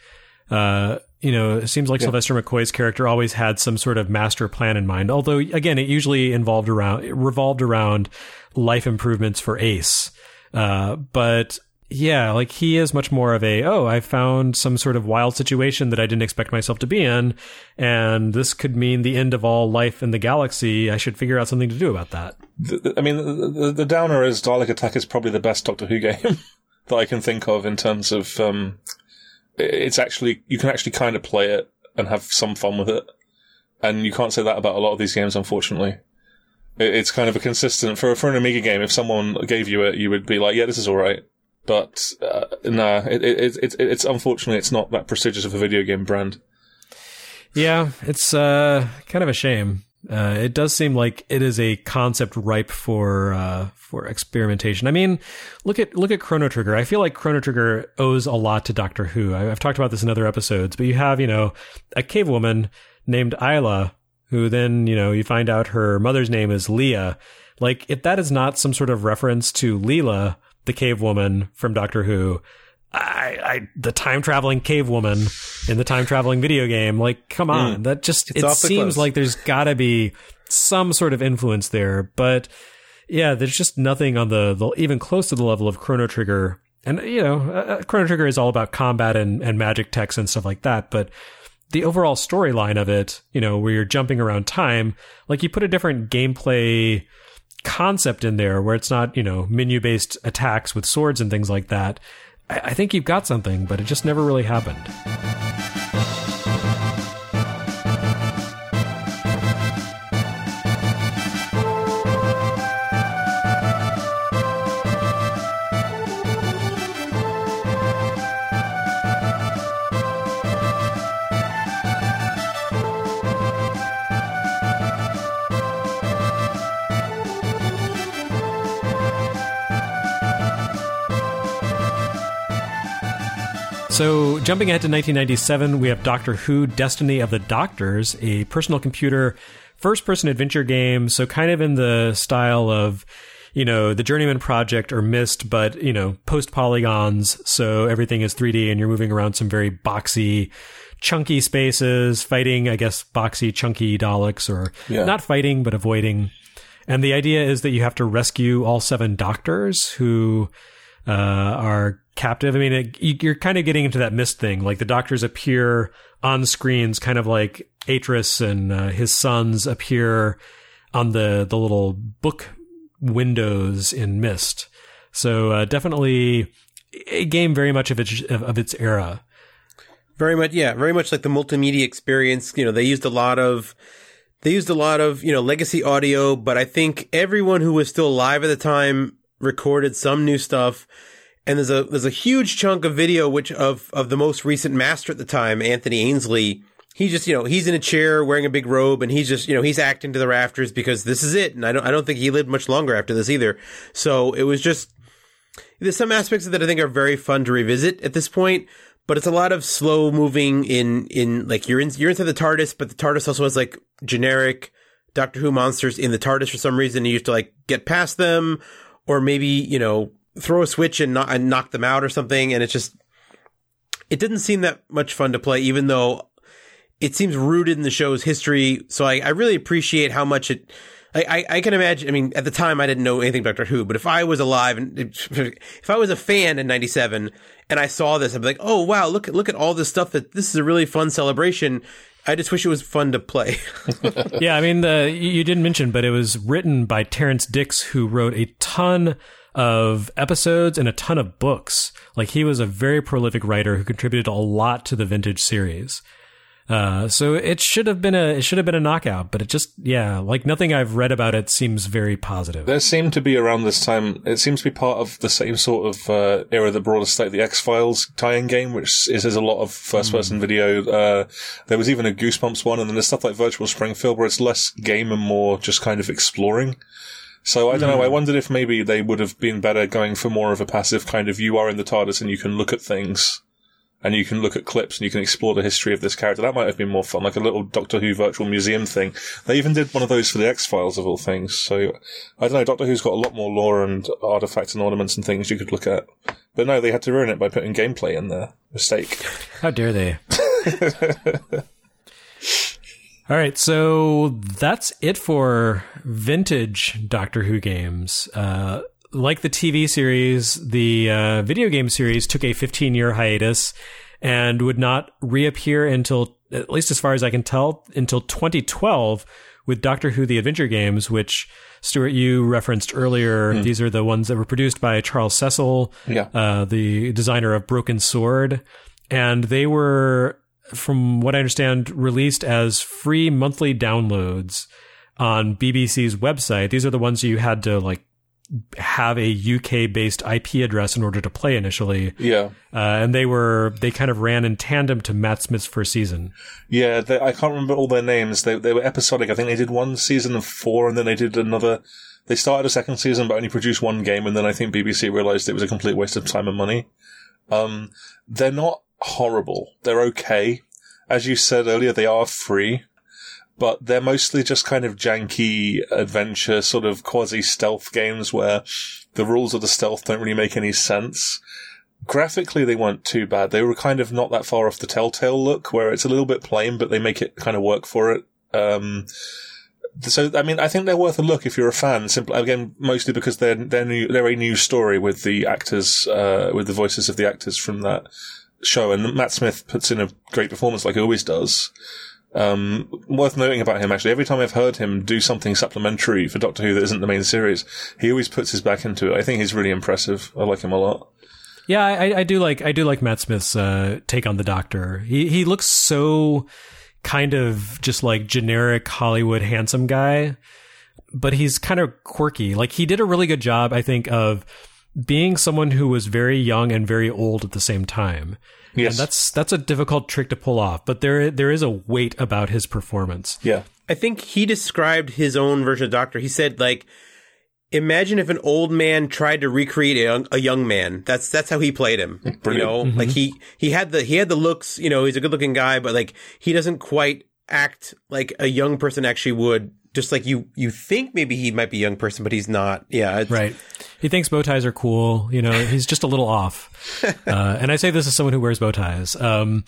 Uh, you know, it seems like yeah. Sylvester McCoy's character always had some sort of master plan in mind. Although again, it usually involved around it revolved around life improvements for Ace. Uh, but yeah, like he is much more of a, oh, I found some sort of wild situation that I didn't expect myself to be in, and this could mean the end of all life in the galaxy. I should figure out something to do about that. The, the, I mean, the, the, the downer is Dalek Attack is probably the best Doctor Who game that I can think of in terms of, um, it's actually, you can actually kind of play it and have some fun with it. And you can't say that about a lot of these games, unfortunately. It, it's kind of a consistent, for, for an Amiga game, if someone gave you it, you would be like, yeah, this is alright. But, uh, nah, it, it, it, it, it's unfortunately, it's not that prestigious of a video game brand. Yeah, it's uh, kind of a shame. Uh, it does seem like it is a concept ripe for uh, for experimentation. I mean, look at look at Chrono Trigger. I feel like Chrono Trigger owes a lot to Doctor Who. I, I've talked about this in other episodes, but you have, you know, a cave woman named Isla, who then, you know, you find out her mother's name is Leah. Like, if that is not some sort of reference to Leela, the cave woman from Doctor Who, I, I the time traveling cave woman in the time traveling video game. Like, come on, mm. that just it's it seems close. like there's got to be some sort of influence there, but yeah, there's just nothing on the, the even close to the level of Chrono Trigger. And you know, uh, Chrono Trigger is all about combat and, and magic techs and stuff like that, but the overall storyline of it, you know, where you're jumping around time, like you put a different gameplay concept in there where it's not, you know, menu based attacks with swords and things like that. I, I think you've got something, but it just never really happened. So, jumping ahead to nineteen ninety-seven, we have Doctor Who, Destiny of the Doctors, a personal computer first-person adventure game, so kind of in the style of, you know, the Journeyman Project or Myst, but, you know, post-polygons, so everything is three D and you're moving around some very boxy, chunky spaces, fighting, I guess, boxy, chunky Daleks, or yeah. not fighting, but avoiding. And the idea is that you have to rescue all seven doctors who uh, are captive. I mean, it, you're kind of getting into that Myst thing. Like the doctors appear on screens, kind of like Atris and uh, his sons appear on the, the little book windows in Myst. So uh, definitely a game very much of its, of, of its era. Very much, yeah, very much like the multimedia experience. You know, they used a lot of, they used a lot of, you know, legacy audio, but I think everyone who was still alive at the time recorded some new stuff. And there's a there's a huge chunk of video which of of the most recent master at the time, Anthony Ainsley. He just, you know, he's in a chair wearing a big robe and he's just, you know, he's acting to the rafters because this is it. And I don't I don't think he lived much longer after this either. So it was just, there's some aspects of that I think are very fun to revisit at this point, but it's a lot of slow moving in in like you're in you're into the TARDIS, but the TARDIS also has like generic Doctor Who monsters in the TARDIS for some reason. You have to like get past them, or maybe, you know, throw a switch and, not, and knock them out or something. And it's just, it didn't seem that much fun to play, even though it seems rooted in the show's history. So I, I really appreciate how much it, I, I, I can imagine, I mean, at the time I didn't know anything about Doctor Who, but if I was alive and if I was a fan in ninety-seven and I saw this, I'd be like, oh wow, look at, look at all this stuff that this is a really fun celebration. I just wish it was fun to play. Yeah. I mean, the, you didn't mention, but it was written by Terrence Dicks, who wrote a ton of episodes and a ton of books. Like, he was a very prolific writer who contributed a lot to the Vintage series. Uh, so it should have been a, it should have been a knockout, but it just, yeah, like nothing I've read about it seems very positive. There seemed to be around this time, it seems to be part of the same sort of, uh, era that brought us like the X-Files tie-in game, which is, is a lot of first-person mm. video. Uh, there was even a Goosebumps one, and then there's stuff like Virtual Springfield where it's less game and more just kind of exploring. So I don't know, I wondered if maybe they would have been better going for more of a passive kind of, you are in the TARDIS and you can look at things, and you can look at clips and you can explore the history of this character. That might have been more fun, like a little Doctor Who virtual museum thing. They even did one of those for the X-Files of all things. So I don't know, Doctor Who's got a lot more lore and artifacts and ornaments and things you could look at. But no, they had to ruin it by putting gameplay in there. Mistake. How dare they? All right, so that's it for vintage Doctor Who games. Uh, like the T V series, the uh, video game series took a fifteen-year hiatus and would not reappear until, at least as far as I can tell, until twenty twelve with Doctor Who The Adventure Games, which, Stuart, you referenced earlier. Mm. These are the ones that were produced by Charles Cecil, yeah. uh, the designer of Broken Sword. And they were, from what I understand, released as free monthly downloads on B B C's website. These are the ones you had to like have a U K-based I P address in order to play initially. Yeah. Uh, and they were, they kind of ran in tandem to Matt Smith's first season. Yeah, they, I can't remember all their names. They they were episodic. I think they did one season of four and then they did another. They started a second season but only produced one game, and then I think B B C realized it was a complete waste of time and money. Um, they're not horrible. They're okay. As you said earlier, they are free, but they're mostly just kind of janky adventure, sort of quasi-stealth games where the rules of the stealth don't really make any sense. graphically, they weren't too bad. They were kind of not that far off the Telltale look, where it's a little bit plain, but they make it kind of work for it. Um, so, I mean, I think they're worth a look if you're a fan. Simply, again, mostly because they're they're new, they're a new story with the actors, uh, with the voices of the actors from that show, and Matt Smith puts in a great performance like he always does. Um, worth noting about him, actually, every time I've heard him do something supplementary for Doctor Who that isn't the main series, he always puts his back into it. I think he's really impressive. I like him a lot. Yeah, I, I do like I do like Matt Smith's uh, take on the Doctor. He he looks so kind of just like generic Hollywood handsome guy, but he's kind of quirky. Like, he did a really good job, I think, of being someone who was very young and very old at the same time. Yes. And that's that's a difficult trick to pull off, but there there is a weight about his performance. Yeah. I think he described his own version of Doctor. He said, like, imagine if an old man tried to recreate a young, a young man. That's that's how he played him. Brilliant. You know, Mm-hmm. like he he had the he had the looks. You know, he's a good looking guy, but like he doesn't quite act like a young person actually would. Just like you you think maybe he might be a young person, but he's not. Yeah, it's, right. He thinks bow ties are cool. You know, he's just a little off. Uh, and I say this as someone who wears bow ties. Um,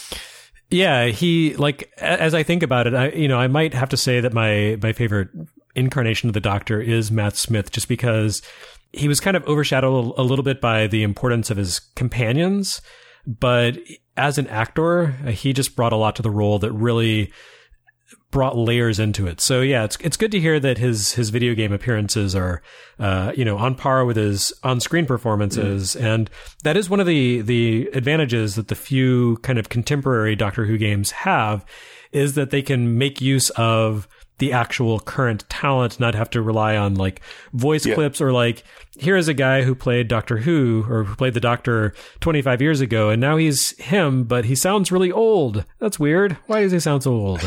yeah, he like as I think about it, I you know I might have to say that my my favorite incarnation of the Doctor is Matt Smith, just because he was kind of overshadowed a little bit by the importance of his companions, but as an actor, he just brought a lot to the role that really brought layers into it. So yeah, it's it's good to hear that his his video game appearances are uh you know on par with his on-screen performances, mm. and that is one of the the advantages that the few kind of contemporary Doctor Who games have, is that they can make use of the actual current talent, not have to rely on like voice yeah. clips, or like, here is a guy who played Doctor Who or who played the Doctor twenty-five years ago, and now he's him, but he sounds really old. That's weird. Why does he sound so old?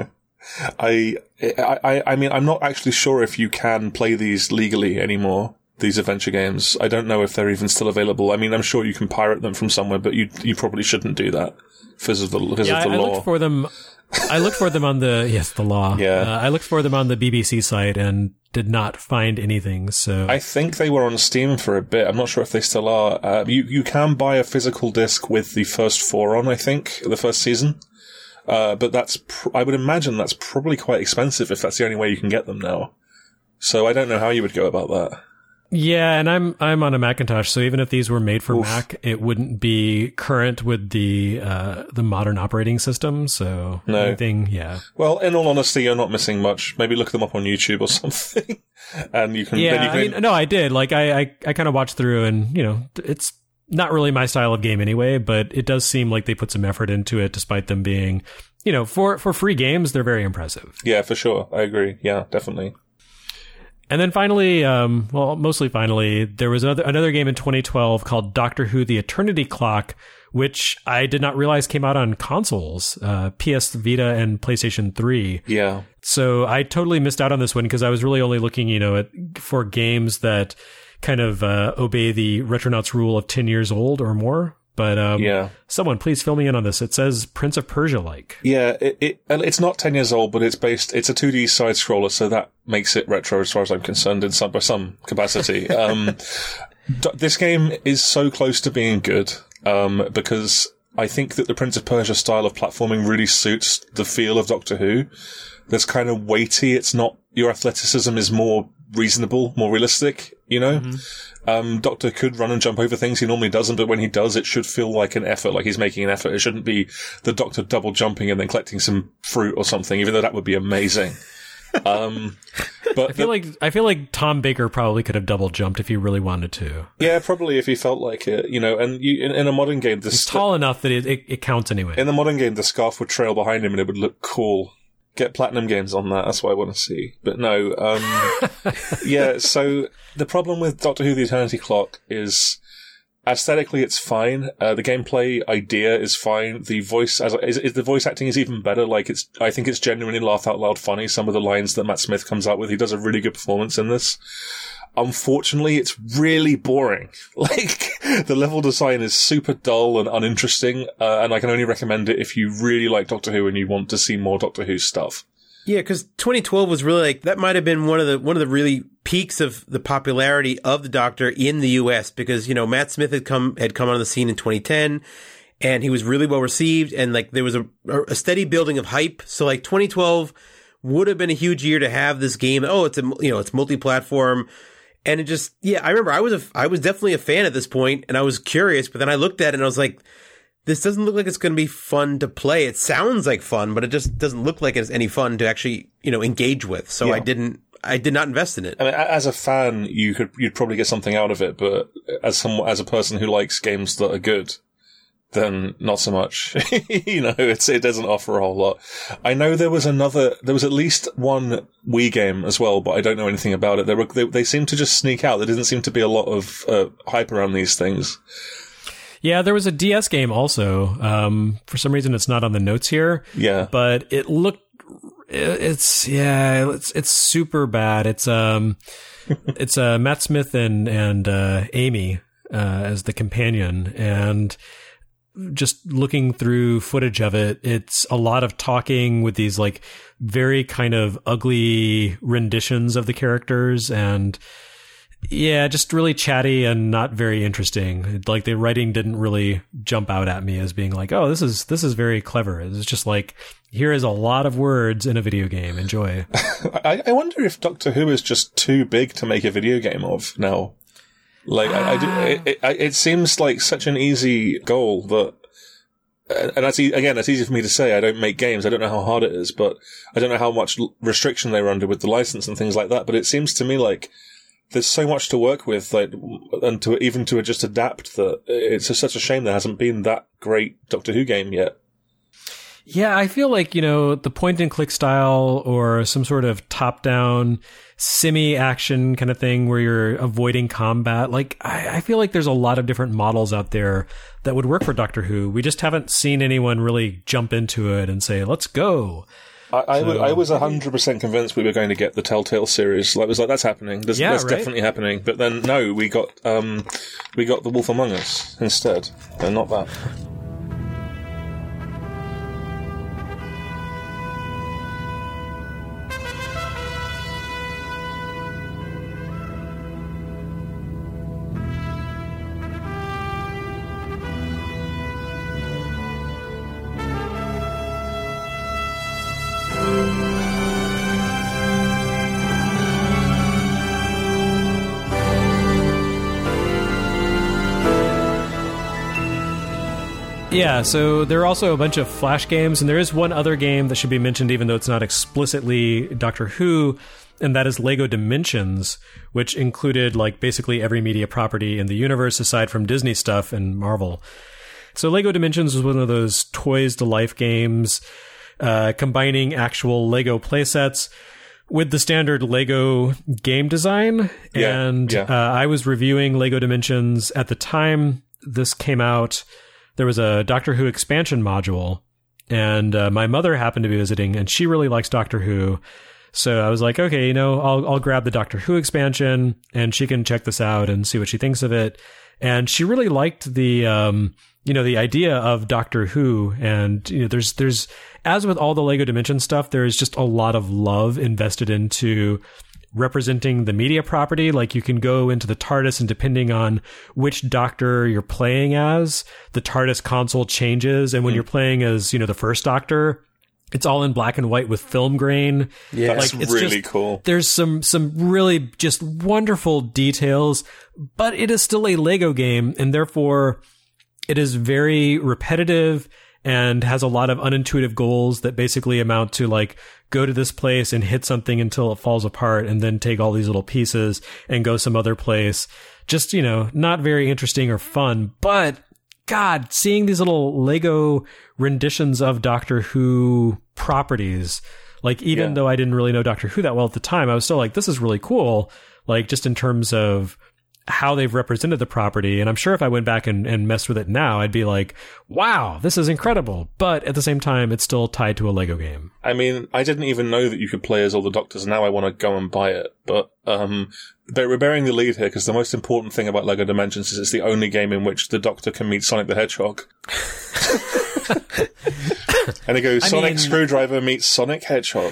I, I, I mean, I'm not actually sure if you can play these legally anymore, these adventure games. I don't know if they're even still available. I mean, I'm sure you can pirate them from somewhere, but you you probably shouldn't do that because of the, because yeah, of the I, law. I looked for them. I looked for them on the, yes, the law. Yeah. Uh, I looked for them on the B B C site and did not find anything. So I think they were on Steam for a bit. I'm not sure if they still are. Uh, you, you can buy a physical disc with the first four on, I think, the first season. Uh, but that's, pr- I would imagine that's probably quite expensive if that's the only way you can get them now. So I don't know how you would go about that. Yeah, and I'm I'm on a Macintosh, so even if these were made for Oof. Mac, it wouldn't be current with the uh, the modern operating system. So no. anything, yeah. Well, in all honesty, you're not missing much. Maybe look them up on YouTube or something, and you can. Yeah, then you can... I mean, no, I did. Like, I I, I kind of watched through, and you know, it's not really my style of game anyway, but it does seem like they put some effort into it, despite them being, you know, for for free games, they're very impressive. Yeah, for sure. I agree. Yeah, definitely. And then finally, um, well, mostly finally, there was another, another game in twenty twelve called Doctor Who: The Eternity Clock, which I did not realize came out on consoles, uh, P S Vita and PlayStation three. Yeah. So I totally missed out on this one because I was really only looking, you know, at, for games that kind of uh, obey the Retronauts rule of ten years old or more. But um, yeah. someone please fill me in on this. It says Prince of Persia-like. Yeah, it, it it's not ten years old, but it's based. It's a two D side scroller, so that makes it retro as far as I'm concerned in some by some capacity. um, d- this game is so close to being good um, because I think that the Prince of Persia style of platforming really suits the feel of Doctor Who. That's kind of weighty. It's not, your athleticism is more reasonable, more realistic. You know. Mm-hmm. Um, Doctor could run and jump over things. He normally doesn't, but when he does, it should feel like an effort, like he's making an effort. It shouldn't be the Doctor double jumping and then collecting some fruit or something, even though that would be amazing. um, but I feel the, like I feel like Tom Baker probably could have double jumped if he really wanted to. Yeah, probably if he felt like it, you know. And you, in, in a modern game, the he's tall enough that it, it, it counts anyway. In the modern game, the scarf would trail behind him and it would look cool. Get Platinum Games on that. That's what I want to see. But no, um, yeah, so the problem with Doctor Who: The Eternity Clock is aesthetically it's fine. Uh, the gameplay idea is fine. The voice, as is, is the voice acting is even better. Like it's, I think it's genuinely laugh out loud funny. Some of the lines that Matt Smith comes out with, he does a really good performance in this. Unfortunately, it's really boring. Like, the level design is super dull and uninteresting, uh, and I can only recommend it if you really like Doctor Who and you want to see more Doctor Who stuff. Yeah, because twenty twelve was really like, that might have been one of the one of the really peaks of the popularity of the Doctor in the U S because, you know, Matt Smith had come had come on the scene in twenty ten and he was really well received and like there was a, a steady building of hype. So like twenty twelve would have been a huge year to have this game. Oh, it's a, you know, it's multi-platform. And it just, yeah, I remember I was a, I was definitely a fan at this point and I was curious, but then I looked at it and I was like, this doesn't look like it's going to be fun to play. It sounds like fun, but it just doesn't look like it's any fun to actually, you know, engage with. So Yeah. I didn't, I did not invest in it. I mean, as a fan, you could, you'd probably get something out of it, but as some, as a person who likes games that are good, then not so much. You know, it's, it doesn't offer a whole lot. I know there was another, there was at least one Wii game as well, but I don't know anything about it. They were, they, they seemed to just sneak out. There didn't seem to be a lot of uh, hype around these things. Yeah, there was a D S game also. Um, for some reason, it's not on the notes here. Yeah. But it looked, it's, yeah, it's, it's super bad. It's, um, it's, uh, Matt Smith and, and, uh, Amy, uh, as the companion. And just looking through footage of it, it's a lot of talking with these like very kind of ugly renditions of the characters and yeah, just really chatty and not very interesting. Like the writing didn't really jump out at me as being like, oh, this is, this is very clever. It's just like, here is a lot of words in a video game. Enjoy. I, I wonder if Doctor Who is just too big to make a video game of now. Like, ah. I, I do, it, it, it seems like such an easy goal that, and that's, again, that's easy for me to say. I don't make games. I don't know how hard it is, but I don't know how much restriction they were under with the license and things like that. But it seems to me like there's so much to work with, like, and to even to just adapt that it's just such a shame there hasn't been that great Doctor Who game yet. Yeah, I feel like, you know, the point and click style or some sort of top down simi action kind of thing where you're avoiding combat. Like, I, I feel like there's a lot of different models out there that would work for Doctor Who. We just haven't seen anyone really jump into it and say, let's go. I, I, so, was, I was one hundred percent convinced we were going to get the Telltale series. I was like, that's happening. That's, yeah, that's right? definitely happening. But then, no, we got, um, we got The Wolf Among Us instead. And not that. Yeah, so there are also a bunch of Flash games, and there is one other game that should be mentioned, even though it's not explicitly Doctor Who, and that is Lego Dimensions, which included like basically every media property in the universe aside from Disney stuff and Marvel. So Lego Dimensions was one of those toys to life games, uh, combining actual Lego playsets with the standard Lego game design. Yeah, and yeah. Uh, I was reviewing Lego Dimensions at the time this came out. There was a Doctor Who expansion module, and uh, my mother happened to be visiting, and she really likes Doctor Who. So I was like, okay, you know, I'll I'll grab the Doctor Who expansion, and she can check this out and see what she thinks of it. And she really liked the, um, you know, the idea of Doctor Who. And you know, there's there's as with all the Lego Dimension stuff, there is just a lot of love invested into representing the media property. Like you can go into the TARDIS, and depending on which Doctor you're playing as, the TARDIS console changes. And when mm. you're playing as, you know, the first Doctor, it's all in black and white with film grain. Yeah, that's like, it's really just, cool. There's some some really just wonderful details, but it is still a Lego game, and therefore it is very repetitive and has a lot of unintuitive goals that basically amount to like go to this place and hit something until it falls apart, and then take all these little pieces and go some other place. Just, you know, not very interesting or fun, but God, seeing these little Lego renditions of Doctor Who properties, like even yeah. though I didn't really know Doctor Who that well at the time, I was still like, this is really cool. Like just in terms of how they've represented the property. And I'm sure if I went back and, and messed with it now, I'd be like, wow, this is incredible. But at the same time, it's still tied to a Lego game. I mean, I didn't even know that you could play as all the Doctors. Now I want to go and buy it. But um, we're bearing the lead here because the most important thing about Lego Dimensions is it's the only game in which the Doctor can meet Sonic the Hedgehog. And it goes, Sonic I mean, Screwdriver meets Sonic Hedgehog.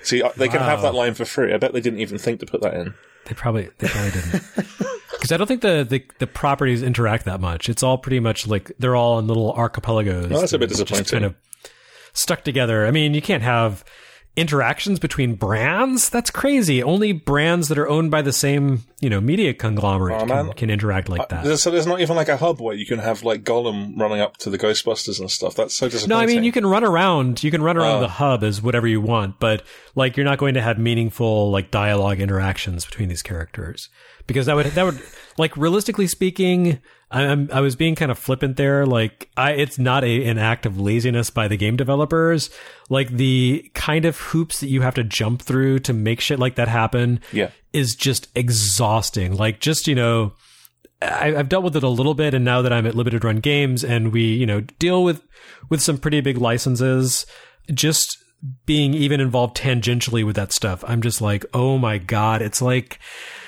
See, they can Wow. have that line for free. I bet they didn't even think to put that in. They probably they probably didn't. Because I don't think the, the the properties interact that much. It's all pretty much like they're all in little archipelagos. Well, that's a bit just disappointing. kind of stuck together. I mean, you can't have interactions between brands. That's crazy. Only brands that are owned by the same, you know, media conglomerate Oh, can, man. can interact like that. There's, so there's not even like a hub where you can have like Gollum running up to the Ghostbusters and stuff. That's so disappointing. No, I mean, you can run around. You can run around Oh. the hub as whatever you want, but like you're not going to have meaningful like dialogue interactions between these characters because that would that would like realistically speaking, I'm I was being kind of flippant there. Like I, it's not a an act of laziness by the game developers. Like the kind of hoops that you have to jump through to make shit like that happen Yeah. is just exhausting. Like just you know. I, I've dealt with it a little bit, and now that I'm at Limited Run Games, and we, you know, deal with with some pretty big licenses, just being even involved tangentially with that stuff, I'm just like, oh my god, it's like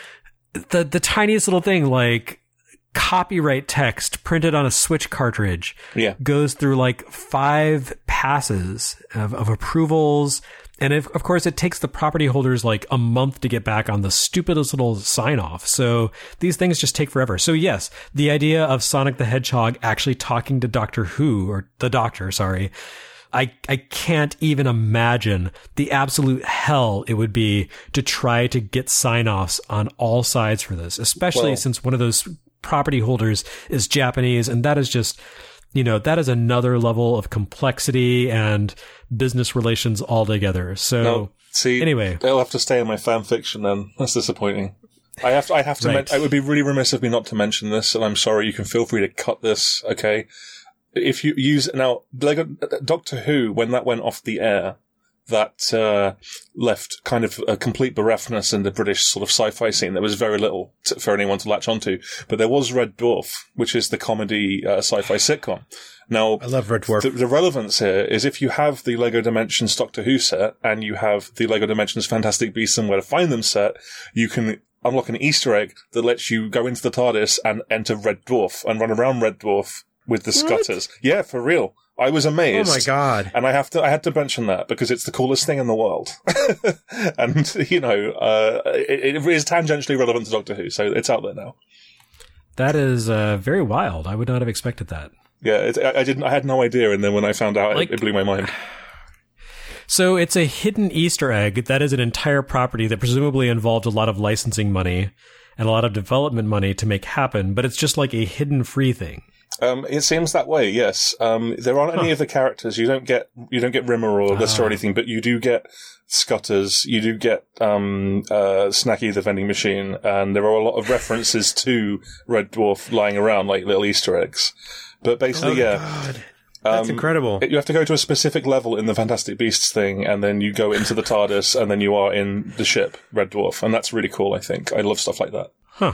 the the tiniest little thing, like copyright text printed on a Switch cartridge, Yeah. goes through like five passes of, of approvals. And if, of course, it takes the property holders like a month to get back on the stupidest little sign off. So these things just take forever. So yes, the idea of Sonic the Hedgehog actually talking to Doctor Who, or the Doctor, sorry, I, I can't even imagine the absolute hell it would be to try to get sign offs on all sides for this, especially Well- since one of those property holders is Japanese. And that is just, you know, that is another level of complexity and business relations altogether. So No, see, anyway, they'll have to stay in my fan fiction then. That's disappointing. I have to, I have to, Right. men- it would be really remiss of me not to mention this, and I'm sorry, you can feel free to cut this, okay? If you use, now, Lego, Doctor Who, when that went off the air, that, uh, left kind of a complete bereftness in the British sort of sci-fi scene. There was very little to, for anyone to latch onto. But there was Red Dwarf, which is the comedy, uh, sci-fi sitcom. Now, I love Red Dwarf. The, the relevance here is if you have the Lego Dimensions Doctor Who set and you have the Lego Dimensions Fantastic Beasts and Where to Find Them set, you can unlock an Easter egg that lets you go into the TARDIS and enter Red Dwarf and run around Red Dwarf with the What? Scutters. Yeah, for real. I was amazed. Oh my god! And I have to, I had to mention that because it's the coolest thing in the world. And, you know, uh, it, it is tangentially relevant to Doctor Who, so it's out there now. that is uh, very wild. I would not have expected that. Yeah, it, I, I didn't, I had no idea, and then when I found out, Like- it, it blew my mind. So it's a hidden Easter egg that is an entire property that presumably involved a lot of licensing money and a lot of development money to make happen, but it's just like a hidden free thing. Um, it seems that way, yes. Um, there aren't any of the characters. You don't get, you don't get Rimmer or Lister or Ah. anything, but you do get Scutters. You do get, um, uh, Snacky the vending machine, and there are a lot of references to Red Dwarf lying around, like little Easter eggs. But basically, Oh, yeah. God. That's Um, incredible. You have to go to a specific level in the Fantastic Beasts thing, and then you go into the TARDIS, and then you are in the ship, Red Dwarf. And that's really cool, I think. I love stuff like that. Huh.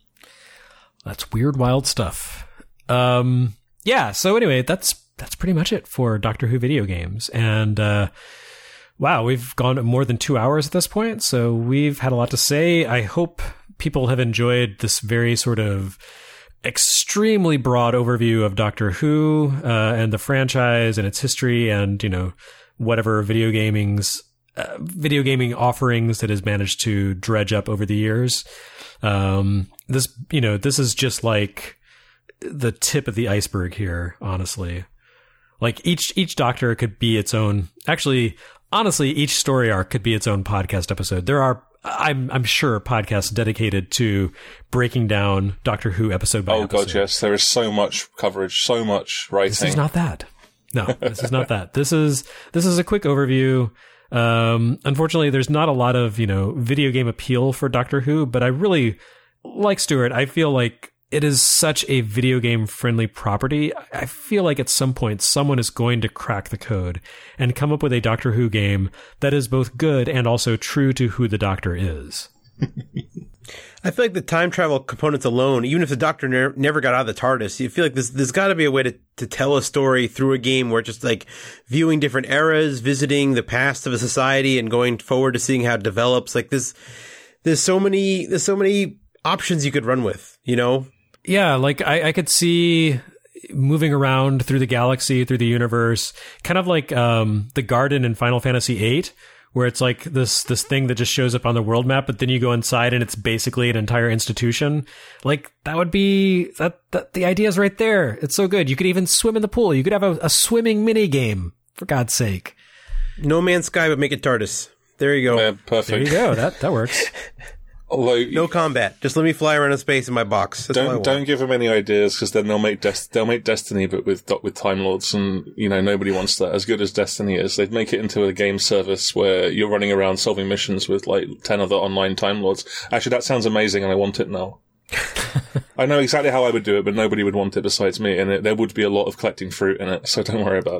That's weird, wild stuff. Um, yeah. So anyway, that's, that's pretty much it for Doctor Who video games. And, uh, wow, we've gone more than two hours at this point. So we've had a lot to say. I hope people have enjoyed this very sort of extremely broad overview of Doctor Who, uh, and the franchise and its history and, you know, whatever video gaming's, uh, video gaming offerings that has managed to dredge up over the years. Um, this, you know, this is just like the tip of the iceberg here, honestly. Like each, each Doctor could be its own, actually, honestly, each story arc could be its own podcast episode. There are, I'm, I'm sure podcasts dedicated to breaking down Doctor Who episode by Oh, episode. God, yes. There is so much coverage, so much writing. This is not that. No, this is not that. This is, this is a quick overview. Um, unfortunately, there's not a lot of, you know, video game appeal for Doctor Who, but I really, like Stuart, I feel like it is such a video game friendly property. I feel like at some point someone is going to crack the code and come up with a Doctor Who game that is both good and also true to who the Doctor is. I feel like the time travel components alone, even if the Doctor ne- never got out of the TARDIS, you feel like there's, there's got to be a way to, to tell a story through a game where it's just like viewing different eras, visiting the past of a society, and going forward to seeing how it develops. Like this, there's so many, there's so many options you could run with, you know? Yeah, like I, I could see moving around through the galaxy, through the universe, kind of like um, the garden in Final Fantasy eight, where it's like this this thing that just shows up on the world map, but then you go inside and it's basically an entire institution. Like that would be that, that the idea is right there. It's so good. You could even swim in the pool. You could have a, a swimming mini game, for God's sake. No Man's Sky, but make it TARDIS. There you go. Yeah, perfect. There you go. That that works. Although, no combat. Just let me fly around in space in my box. That's don't don't give them any ideas, because then they'll make Des- they'll make Destiny, but with with Time Lords, and you know nobody wants that. As good as Destiny is, they'd make it into a game service where you're running around solving missions with like ten other online Time Lords. Actually, that sounds amazing, and I want it now. I know exactly how I would do it, but nobody would want it besides me, and it, there would be a lot of collecting fruit in it. So don't worry about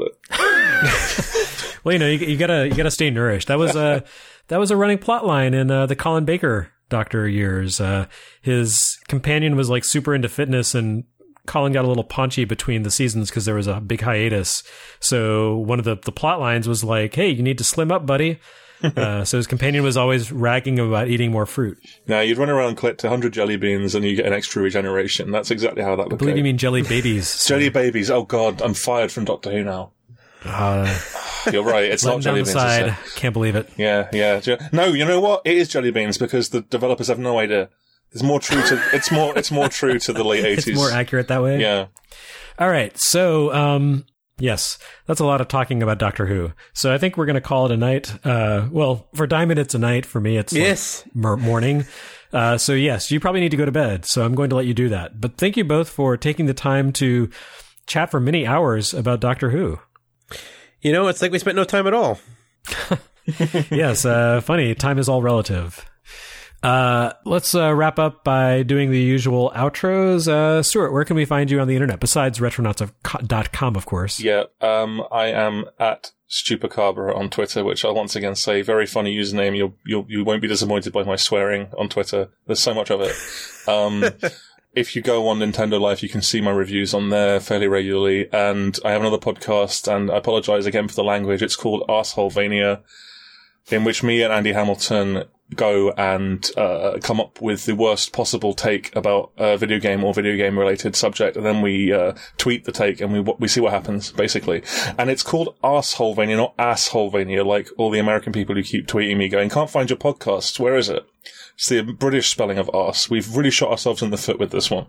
it. Well, you know, you, you gotta you gotta stay nourished. That was a that was a running plot line in uh, the Colin Baker Doctor years. Uh, his companion was like super into fitness, and Colin got a little paunchy between the seasons because there was a big hiatus. So one of the, the plot lines was like, hey, you need to slim up, buddy. uh, so his companion was always ragging about eating more fruit. Now, you'd run around and collect one hundred jelly beans and you get an extra regeneration. That's exactly how that would I believe go. you mean jelly babies. So. Jelly babies. Oh, God. I'm fired from Doctor Who now. Uh, You're right. It's not jelly beans. Side. Can't believe it. Yeah, yeah. No, you know what? It is jelly beans because the developers have no idea. It's more true to it's more it's more true to the late eighties. It's more accurate that way. Yeah. All right. So, um, yes, that's a lot of talking about Doctor Who. So I think we're going to call it a night. Uh, well, for Diamond, it's a night. For me, it's yes like morning. Uh, so yes, you probably need to go to bed. So I'm going to let you do that. But thank you both for taking the time to chat for many hours about Doctor Who. You know, it's like we spent no time at all. Yes, uh, funny. Time is all relative. Uh, let's uh, wrap up by doing the usual outros. Uh, Stuart, where can we find you on the internet besides retronauts dot com, of course? Yeah, um, I am at Stupacabra on Twitter, which I'll once again say, very funny username. You'll, you'll, you won't be disappointed by my swearing on Twitter. There's so much of it. Um, If you go on Nintendo Life, you can see my reviews on there fairly regularly. And I have another podcast, and I apologize again for the language. It's called Arseholevania, in which me and Andy Hamilton go and uh, come up with the worst possible take about a video game or video game related subject, and then we uh, tweet the take and we we see what happens, basically. And it's called Arseholevania, not Assholevania, like all the American people who keep tweeting me going, can't find your podcast, where is it? It's the British spelling of arse. We've really shot ourselves in the foot with this one.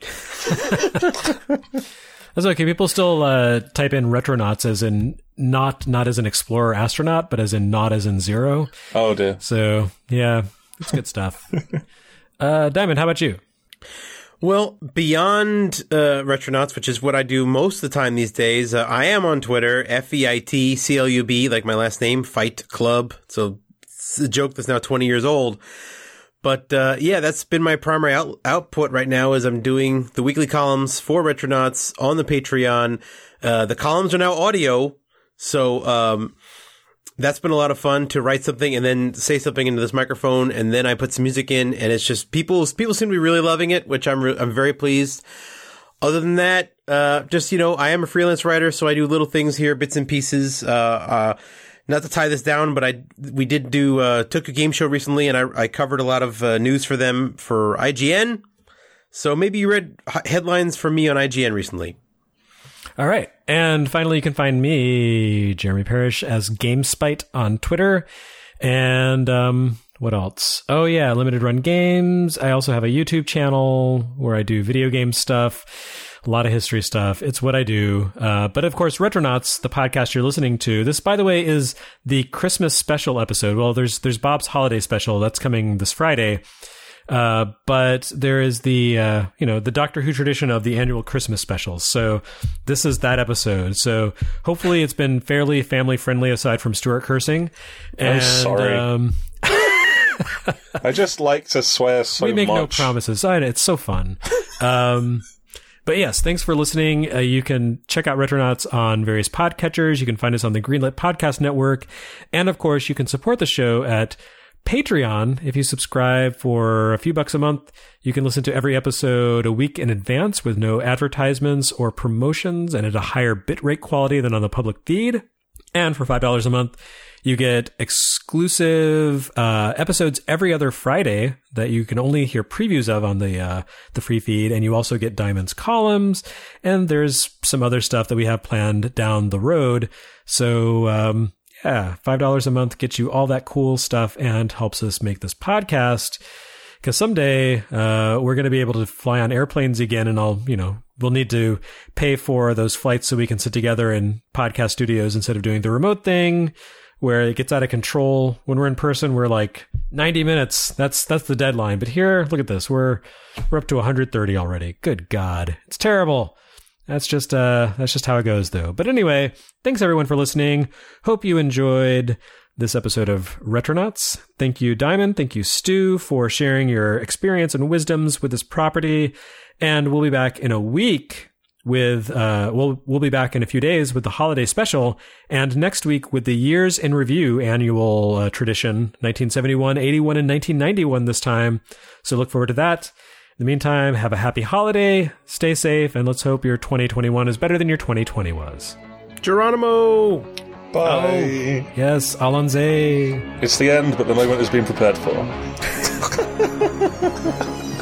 That's okay. People still uh, type in retronauts as in not not as an explorer astronaut, but as in not as in zero. Oh dear. So yeah, it's good stuff. uh, Diamond, how about you? Well, beyond uh, Retronauts, which is what I do most of the time these days, uh, I am on Twitter, F E I T C L U B, like my last name, Fight Club. So it's a joke that's now twenty years old. But uh, yeah, that's been my primary out- output right now is I'm doing the weekly columns for Retronauts on the Patreon. Uh, the columns are now audio, so um, that's been a lot of fun to write something and then say something into this microphone, and then I put some music in, and it's just people people seem to be really loving it, which I'm re- I'm very pleased. Other than that, uh, just, you know, I am a freelance writer, so I do little things here, bits and pieces. Uh, uh, not to tie this down, but I we did do uh, took a game show recently, and I, I covered a lot of uh, news for them for I G N. So maybe you read h- headlines from me on I G N recently. All right. And finally, you can find me, Jeremy Parrish, as GameSpite on Twitter. And um, what else? Oh, yeah, Limited Run Games. I also have a YouTube channel where I do video game stuff, a lot of history stuff. It's what I do. Uh, but of course, Retronauts, the podcast you're listening to, this, by the way, is the Christmas special episode. Well, there's there's Bob's Holiday Special. That's coming this Friday. Uh, but there is the, uh, you know, the Doctor Who tradition of the annual Christmas specials. So this is that episode. So hopefully it's been fairly family friendly aside from Stuart cursing. And, I'm sorry. Um, I just like to swear so much. We make much. no promises. I know, it's so fun. Um, but yes, thanks for listening. Uh, you can check out Retronauts on various podcatchers. You can find us on the Greenlit Podcast Network. And of course, you can support the show at Patreon. If you subscribe for a few bucks a month, you can listen to every episode a week in advance with no advertisements or promotions and at a higher bitrate quality than on the public feed. And for five dollars a month, you get exclusive uh, episodes every other Friday that you can only hear previews of on the uh, the free feed. And you also get Diamond's columns. And there's some other stuff that we have planned down the road. So, um, Yeah, five dollars a month gets you all that cool stuff and helps us make this podcast. Because someday uh, we're going to be able to fly on airplanes again, and I'll, you know, we'll need to pay for those flights so we can sit together in podcast studios instead of doing the remote thing where it gets out of control. When we're in person, we're like ninety minutes. That's that's the deadline. But here, look at this. We're we're up to one hundred thirty already. Good God, it's terrible. That's just uh that's just how it goes, though. But anyway, thanks everyone for listening. Hope you enjoyed this episode of Retronauts. Thank you, Diamond. Thank you, Stu, for sharing your experience and wisdoms with this property. And we'll be back in a week with, uh, we'll, we'll be back in a few days with the holiday special. And next week with the Years in Review annual uh, tradition, nineteen seventy-one, eighty-one, and nineteen ninety-one this time. So look forward to that. In the meantime, have a happy holiday, stay safe, and let's hope your twenty twenty-one is better than your twenty twenty was. Geronimo! Bye. Oh, yes, Alonze. It's the end, but the moment has been prepared for.